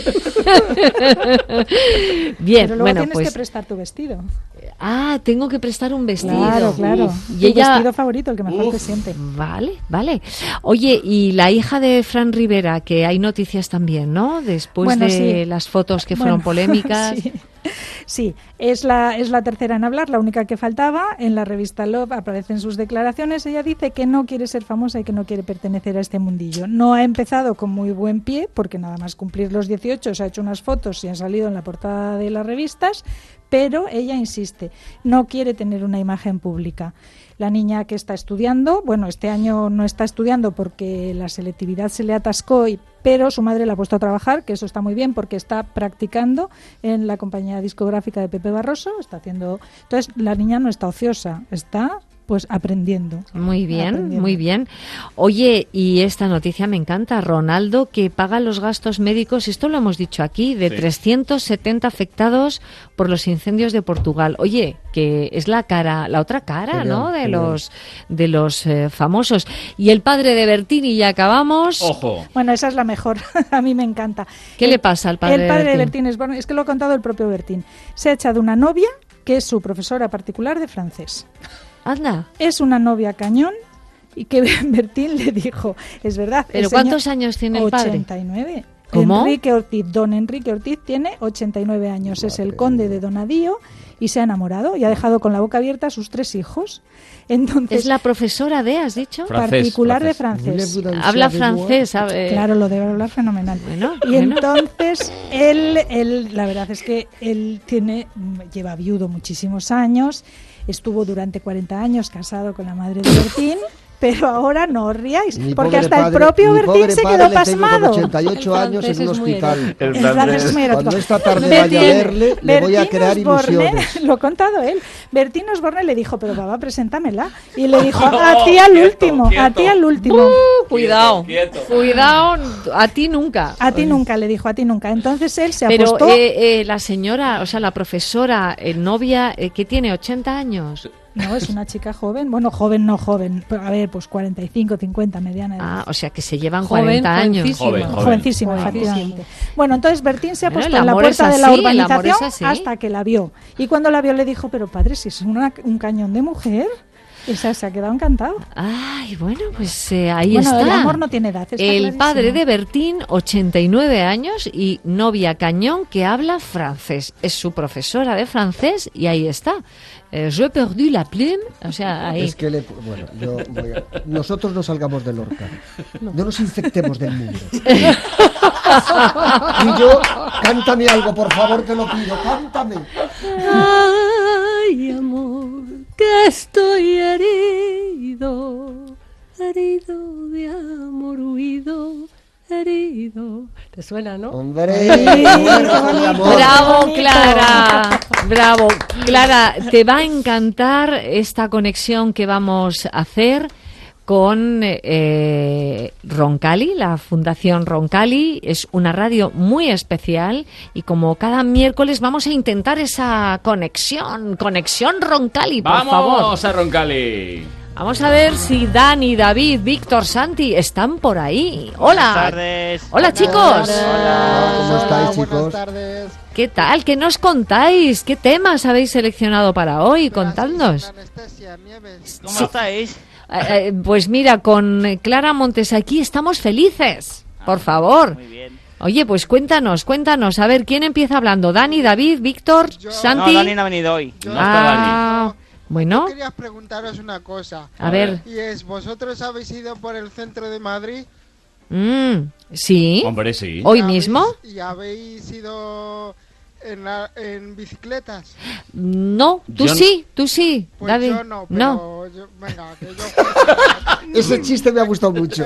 Bien, Pero luego bueno, tienes pues... que prestar tu vestido. Ah, tengo que prestar un vestido. Claro. Y Tu ella... vestido favorito, el que mejor te siente. Vale. Oye, y la hija de Fran Rivera, que hay noticias también, ¿no? Después de las fotos que fueron polémicas. Sí, es la tercera en hablar, la única que faltaba. En la revista Love aparecen sus declaraciones. Ella dice que no quiere ser famosa y que no quiere pertenecer a este mundillo. No ha empezado con muy buen pie, porque nada más cumplir los 18 se ha hecho unas fotos y han salido en la portada de las revistas, pero ella insiste, no quiere tener una imagen pública. La niña que está estudiando, bueno, este año no está estudiando porque la selectividad se le atascó, pero su madre la ha puesto a trabajar, que eso está muy bien porque está practicando en la compañía discográfica de Pepe Barroso, está haciendo... Entonces, la niña no está ociosa, está pues aprendiendo. Muy bien. Oye, y esta noticia me encanta. Ronaldo, que paga los gastos médicos, esto lo hemos dicho aquí, de 370 afectados por los incendios de Portugal. Oye, que es la otra cara, ¿no? De los famosos. Y el padre de Bertini, y acabamos. Ojo. Bueno, esa es la mejor. A mí me encanta. ¿Qué le pasa al padre de Bertín? Bertín? Es que lo ha contado el propio Bertín. Se ha echado una novia que es su profesora particular de francés. Anda. Es una novia cañón y que Bertín le dijo, es verdad. ¿Pero cuántos años tiene el padre? 89. ¿Cómo? Don Enrique Ortiz tiene 89 años, es el conde de Donadío y se ha enamorado y ha dejado con la boca abierta a sus 3 hijos. Entonces, ¿es la profesora de, has dicho? Particular de francés. Habla francés, Claro, lo debe hablar fenomenal. Entonces, él, la verdad es que él lleva viudo muchísimos años, estuvo durante 40 años casado con la madre de Bertín. Pero ahora no os riáis, porque hasta el propio Bertín se quedó pasmado. 88 años en un hospital. El francés es muy erótico. Cuando esta tarde vaya a verle, le voy a crear ilusiones. Lo ha contado él. Bertín Osborne le dijo, pero papá, preséntamela. Y le dijo, a ti al último. Cuidado, a ti nunca. A ti nunca, le dijo, a ti nunca. Entonces él se apostó. Pero la señora, o sea, la profesora, novia, que tiene 80 años... No, es una chica joven. Bueno, joven, no joven. A ver, pues 45, 50, mediana edad. Ah, o sea que se llevan 40 años. Jovencísima, efectivamente. Bueno, entonces Bertín se ha puesto en la puerta de la urbanización hasta que la vio. Y cuando la vio le dijo, pero padre, si es un cañón de mujer... Esa se ha quedado encantado. Ay, bueno, pues ahí Bueno, está. el amor no tiene edad, está El clarísimo. padre de Bertín, 89 años, y novia Cañón, que habla francés. Es su profesora de francés y ahí está. Je perdu la plume. O sea, ahí. Es que nosotros no salgamos de Lorca. No nos infectemos del mundo. Y yo, cántame algo, por favor, te lo pido, cántame. Ay, amor, que estoy herido, herido de amor huido, herido. ¿Te suena, no? ¡Hombre! ¡Bravo, Clara! ¡Bravo! Clara, te va a encantar esta conexión que vamos a hacer con Roncali, la Fundación Roncali. Es una radio muy especial y como cada miércoles vamos a intentar esa conexión Roncali, por favor. ¡Vamos a Roncali! Vamos a ver si Dani, David, Víctor, Santi están por ahí. Hola. Buenas tardes. Hola, chicos. Hola. ¿Cómo estáis, chicos? Buenas tardes. ¿Qué tal? ¿Qué nos contáis? ¿Qué temas habéis seleccionado para hoy? Contadnos. ¿Cómo estáis? Pues mira, con Clara Montes aquí estamos felices. Por favor. Muy bien. Oye, pues cuéntanos. A ver, ¿quién empieza hablando? ¿Dani, David, Víctor, Santi? No, Dani no ha venido hoy. Bueno. Yo quería preguntaros una cosa. A ver. Y es, ¿vosotros habéis ido por el centro de Madrid? Sí. Hombre, sí. ¿Hoy mismo? ¿Y habéis ido en bicicletas? No, tú sí, Pues David. yo no, pero venga, que yo... Ese chiste me ha gustado mucho.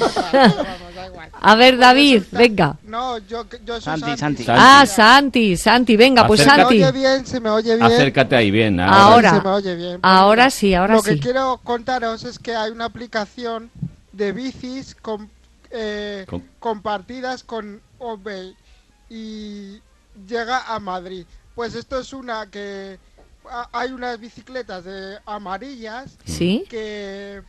A ver, David, venga. No, yo soy Santi. Ah, Santi, venga, pues Santi. Se me oye bien. Acércate ahí bien. Ahora. Se me oye bien. Ahora sí. Lo que quiero contaros es que hay una aplicación de bicis compartidas con Obey y llega a Madrid. Pues esto es una que hay unas bicicletas amarillas. Sí. Que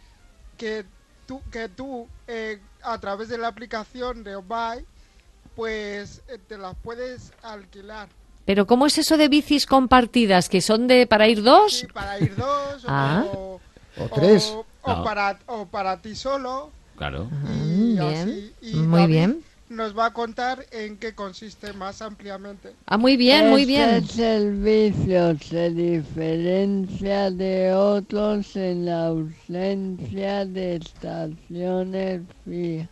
tú a través de la aplicación de Obey pues te las puedes alquilar. Pero ¿cómo es eso de bicis compartidas? ¿Que son para ir dos? Sí, para ir dos o tres. O para ti solo. Claro. Y bien. Y Muy David bien. nos va a contar en qué consiste más ampliamente. Muy bien. Este servicio se diferencia de otros en la ausencia de estaciones fijas.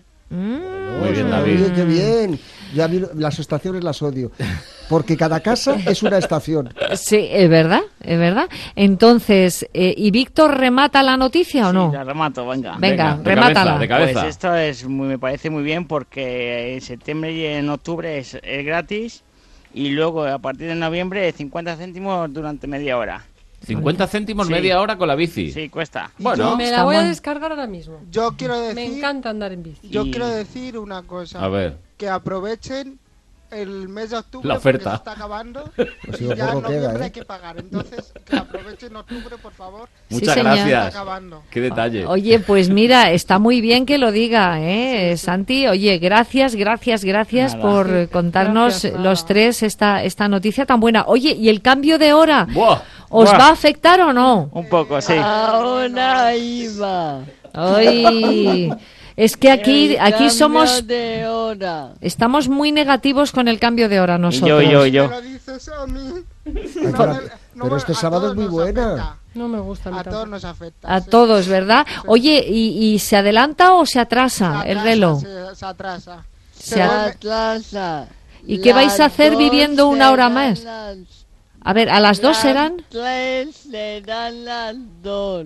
Muy bien, David. Qué bien. Yo a mí las estaciones las odio, porque cada casa es una estación. Sí, es verdad. Entonces, ¿y Víctor remata la noticia o no? Sí, la remato, venga. Venga, remátala. De cabeza. Pues esto me parece muy bien porque en septiembre y en octubre es gratis y luego a partir de noviembre 50 céntimos durante media hora. 50 céntimos Sí. media hora con la bici. Sí, cuesta. Bueno, Me la voy a descargar ahora mismo. Yo quiero decir... Me encanta andar en bici. Yo quiero decir una cosa. A ver. Que aprovechen el mes de octubre La oferta. porque se está acabando Pues y sí, ya en poco noviembre queda, hay que pagar. Entonces, que aprovechen octubre, por favor. Muchas señor. gracias. Está acabando. Qué detalle. Oye, pues mira, está muy bien que lo diga, Santi. Oye, gracias Nada. por contarnos Gracias, los tres esta noticia tan buena. Oye, ¿y el cambio de hora? Buah. ¿Os Buah. va a afectar o no? Un poco, sí. Ahora iba. Ay, es que aquí Cambio somos... de hora. Estamos muy negativos con el cambio de hora nosotros. Yo. Me lo dices a mí. Pero este sábado es muy buena. No me gusta. A todos nos afecta. A sí. todos, ¿verdad? Oye, ¿y se adelanta o se atrasa el reloj? Se atrasa. Se a- atrasa. ¿Y qué vais a hacer Las viviendo dos una hora serán más? las- A ver, ¿a las 2 serán? 3 serán las 2.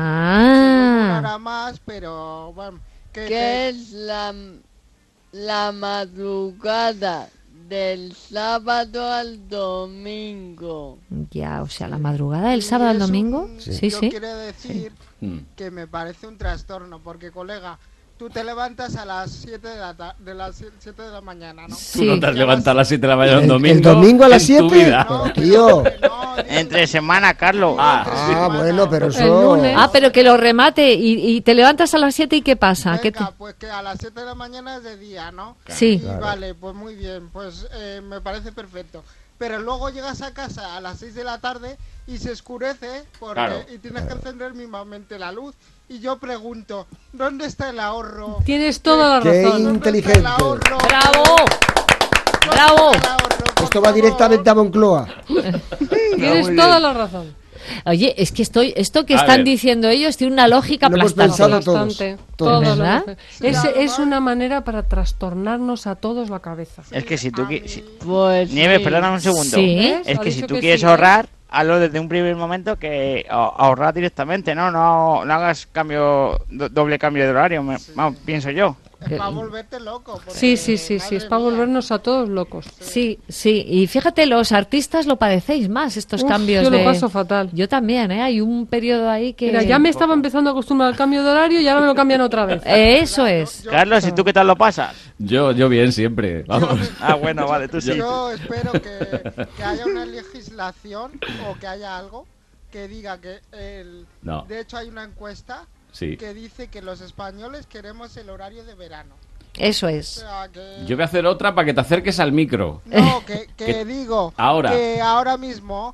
Ah. Una hora más, pero bueno. Que es la madrugada del sábado al domingo. Ya, o sea, la madrugada del sábado al domingo. Sí, Yo sí. quiero decir que me parece un trastorno, porque colega, tú te levantas a las 7 de las 7 de la mañana, ¿no? Tú no te has levantado a las 7 de la mañana un domingo. ¿El domingo a las en tu 7? vida. Pero, tío. Entre semana, Carlos. Bueno, pero eso... Ah, pero que lo remate y te levantas a las 7 y ¿qué pasa? ¿Qué te- Venga, pues que a las 7 de la mañana es de día, ¿no? Sí. Y Claro. vale, pues muy bien, pues me parece perfecto. pero luego llegas a casa a las 6 de la tarde y se oscurece y tienes que encender mismamente la luz. Y yo pregunto, ¿dónde está el ahorro? Tienes toda la razón. ¡Qué inteligente! ¡Bravo! ¡Bravo! Esto va directamente a Moncloa. Tienes toda la razón. Oye, es que esto que están diciendo ellos tiene una lógica Lo hemos aplastante. pensado todos. ¿Verdad? Es una manera para trastornarnos a todos la cabeza. Es que si tú Pues Nieves, sí. perdóname un segundo. Sí. Es Ha que si dicho tú que quieres sí. ahorrar, hazlo desde un primer momento, que ahorrar directamente, no hagas doble cambio de horario, vamos, pienso yo. Es para volverte loco. Sí, es para volvernos a todos locos. Sí, y fíjate, los artistas lo padecéis más, estos cambios yo de... lo paso fatal. Yo también, hay un periodo ahí que... Mira, ya me estaba empezando a acostumbrar al cambio de horario y ahora me lo cambian otra vez. Eso es. Carlos, ¿y tú qué tal lo pasas? Yo bien siempre, vamos. Bueno, vale, tú sí. Yo espero que haya una legislación o que haya algo que diga que No. De hecho hay una encuesta que dice que los españoles queremos el horario de verano. Eso es. O sea, que... Yo voy a hacer otra para que te acerques al micro. No, que digo ahora. que ahora mismo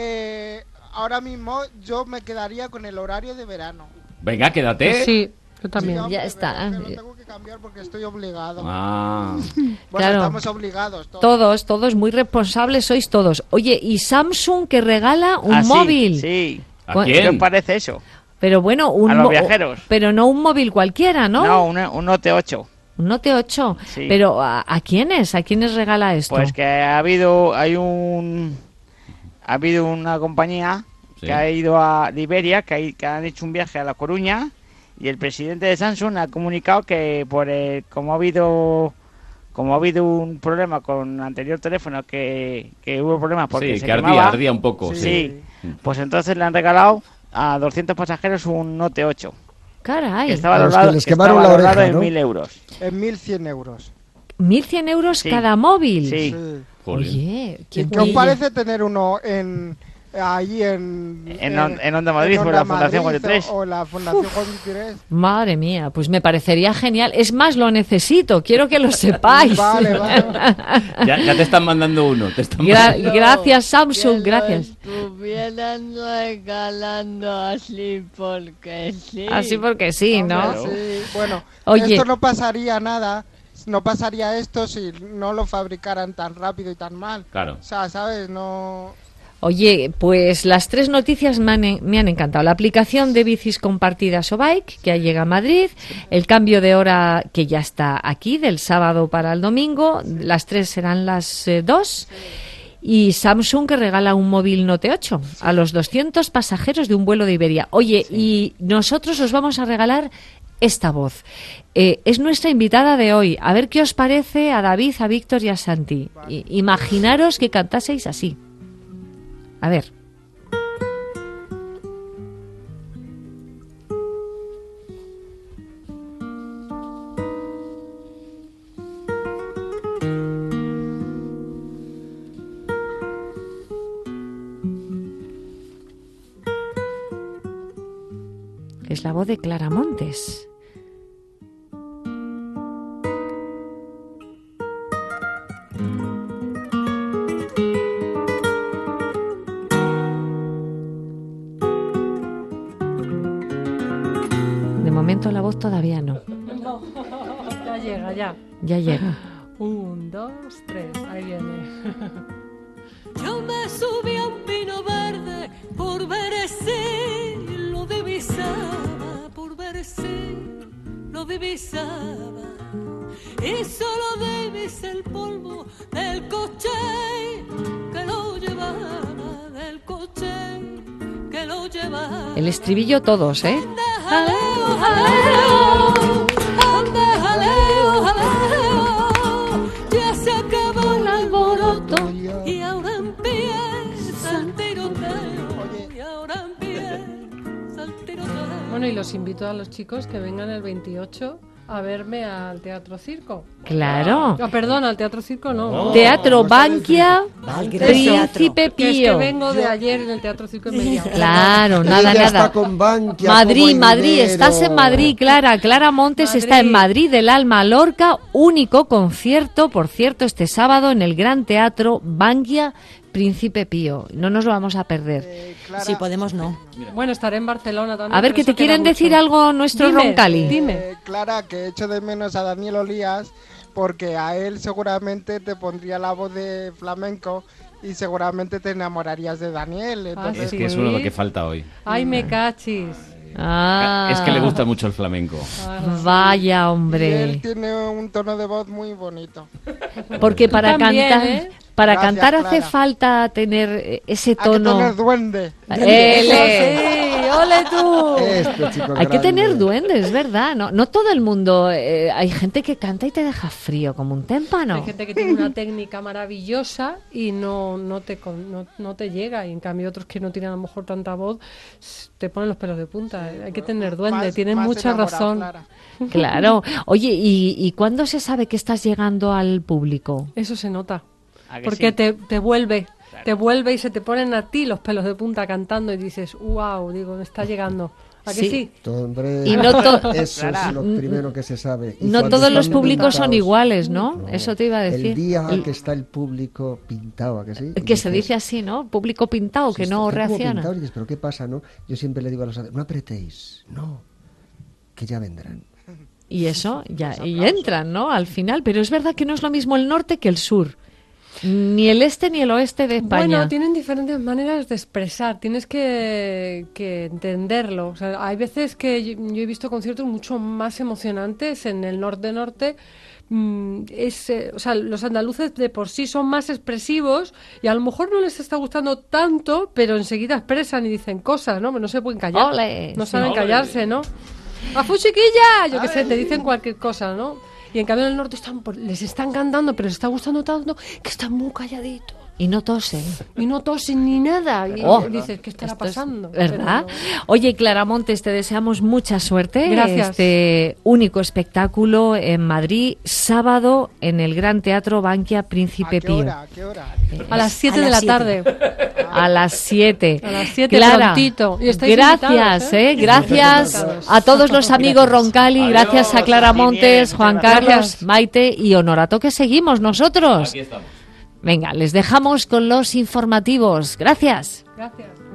yo me quedaría con el horario de verano. Venga, quédate. Sí, yo también. Ya está. Pero tengo que cambiar porque estoy obligado. Ah. Bueno, Claro. estamos obligados todos. Todos muy responsables sois todos. Oye, y Samsung que regala un Ah, sí, móvil. Sí. ¿A ¿Qué quién? os parece eso? Pero bueno, A los viajeros. Pero no un móvil cualquiera, ¿no? No, un Note 8. Un Note 8. Sí. Pero ¿a quiénes? ¿A quiénes regala esto? Pues que ha habido una compañía que ha ido a Liberia, que han hecho un viaje a La Coruña, y el presidente de Samsung ha comunicado que como ha habido un problema con el anterior teléfono, que hubo problemas porque Sí, se que quemaba, ardía un poco. Sí. Pues entonces le han regalado a 200 pasajeros un Note 8. Caray. Que estaba A los que valorado, les quemaron la valorado oreja, en ¿no? 1.000 euros. En 1.100 euros. 1.100 euros Sí. cada móvil. Sí. Oye, ¿Qué os parece tener uno allí En Onda Madrid, por la Fundación 43? O la Fundación 43. Madre mía, pues me parecería genial. Es más, lo necesito, quiero que lo sepáis. Vale. Ya te están mandando uno. Gracias, Samsung, gracias. Estuvieran regalando así porque sí. Así porque sí, ¿no? Sí. Bueno, Oye. esto no pasaría nada. No pasaría esto si no lo fabricaran tan rápido y tan mal. Claro. O sea, ¿sabes? No... Oye, pues las tres noticias me han encantado. La aplicación de bicis compartidas o bike, que llega a Madrid, el cambio de hora que ya está aquí, del sábado para el domingo, las 3 serán las 2, y Samsung que regala un móvil Note 8 a los 200 pasajeros de un vuelo de Iberia. Oye, y nosotros os vamos a regalar esta voz. Es nuestra invitada de hoy. A ver qué os parece a David, a Víctor y a Santi. Imaginaros que cantaseis así. A ver. Es la voz de Clara Montes. De momento la voz todavía no. No, ya llega, ya. Ya llega. 1, 2, 3, ahí viene. Yo me subí a un pino verde por ver si lo divisaba, por ver si lo divisaba. Y solo divisé el polvo del coche que lo llevaba, del coche que lo llevaba. El estribillo todos, ¿eh? Jaleo, jaleo, ande, jaleo, jaleo. Ya se acabó el alboroto y ahora empieza el tiroteo. Y ahora empieza el tiroteo. Bueno, y los invito a los chicos que vengan el 28 a verme al Teatro Circo. Claro. Perdón, al Teatro Circo no. Teatro Bankia, Príncipe Que es que Pío. vengo de ayer en el Teatro Circo en Mediao. Claro, Ella nada. está con Bankia, Madrid, como Madrid, dinero. estás en Madrid, Clara. Clara Montes está en Madrid del Alma Lorca, único concierto, por cierto, este sábado en el Gran Teatro Bankia, Príncipe Pío. No nos lo vamos a perder. Si podemos, no. Bueno, estaré en Barcelona también. A ver, pero que eso te quieren queda decir mucho. algo nuestro Dime, Roncali. Dime. Clara, que echo de menos a Daniel Olías porque a él seguramente te pondría la voz de flamenco y seguramente te enamorarías de Daniel. Entonces, Es que es uno lo que falta hoy. Ay, me cachis. Es que le gusta mucho el flamenco. Vaya, Y él hombre. tiene un tono de voz muy bonito. Porque para también, cantar, ¿eh? para Gracias, cantar hace Clara. falta tener ese Hay que tono. tener duende. ¡Ele! Sí, ole tú. Este chico Hay que grande. tener duendes, es verdad. No todo el mundo. Hay gente que canta y te deja frío como un témpano. Hay gente que tiene una técnica maravillosa y no te llega. Y en cambio otros que no tienen a lo mejor tanta voz te ponen los pelos de punta. Hay que tener duende. Tienen más mucha enamorado, razón. Clara. Claro. Oye, ¿y cuándo se sabe que estás llegando al público? Eso se nota. ¿A que Porque sí? te vuelve. Te vuelve y se te ponen a ti los pelos de punta cantando y dices, wow, digo, me está llegando. ¿A que sí? Hombre, Y no to- eso es lo primero que se sabe. Y No cuando todos los están públicos son pintados, iguales, ¿no? Eso te iba a decir. El día que está el público pintado, ¿a que sí? Que se dice así, ¿no? Público pintado, que no está como reacciona. pintado, y dices, pero ¿qué pasa, no? Yo siempre le digo a los no apretéis, no, que ya vendrán. Y eso, ya, y entran, ¿no? Al final. Pero es verdad que no es lo mismo el norte que el sur. Ni el este ni el oeste de España. Bueno, tienen diferentes maneras de expresar, tienes que entenderlo. O sea, hay veces que yo he visto conciertos mucho más emocionantes en el norte-norte. O sea, los andaluces de por sí son más expresivos y a lo mejor no les está gustando tanto, pero enseguida expresan y dicen cosas, ¿no? No se pueden callar. Ole, no sí. saben Ole. callarse, ¿no? ¡A chiquilla! Yo qué sé, te dicen cualquier cosa, ¿no? Y en cambio en el norte les están cantando, pero les está gustando tanto que están muy calladitos. Y no tosen. Y no tosen ni nada. Y Oh, dices, ¿qué estará esto es pasando? ¿Verdad? Pero Oye, Clara Montes, te deseamos mucha suerte. Gracias. Este único espectáculo en Madrid, sábado, en el Gran Teatro Bankia Príncipe Pío. ¿A qué hora? a las 7 A de las la 7. tarde. A las 7. A las 7 Clara, prontito. Y estáis gracias, invitados, ¿eh? gracias Invitados. a todos los amigos Roncali, gracias a Clara Muy bien, Montes, muchas Juan gracias. Carlos, Maite y Honorato, que seguimos nosotros. Aquí estamos. Venga, les dejamos con los informativos. Gracias. Gracias.